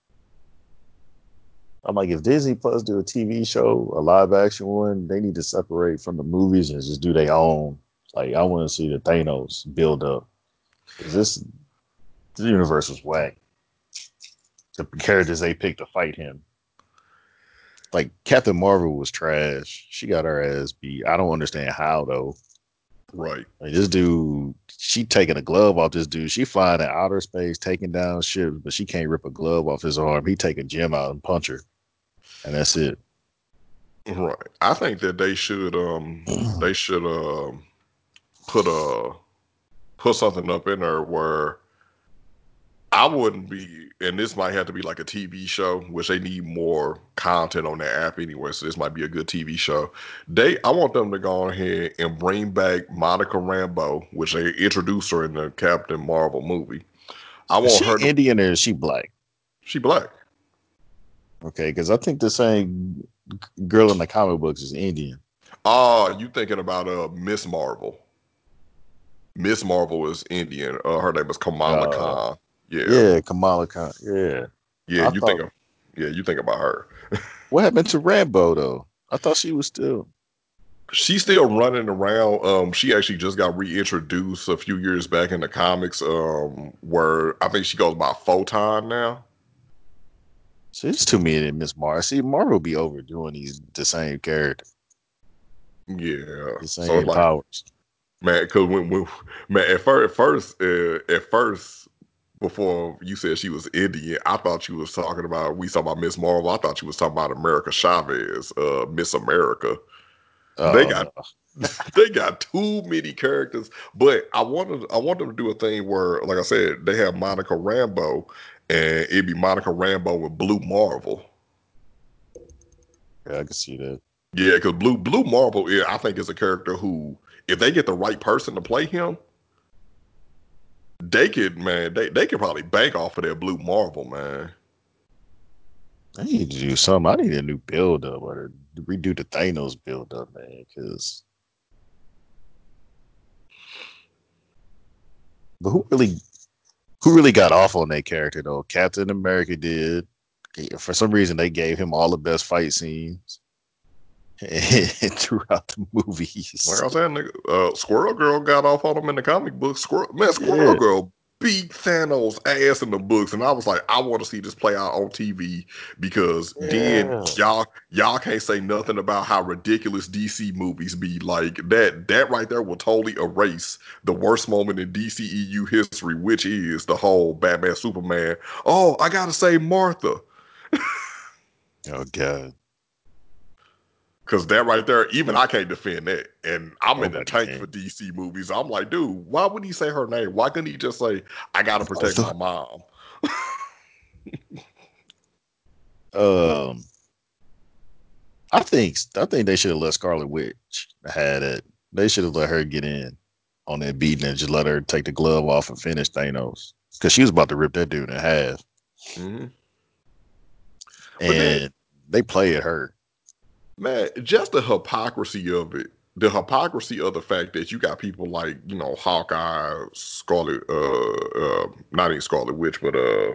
I'm like, if Disney Plus do a T V show, a live action one, they need to separate from the movies and just do their own. Like, I want to see the Thanos build up because this, this universe was whack. The characters they picked to fight him, like Captain Marvel, was trash. She got her ass beat. I don't understand how though. Right. Like this dude, she taking a glove off this dude. She flying in outer space, taking down ships, but she can't rip a glove off his arm. He take a gem out and punch her, and that's it. Right. I think that they should um they should um put a put something up in there where I wouldn't be, and this might have to be like a T V show, which they need more content on their app anyway. So this might be a good T V show. They, I want them to go ahead and bring back Monica Rambeau, which they introduced her in the Captain Marvel movie. I Is want she her to. Indian or is she black? She black. Okay, because I think the same girl in the comic books is Indian. Ah, you thinking about uh Miss Marvel? Miss Marvel is Indian. Uh, her name is Kamala Uh, Khan. Yeah, yeah, Kamala Khan. Yeah, yeah. I You think thought, of, yeah, you think about her. what happened to Rambo though? I thought she was still. She's still running around. Um, she actually just got reintroduced a few years back in the comics. Um, where I think she goes by Photon now. She's too many than Miss Mars. See, Marvel be overdoing these the same character. Yeah. The So it's same like, powers. man, because when, when man at first, at first, uh, at first, before you said she was Indian, I thought you was talking about we talking about Miss Marvel. I thought you was talking about America Chavez, uh, Miss America. They Oh got no. they got too many characters, but I wanted I want them to do a thing where, like I said, they have Monica Rambeau, and it'd be Monica Rambeau with Blue Marvel. Yeah, I can see that. Yeah, because Blue Blue Marvel, yeah, I think is a character who, if they get the right person to play him, they could man, they they could probably bank off of their Blue Marvel, man. I need to do something. I need a new build up or to redo the Thanos build up, man. Because, but who really, who really got off on that character though? Captain America did. For some reason, they gave him all the best fight scenes throughout the Like movies. I said, nigga, uh, Squirrel Girl got off on him in the comic book. Squirrel man, Squirrel Yeah, Girl beat Thanos ass in the books, and I was like, I want to see this play out on T V because then yeah. y'all y'all can't say nothing about how ridiculous D C movies be. Like that that right there will totally erase the worst moment in D C E U history, which is the whole Batman Superman. Oh, I gotta say Martha. Oh god, Cause that right there, even I can't defend that. And I'm in the nobody tank for can. D C movies. I'm like, dude, why would he say her name? Why couldn't he just say, I gotta protect Martha. my mom? Um, I think I think they should have let Scarlet Witch had it. They should have let her get in on that beating and just let her take the glove off and finish Thanos because she was about to rip that dude in half. hmm But then, And they played her. man, just the hypocrisy of it. The hypocrisy of the fact that you got people like, you know, Hawkeye, Scarlet, uh, uh, not even Scarlet Witch, but uh,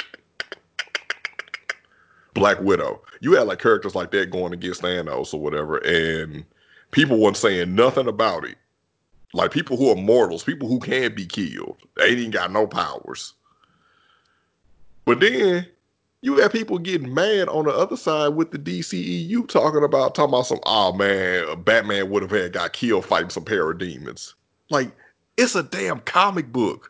Black Widow. You had like characters like that going against Thanos or whatever, and people weren't saying nothing about it. Like people who are mortals, people who can be killed. They ain't even got no powers. But then you have people getting mad on the other side with the D C E U talking about talking about some, oh man, Batman would have had got killed fighting some parademons. Like, it's a damn comic book.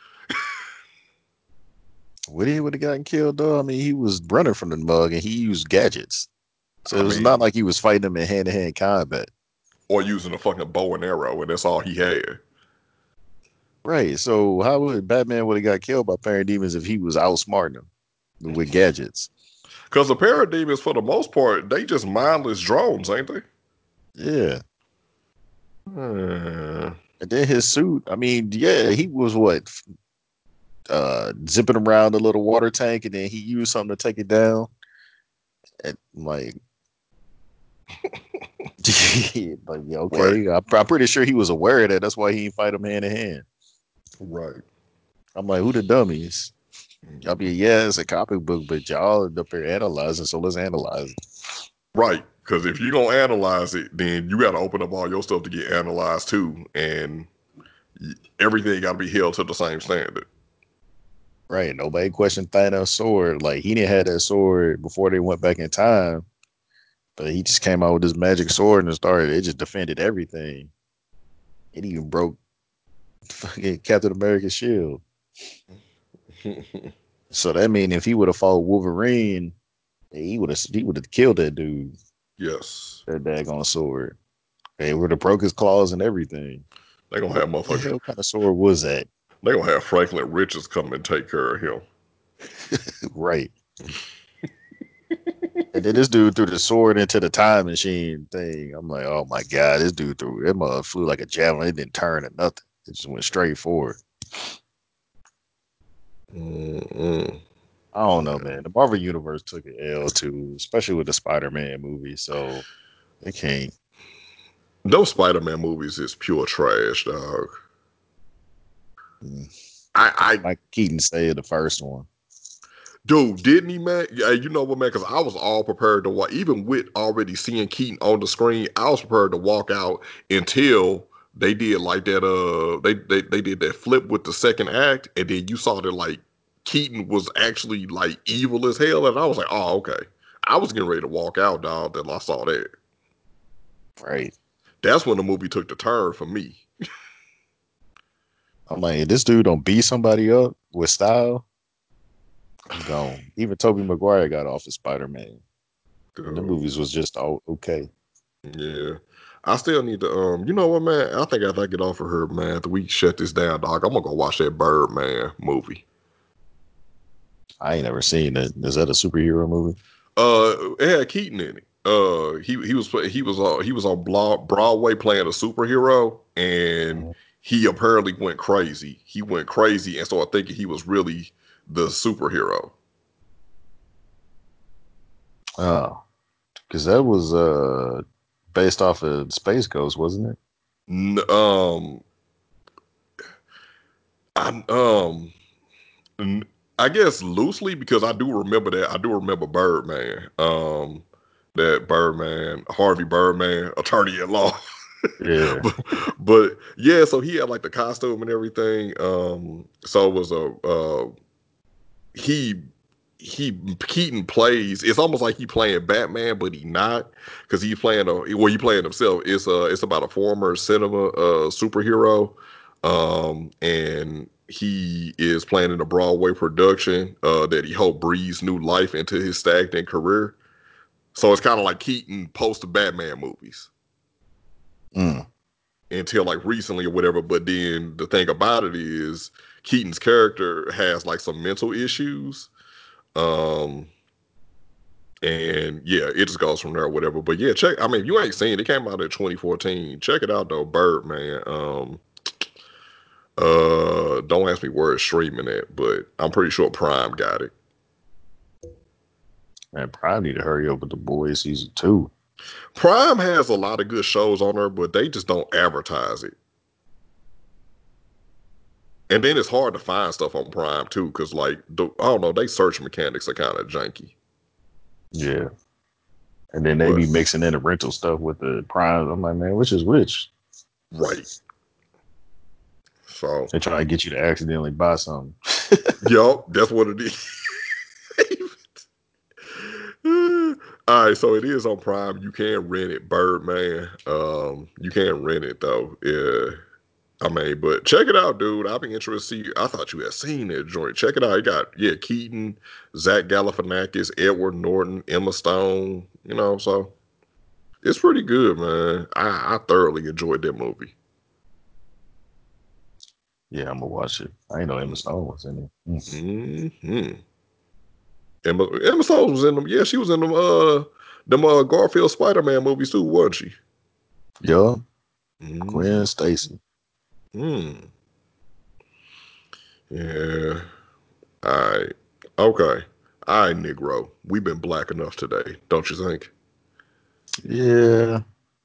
Would he would have gotten killed though? I mean, he was running from the mug and he used gadgets, so I it was not mean, like he was fighting them in hand to hand combat. or using a fucking bow and arrow, and that's all he had. Right. So how would Batman would have got killed by parademons if he was outsmarting them with gadgets? Because the parademons, for the most part, they just mindless drones, ain't they? Yeah. Uh, And then his suit, I mean, yeah, he was what uh zipping around the little water tank and then he used something to take it down. And like like yeah, right, okay. I'm, I'm pretty sure he was aware of that. That's why he didn't fight him hand to hand. right. I'm like, who the dummies? I mean, yeah, it's a comic book, but y'all up here analyzing, so let's analyze it. Right. Because if you don't analyze it, then you got to open up all your stuff to get analyzed too. And everything got to be held to the same standard. Right. Nobody questioned Thanos' sword. Like he didn't have that sword before they went back in time. But he just came out with this magic sword and started, it just defended everything. It even broke fucking Captain America's shield. So that means if he would have fought Wolverine, he would have he would have killed that dude. Yes. That daggone sword. They would have broke his claws and everything. They gonna What have the motherfucker. hell kind of sword was that? They gonna have Franklin Richards come and take care of him. Right. And then this dude threw the sword into the time machine thing. I'm like, oh my god, this dude threw it. Mother flew like a javelin. It didn't turn or nothing. It just went straight forward. Mm-mm. I don't know, man. The Marvel universe took an L too, especially with the Spider-Man movie. So they can't. Those Spider-Man movies is pure trash, dog. Mm. I, I, Mike Keaton stayed the first one. dude, didn't he, man? Yeah, you know what, man? Because I was all prepared to walk. Even with already seeing Keaton on the screen, I was prepared to walk out until they did like that. Uh, they they they did that flip with the second act, and then you saw that like Keaton was actually like evil as hell, and I was like, oh, okay. I was getting ready to walk out, dog. Then I saw that. Right. That's when the movie took the turn for me. I'm like, this dude don't beat somebody up with style. I'm gone. Even Tobey Maguire got off of Spider Man. And the Uh, movies was just all okay. yeah. I still need to um you know what, man? I think after I get off of her, man, after we shut this down, dog, I'm gonna go watch that Birdman movie. I ain't never seen it. Is that a superhero movie? Uh it had Keaton in it. Uh he he was he was uh, he was on Broadway playing a superhero, and Mhm. he apparently went crazy. He went crazy and started thinking he was really the superhero. Oh, because that was uh based off of Space Ghost, wasn't it? N- um I um n- I guess loosely, because I do remember that. I do remember Birdman. Um that Birdman, Harvey Birdman, attorney at law. Yeah. but, but yeah, so he had like the costume and everything. Um, so it was a uh, he he Keaton plays. It's almost like he playing Batman, but he not, because he playing a well, he playing himself. It's uh it's about a former cinema uh superhero, um, and he is playing in a Broadway production uh that he hoped breathes new life into his stagnant career. So it's kind of like Keaton post Batman movies Mm. until like recently or whatever. But then the thing about it is Keaton's character has like some mental issues. Um, and yeah, it just goes from there or whatever. But yeah, check. I mean, if you ain't seen it, it came out in twenty fourteen. Check it out though, Birdman. Um, uh, don't ask me where it's streaming at, but I'm pretty sure Prime got it. Man, probably need to hurry up with the boys season two. Prime has a lot of good shows on there, but they just don't advertise it. And then it's hard to find stuff on Prime too, because like the, I don't know, they search mechanics are kind of janky. Yeah. And then they But be mixing in the rental stuff with the prime. I'm like, man, which is which? right. So They try to get you to accidentally buy something. yup, that's what it is. All right, so it is on Prime. You can rent it, Birdman. Um, you can rent it though. Yeah. I mean, but check it out, dude. I'll be interested to see. I thought you had seen that joint. Check it out. It got, yeah, Keaton, Zach Galifianakis, Edward Norton, Emma Stone, you know, so it's pretty good, man. I, I thoroughly enjoyed that movie. Yeah, I'm gonna watch it. I ain't know Emma Stone was in it. Mm. Mm-hmm. Emma, Emma Stone was in them. Yeah, she was in them uh them uh Garfield Spider-Man movies too, wasn't she? Yeah, Mm-hmm. Gwen Stacy. Mm. Yeah. All right. Okay. All right, Negro. We've been black enough today, don't you think? Yeah.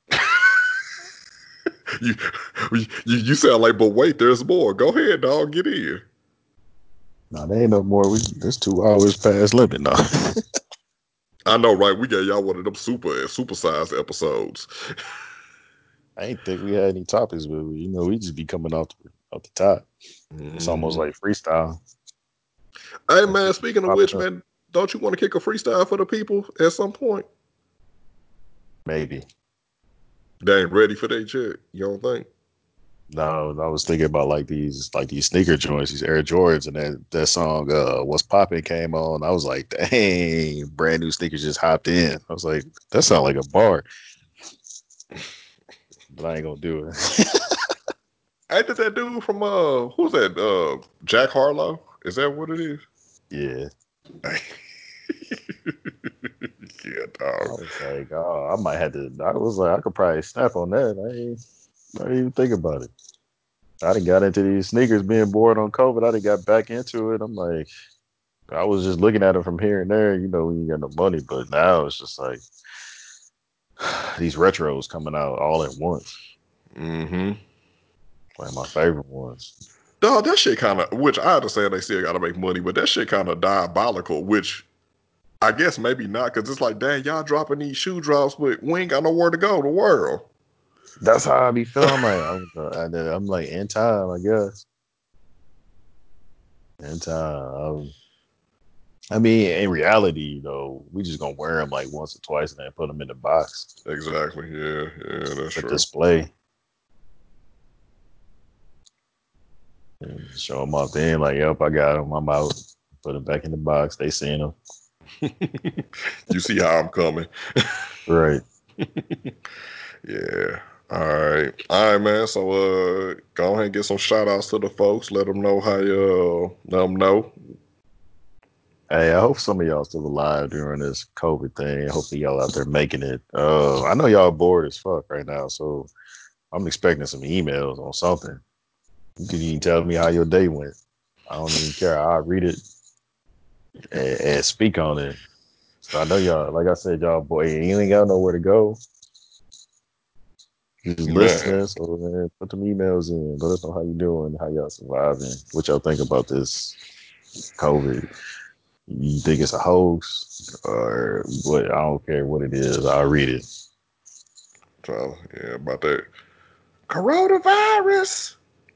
you, you you sound like, but wait, there's more. Go ahead, dog. Get in. No, there ain't no more. We this two hours past limit now. I know, right? We got y'all one of them super supersized episodes. I ain't think we had any topics, but we, you know, we just be coming off the, off the top. It's almost Mm. like freestyle. Hey, Like man. just Speaking of popping which, up. man, don't you want to kick a freestyle for the people at some point? Maybe. They ain't ready for that yet. You don't think? No, I was thinking about like these like these sneaker joints, these Air Jordans, and that that song uh What's Poppin' came on. I was like, dang, brand new sneakers just hopped in. I was like, that sounds like a bar. But I ain't gonna do it. Ain't that that dude from uh who's that? Uh Jack Harlow? Is that what it is? Yeah. Yeah, I dog. was like, oh, I might have to I was like, I could probably snap on that. I ain't I didn't even think about it. I done got into these sneakers being bored on COVID. I done got back into it. I'm like, I was just looking at them from here and there, you know, when you got no money, but now it's just like these retros coming out all at once. Mm-hmm. Like my favorite ones. Dog, that shit kind of, which I understand they still got to make money, but that shit kind of diabolical, which I guess maybe not, because it's like, dang, y'all dropping these shoe drops, but we ain't got nowhere to go, the world. That's how I be feeling. I'm like, I'm, uh, I'm like, in time, I guess. In time. I'm, I mean, in reality, though, we just gonna wear them like once or twice and then put them in the box Exactly. Yeah, yeah, that's for true. display. And show them off then, like, yep, I got them. I'm out. Put them back in the box. They seen them. You see how I'm coming. Right. Yeah. All right. All right, man. So uh go ahead and get some shout outs to the folks. Let them know how you uh, let them know. Hey, I hope some of y'all still alive during this COVID thing. Hopefully y'all out there making it. Uh, I know y'all bored as fuck right now, so I'm expecting some emails on something. You can even tell me how your day went. I don't even care. I'll read it and, and speak on it. So I know y'all, like I said, y'all boy, you ain't got nowhere to go. Just Man. listening. So man, put them emails in. Let us know how you doing, how y'all surviving, what y'all think about this COVID. You think it's a hoax or what? I don't care what it is. I'll read it. So yeah, about that coronavirus.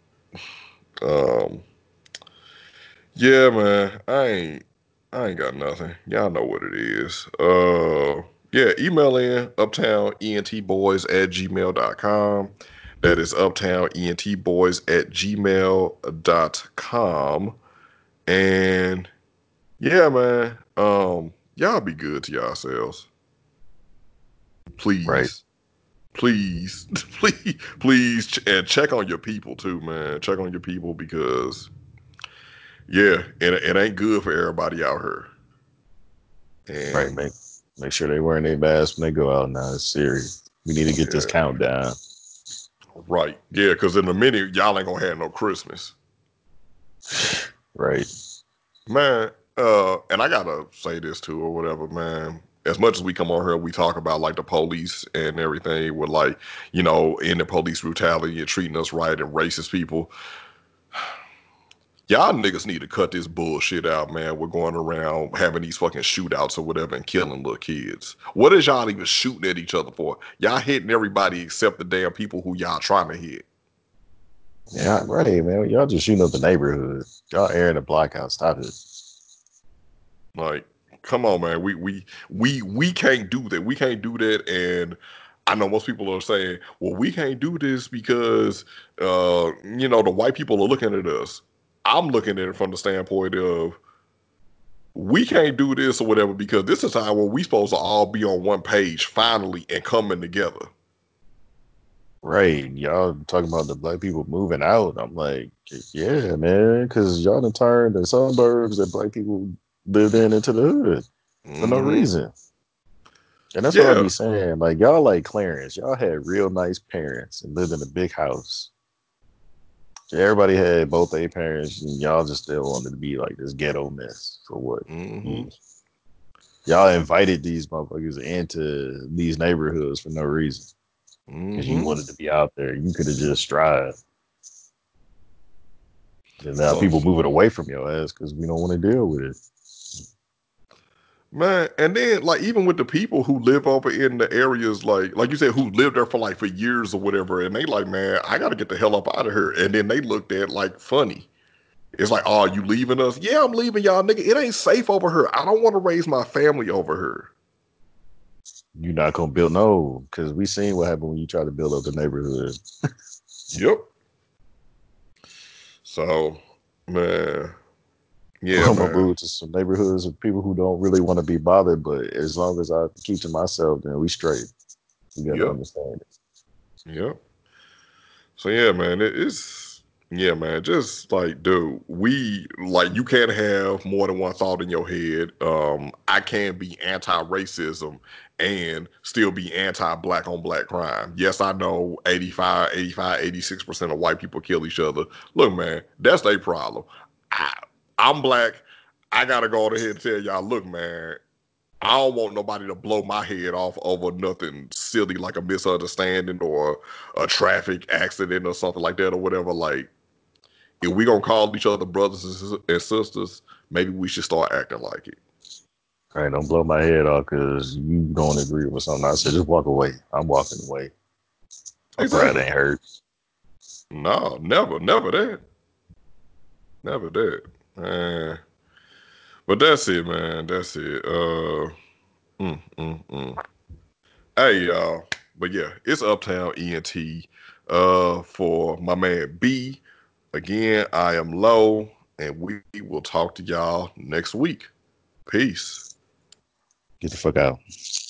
Um Yeah, man. I ain't I ain't got nothing. Y'all know what it is. Uh yeah, email in uptown entboys at gmail dot com. That is uptown entboys at gmail dot com. And yeah, man. Um, y'all be good to yourselves. Right. Please. Please. please please ch- and check on your people too, man. Check on your people because yeah, it, it ain't good for everybody out here. Right. And Make make sure they wearing their masks when they go out now. It's serious. We need to get this yeah, countdown. right. Yeah, because in a minute, y'all ain't gonna have no Christmas. Right. Man, uh, and I gotta say this too, or whatever, man. As much as we come on here, we talk about like the police and everything with like, you know, in the police brutality and treating us right and racist people. Y'all niggas need to cut this bullshit out, man. We're going around having these fucking shootouts or whatever and killing little kids. What is y'all even shooting at each other for? Y'all hitting everybody except the damn people who y'all trying to hit. Yeah, right, man. Y'all just shooting up the neighborhood. Y'all airing the block out. Stop it. Like, come on, man. We we we we can't do that. We can't do that. And I know most people are saying, well, we can't do this because uh, you know, the white people are looking at us. I'm looking at it from the standpoint of we can't do this or whatever because this is time where we supposed to all be on one page finally and coming together. Right. Y'all talking about the black people moving out. I'm like, yeah, man, because y'all done turned the suburbs that black people lived in into the hood for no Mm-hmm. reason. And that's what I Yeah. be saying. Like, y'all like Clarence. Y'all had real nice parents and lived in a big house. Everybody had both their parents, and y'all just still wanted to be like this ghetto mess for what? Mm-hmm. Mm. Y'all invited these motherfuckers into these neighborhoods for no reason because you Mm-hmm. wanted to be out there. You could have just strived. And now So people moving away from your ass because we don't want to deal with it. man, and then like even with the people who live over in the areas like like you said who lived there for like for years or whatever, and they like, man, I gotta get the hell up out of here. And then they looked at like funny. It's like, oh, you leaving us? Yeah, I'm leaving y'all, nigga. It ain't safe over here. I don't want to raise my family over here. You're not gonna build no, because we seen what happened when you try to build up the neighborhood. Yep. So, man, yeah, I'm gonna man. move to some neighborhoods of people who don't really want to be bothered, but as long as I keep to myself, then we straight. You gotta Yep. understand it. Yep. So yeah, man, it, it's yeah, man. Just like, dude, we like you can't have more than one thought in your head. Um, I can't be anti-racism and still be anti-black on black crime. Yes, I know eighty-five, eighty-five, eighty-six percent of white people kill each other. Look, man, that's their problem. I, I'm black. I gotta go ahead and tell y'all, look, man, I don't want nobody to blow my head off over nothing silly like a misunderstanding or a traffic accident or something like that or whatever. Like, if we gonna call each other brothers and sis- and sisters, maybe we should start acting like it. All right, don't blow my head off because you don't agree with something. I said just walk away. I'm walking away. My pride Exactly. ain't hurt. No, never, never that. Never that. Man. But that's it, man. That's it. Uh, mm, mm, mm. Hey, y'all. But yeah, it's Uptown E N T. Uh, for my man B. Again, I am Low, and we will talk to y'all next week. Peace. Get the fuck out.